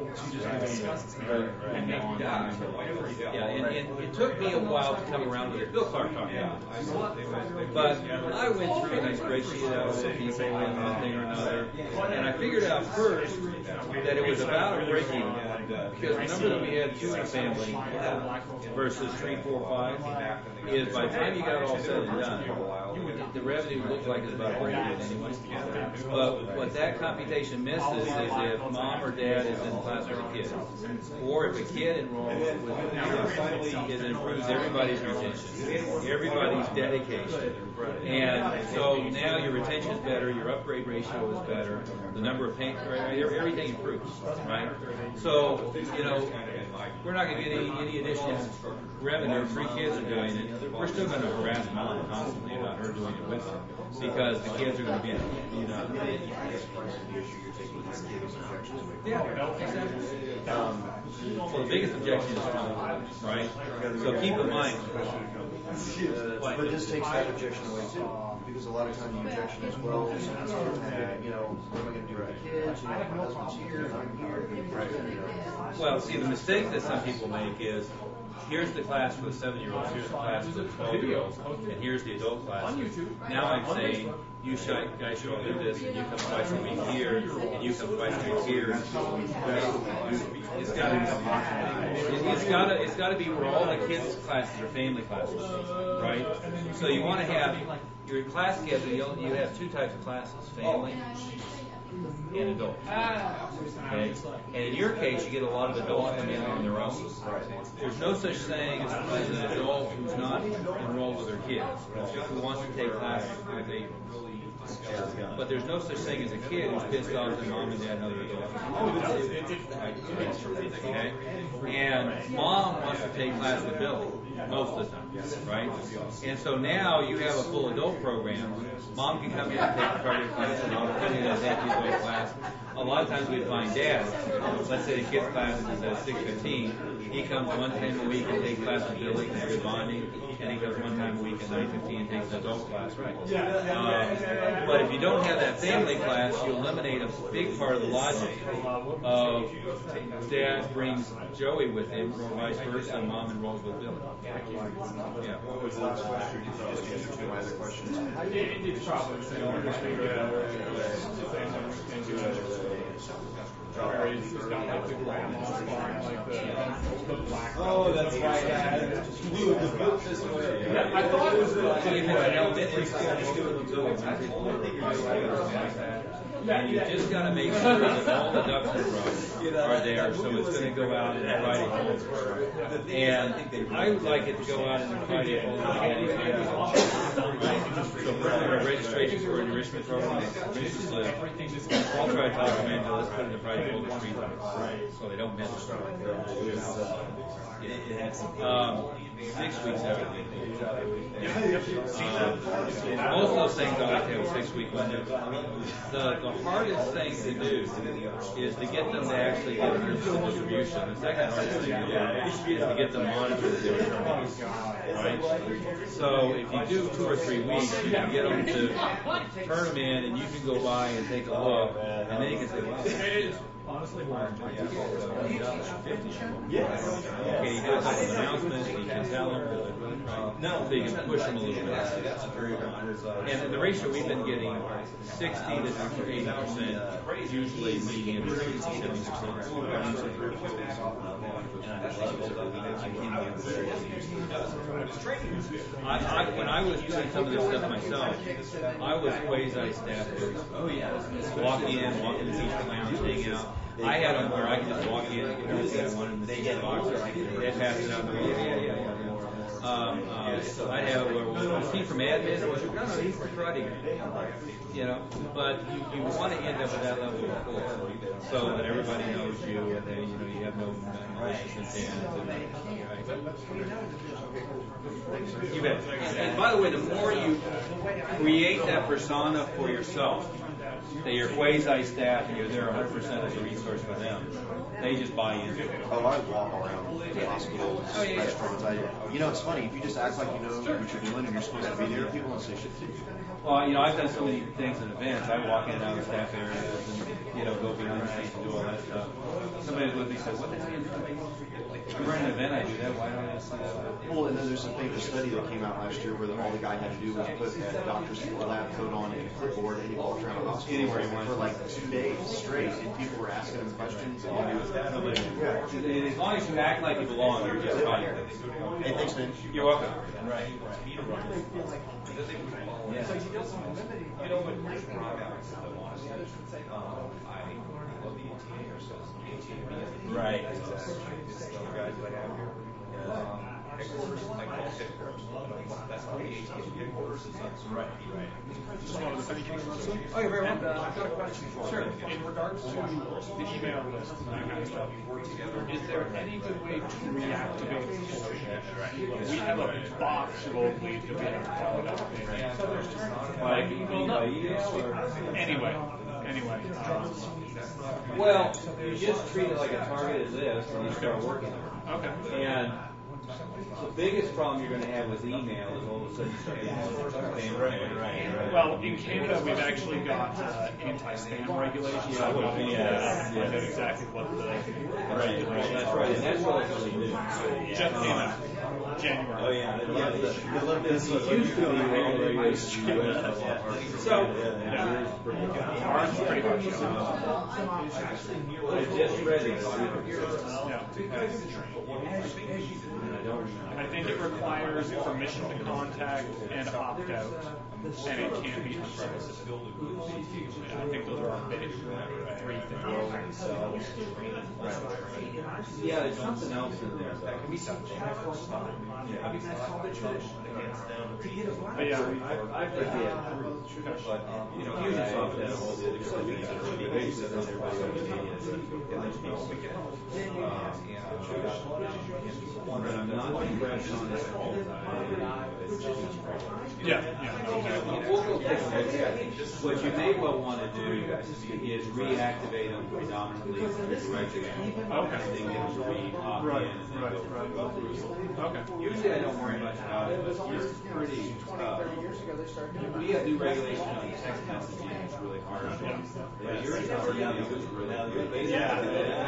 Yeah, and, and it took me a while to come around with it. Bill Clark talked about it. But I went through and I spreadsheeted out all the people and one thing or another. And I figured out first that it was about breaking, because remember that we had two in a family versus three, four, five, is by the time you got it all said and done, the revenue looked like it was about breaking anyway. But what that computation misses is if mom or dad is in class with a kid, or if a kid enrolls with it improves everybody's retention, everybody's dedication. And so now your retention is better, your upgrade ratio is better, the number of paint, everything improves, right? So, you know, we're not going to get any, any additional revenue. Three kids are doing it. We're still going to harass mom constantly about her doing it with them because the kids are going to be, you know. Yeah, exactly. Um, so the biggest objection is time, right? So keep in mind. Uh, but this takes that objection away too, because a lot of times the objection is, well, uh, you know, what am I going to do with the kids? You know, my husband's here, and I'm here. Right. You know. Well, see, the mistake that some people make is, here's the class for the seven-year-olds, here's the class for the twelve-year-olds, and here's the adult class. Now I'm saying, you guys should all do this, and you come twice a week here, and you come twice a week here. It's got to, it's got to, it's got to be where all the kids' classes are family classes, right? So you want to have your class schedule. You have two types of classes: family and adult. Okay? And in your case, you get a lot of adults coming in on their own. There's no such thing as, as an adult who's not enrolled with their kids, who wants to take classes with a But there's no such thing as a kid who's pissed off that mom and dad know they're adults. Okay? And mom wants to take class with Billy most of the time, right? And so now you have a full adult program. Mom can come in and take the cardio class, and I'll put in a adult class. A lot of times we find dads, let's say the kids' class is at six fifteen, he comes one time a week and takes class with Billy because they're bonding, and he comes one time a week at nine fifteen and takes an adult class, right? Um, but if you don't have that family class, you eliminate a big part of the logic of dad brings Joey with him, or vice versa, and mom enrolls with Billy. Yeah. What was the last question? Did you just answer two of my other questions? It's probably the same one. Where he's got like the grandma's barn, like the, the black. Oh, that's why I had it moved the book this way. Yeah, I thought it was the. Even in elementary school, and you just got to make sure that all the ducks in a row are there, so it's going to go out in the Friday folder. And I would like it to go out in the Friday folder again. So for our registration for an enrichment program, enrichment slip, I'll try to talk them into, let's put it in the Friday folder three times, so they don't miss it. Um, six weeks everything. Um, most of those things I like to have a six week window. The, the hardest thing to do is to get them to actually get rid of the distribution. The second hardest thing to do is to get them monitored their returns. Right? So if you do two or three weeks, you can get them to turn them in, and you can go by and take a look, and then you can say, wow. Honestly, we're fifty. Okay, you got like an announcement, you can tell them, so you can push them a little bit. And the ratio we've been getting, sixty to eighty percent, usually median is seventy percent. I, I, when I was doing some of this stuff myself, I was quasi-staff. Oh yeah, walk in, walk in the teacher lounge, hang out. I had them where I could just walk in and get everything I wanted in the teacher box. They pass it out. Yeah, yeah, yeah, yeah. Um, uh, I have a was he from admin? Or was it, no, no, he's the karate guy. You know, but you, you want to end up at that level of rapport, so that everybody knows you, and then you know you have no malicious intent. Right? You bet. And, and by the way, the more you create that persona for yourself, that you're quasi-staff and you're there one hundred percent as a resource for them, they just buy into it. Oh, I walk around hospitals, oh, yeah, restaurants. I, you know, it's funny. If you just act like you know what you're doing and you're supposed to be there, people won't say shit to you. Well, you know, I've done so many things in events. I walk in and out of staff areas, and you know, go behind the scenes and do all that stuff. Somebody with me said, what the hell are you doing? I'm running an event, I do that, why don't I see that? Well, and then there's a famous study that came out last year where the, all the guy had to do was put that doctor's lab coat on and a clipboard, and he walked around the hospital Anywhere he wanted. for like two days straight, and people were asking him questions. And he was Nobody- As long as you act like you belong, you're just fine. Hey, thanks, man. You're welcome. Right. Yeah. So you know what Rich Rock Alex um, I love the A T A or so A T A. Right. It's the other guys that I have here. Um, headquarters, I call it headquarters. That's how the A T A headquarters is. Right, right. Just wanted to say, can you run some? Oh, you're very And, welcome. uh, I've got a question for you. Sure. In regards to the email list and that kind of stuff, is there any good way to reactivate the storage? We have a box globally to be able to call it up. Like, well, no, or Anyway, anyway. Um, Well, you just treat it like a targeted list and you start working on it. Okay. And the biggest problem you're going to have with email is all of a sudden you start getting all the spam. Right, right, right. Well, in Canada, we've actually got uh, anti-spam regulations. So Yeah, I know yes, yes. exactly what the Right, right, that's right. And that's relatively new. just came out January. Oh, yeah. Yeah, the, the, the, this used to be all regulations in the U S. So, yeah, ours is pretty much. Uh, I just read it. Yeah. I think it requires permission to contact and opt out, and it can be unsolicited. I think those are our big three things. Yeah, there's something else in there. That can be something. Yeah. But yeah, I've, I've forget. But, um, you know, usually off that whole deal, because we basically send everybody over to media. But I'm not impressed on this. yeah, yeah. Okay. We'll go take a look at it. What you may well want to do is reactivate them predominantly directly. Okay. And then get them to re-opt Right, in and then right, go right. go through. Okay. Usually I don't worry much about it, but it's pretty, uh, we have new regulations on text messaging, it's really hard. But yours already is really good. Yeah.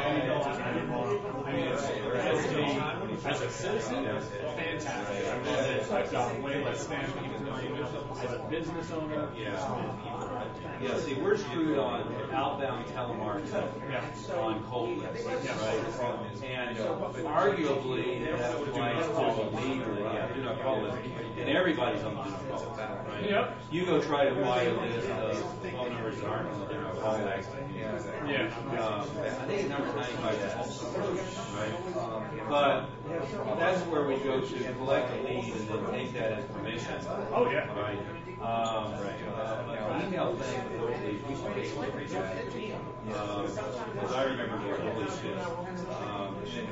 I mean, it's, as, a, as a citizen, fantastic. I love it. I've got way less spam people in my email. As a business owner, Yeah, see, we're screwed on outbound telemarketing on cold lists, right? And arguably, that applies to legally, yeah, do not call list. And everybody's on the do not call list, right? Yep. You go try to buy a list of phone numbers that aren't on the do not call list. yeah. Um, I think the number's ninety-five percent, right? But that's where we go to collect a lead and then take that as permission. Oh, yeah. Right. Um, uh, email thing, we should be able to reach out. Um, because I remember going, holy shit. Um, and,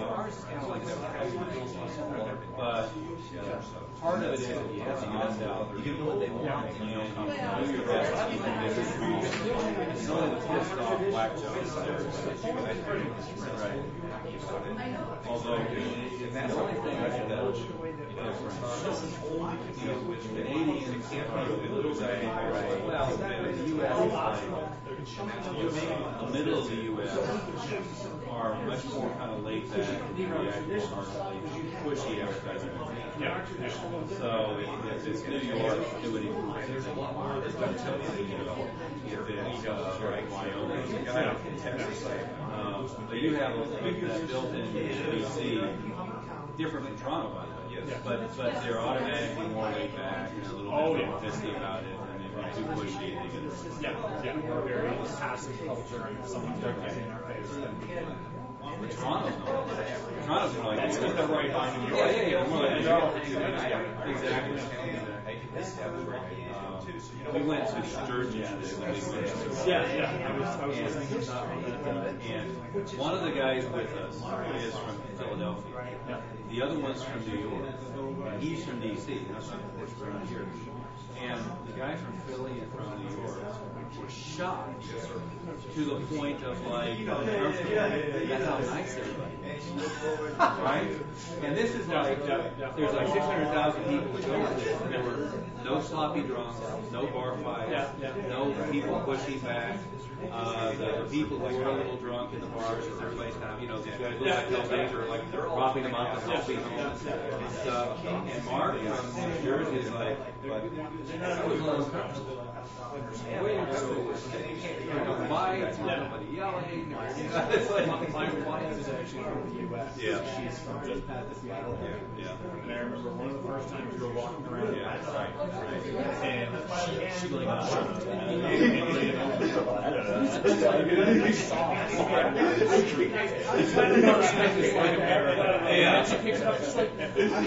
uh, but part of it is you have to opt out. You know what they want, and you do your best to keep them busy. It's only the pissed off black jobs there. Right. Although, the only thing I think that was Canadians can't be a little bit, well, the U S is like, the middle of the U S are much more kind of laid back, react more heartily, pushy advertising. Yeah. So if it's New York, do it even worse. There's a lot more that's going to tell you, you know, if it's uh, like Wyoming, Texas. Um, but you have that built in B C, different from Toronto, by the way. Yes. But but they're automatically more laid back and a little bit Oh, more yeah. fisty about it, and if you're too pushy, they get it. Yeah, yeah, we're very passive culture, and if someone's getting in our face, then Toronto's not. Toronto's not like that's because they're right by New York. Yeah, yeah, yeah. Well, yeah, exactly. Um, we went to Sturgis today when we went to Yeah, yeah. I was, I was listening to that on that. Uh, and one of the guys with us is from Philadelphia. Yeah. The other one's from New York. And he's from D C. That's of course around here. And the guys from Philly and from New York were shocked to the point of like, that's how nice everybody is. Right? And this is like, there's like six hundred thousand people that go to this, and there were no sloppy drunks, no bar fights, no people pushing back. Uh, the, the people who were a little drunk in the bars, because everybody's kind of, you know, these guys look like they'll danger, like they're propping them up and helping them and stuff. And Mark from New Jersey is like, but that was a little uncomfortable. Way to go. You know, fights, nobody yelling. Or, you know, it's like, my, my wife is actually from the U S Yeah. She's from just past the Seattle area. Yeah. Yeah. And I remember one of the first times we were walking around Yeah, right, right. and she, she like, uh, I don't know. Yeah. She picks it up just like,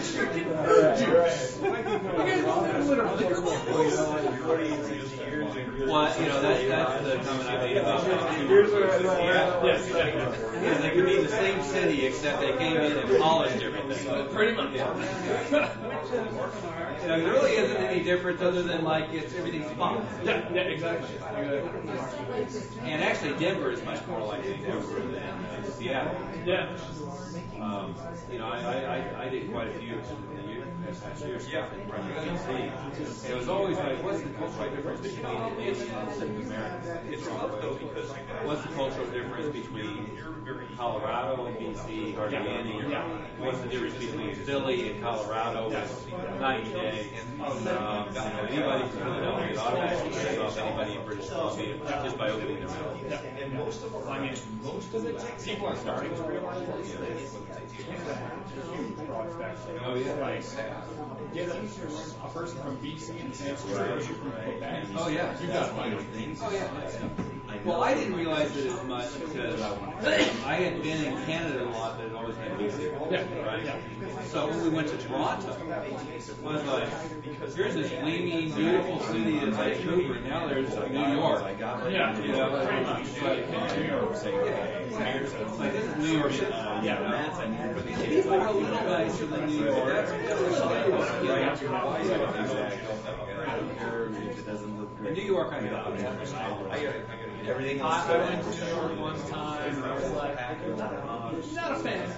well, you know, that, that's the comment I made about Vancouver. Yeah, they could be the same city, except they came in and polished everything. Pretty much. Yeah. You know, there really isn't any difference other than like it's everything's fun. Yeah, yeah, exactly. And actually, Denver is much more like Denver than uh, Seattle. Yeah. Um, you know, I, I, I, I did quite a few years stuff in D C. It was always like, what's the cultural difference between Canadians and Americans? It's tough though because what's the cultural difference between Colorado and B C or Indiana? What's the difference between Philly and Colorado? It's night and day. Um, you know, anybody from Philadelphia automatically pays off anybody in British Columbia just by opening their mouth. And most of them, I mean, most of the people are starting to realize this. Oh yeah. Like, get a, a person from B C and San Francisco from Quebec. Oh yeah. You got minor things. Oh yeah. Well, I didn't realize it as much because I had been in Canada a lot, but it always had music. Yeah. Right? So when we went to Toronto, I was like, here's this gleaming, beautiful city of Vancouver, and now there's New York. Yeah. You know, pretty much. it's like, New York. It's like, this is New York. Yeah. People are a little nicer than New York. In New York, I got everything I, I went to New York one time, and I was like, not a fan.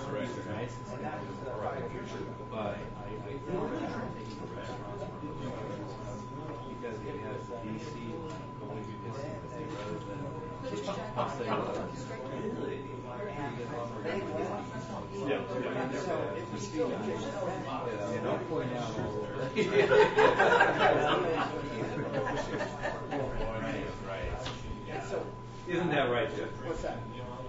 But because it has D C going to rather than I'll say Yeah. And I'll point out all Right. Isn't that right, Jeff? What's that?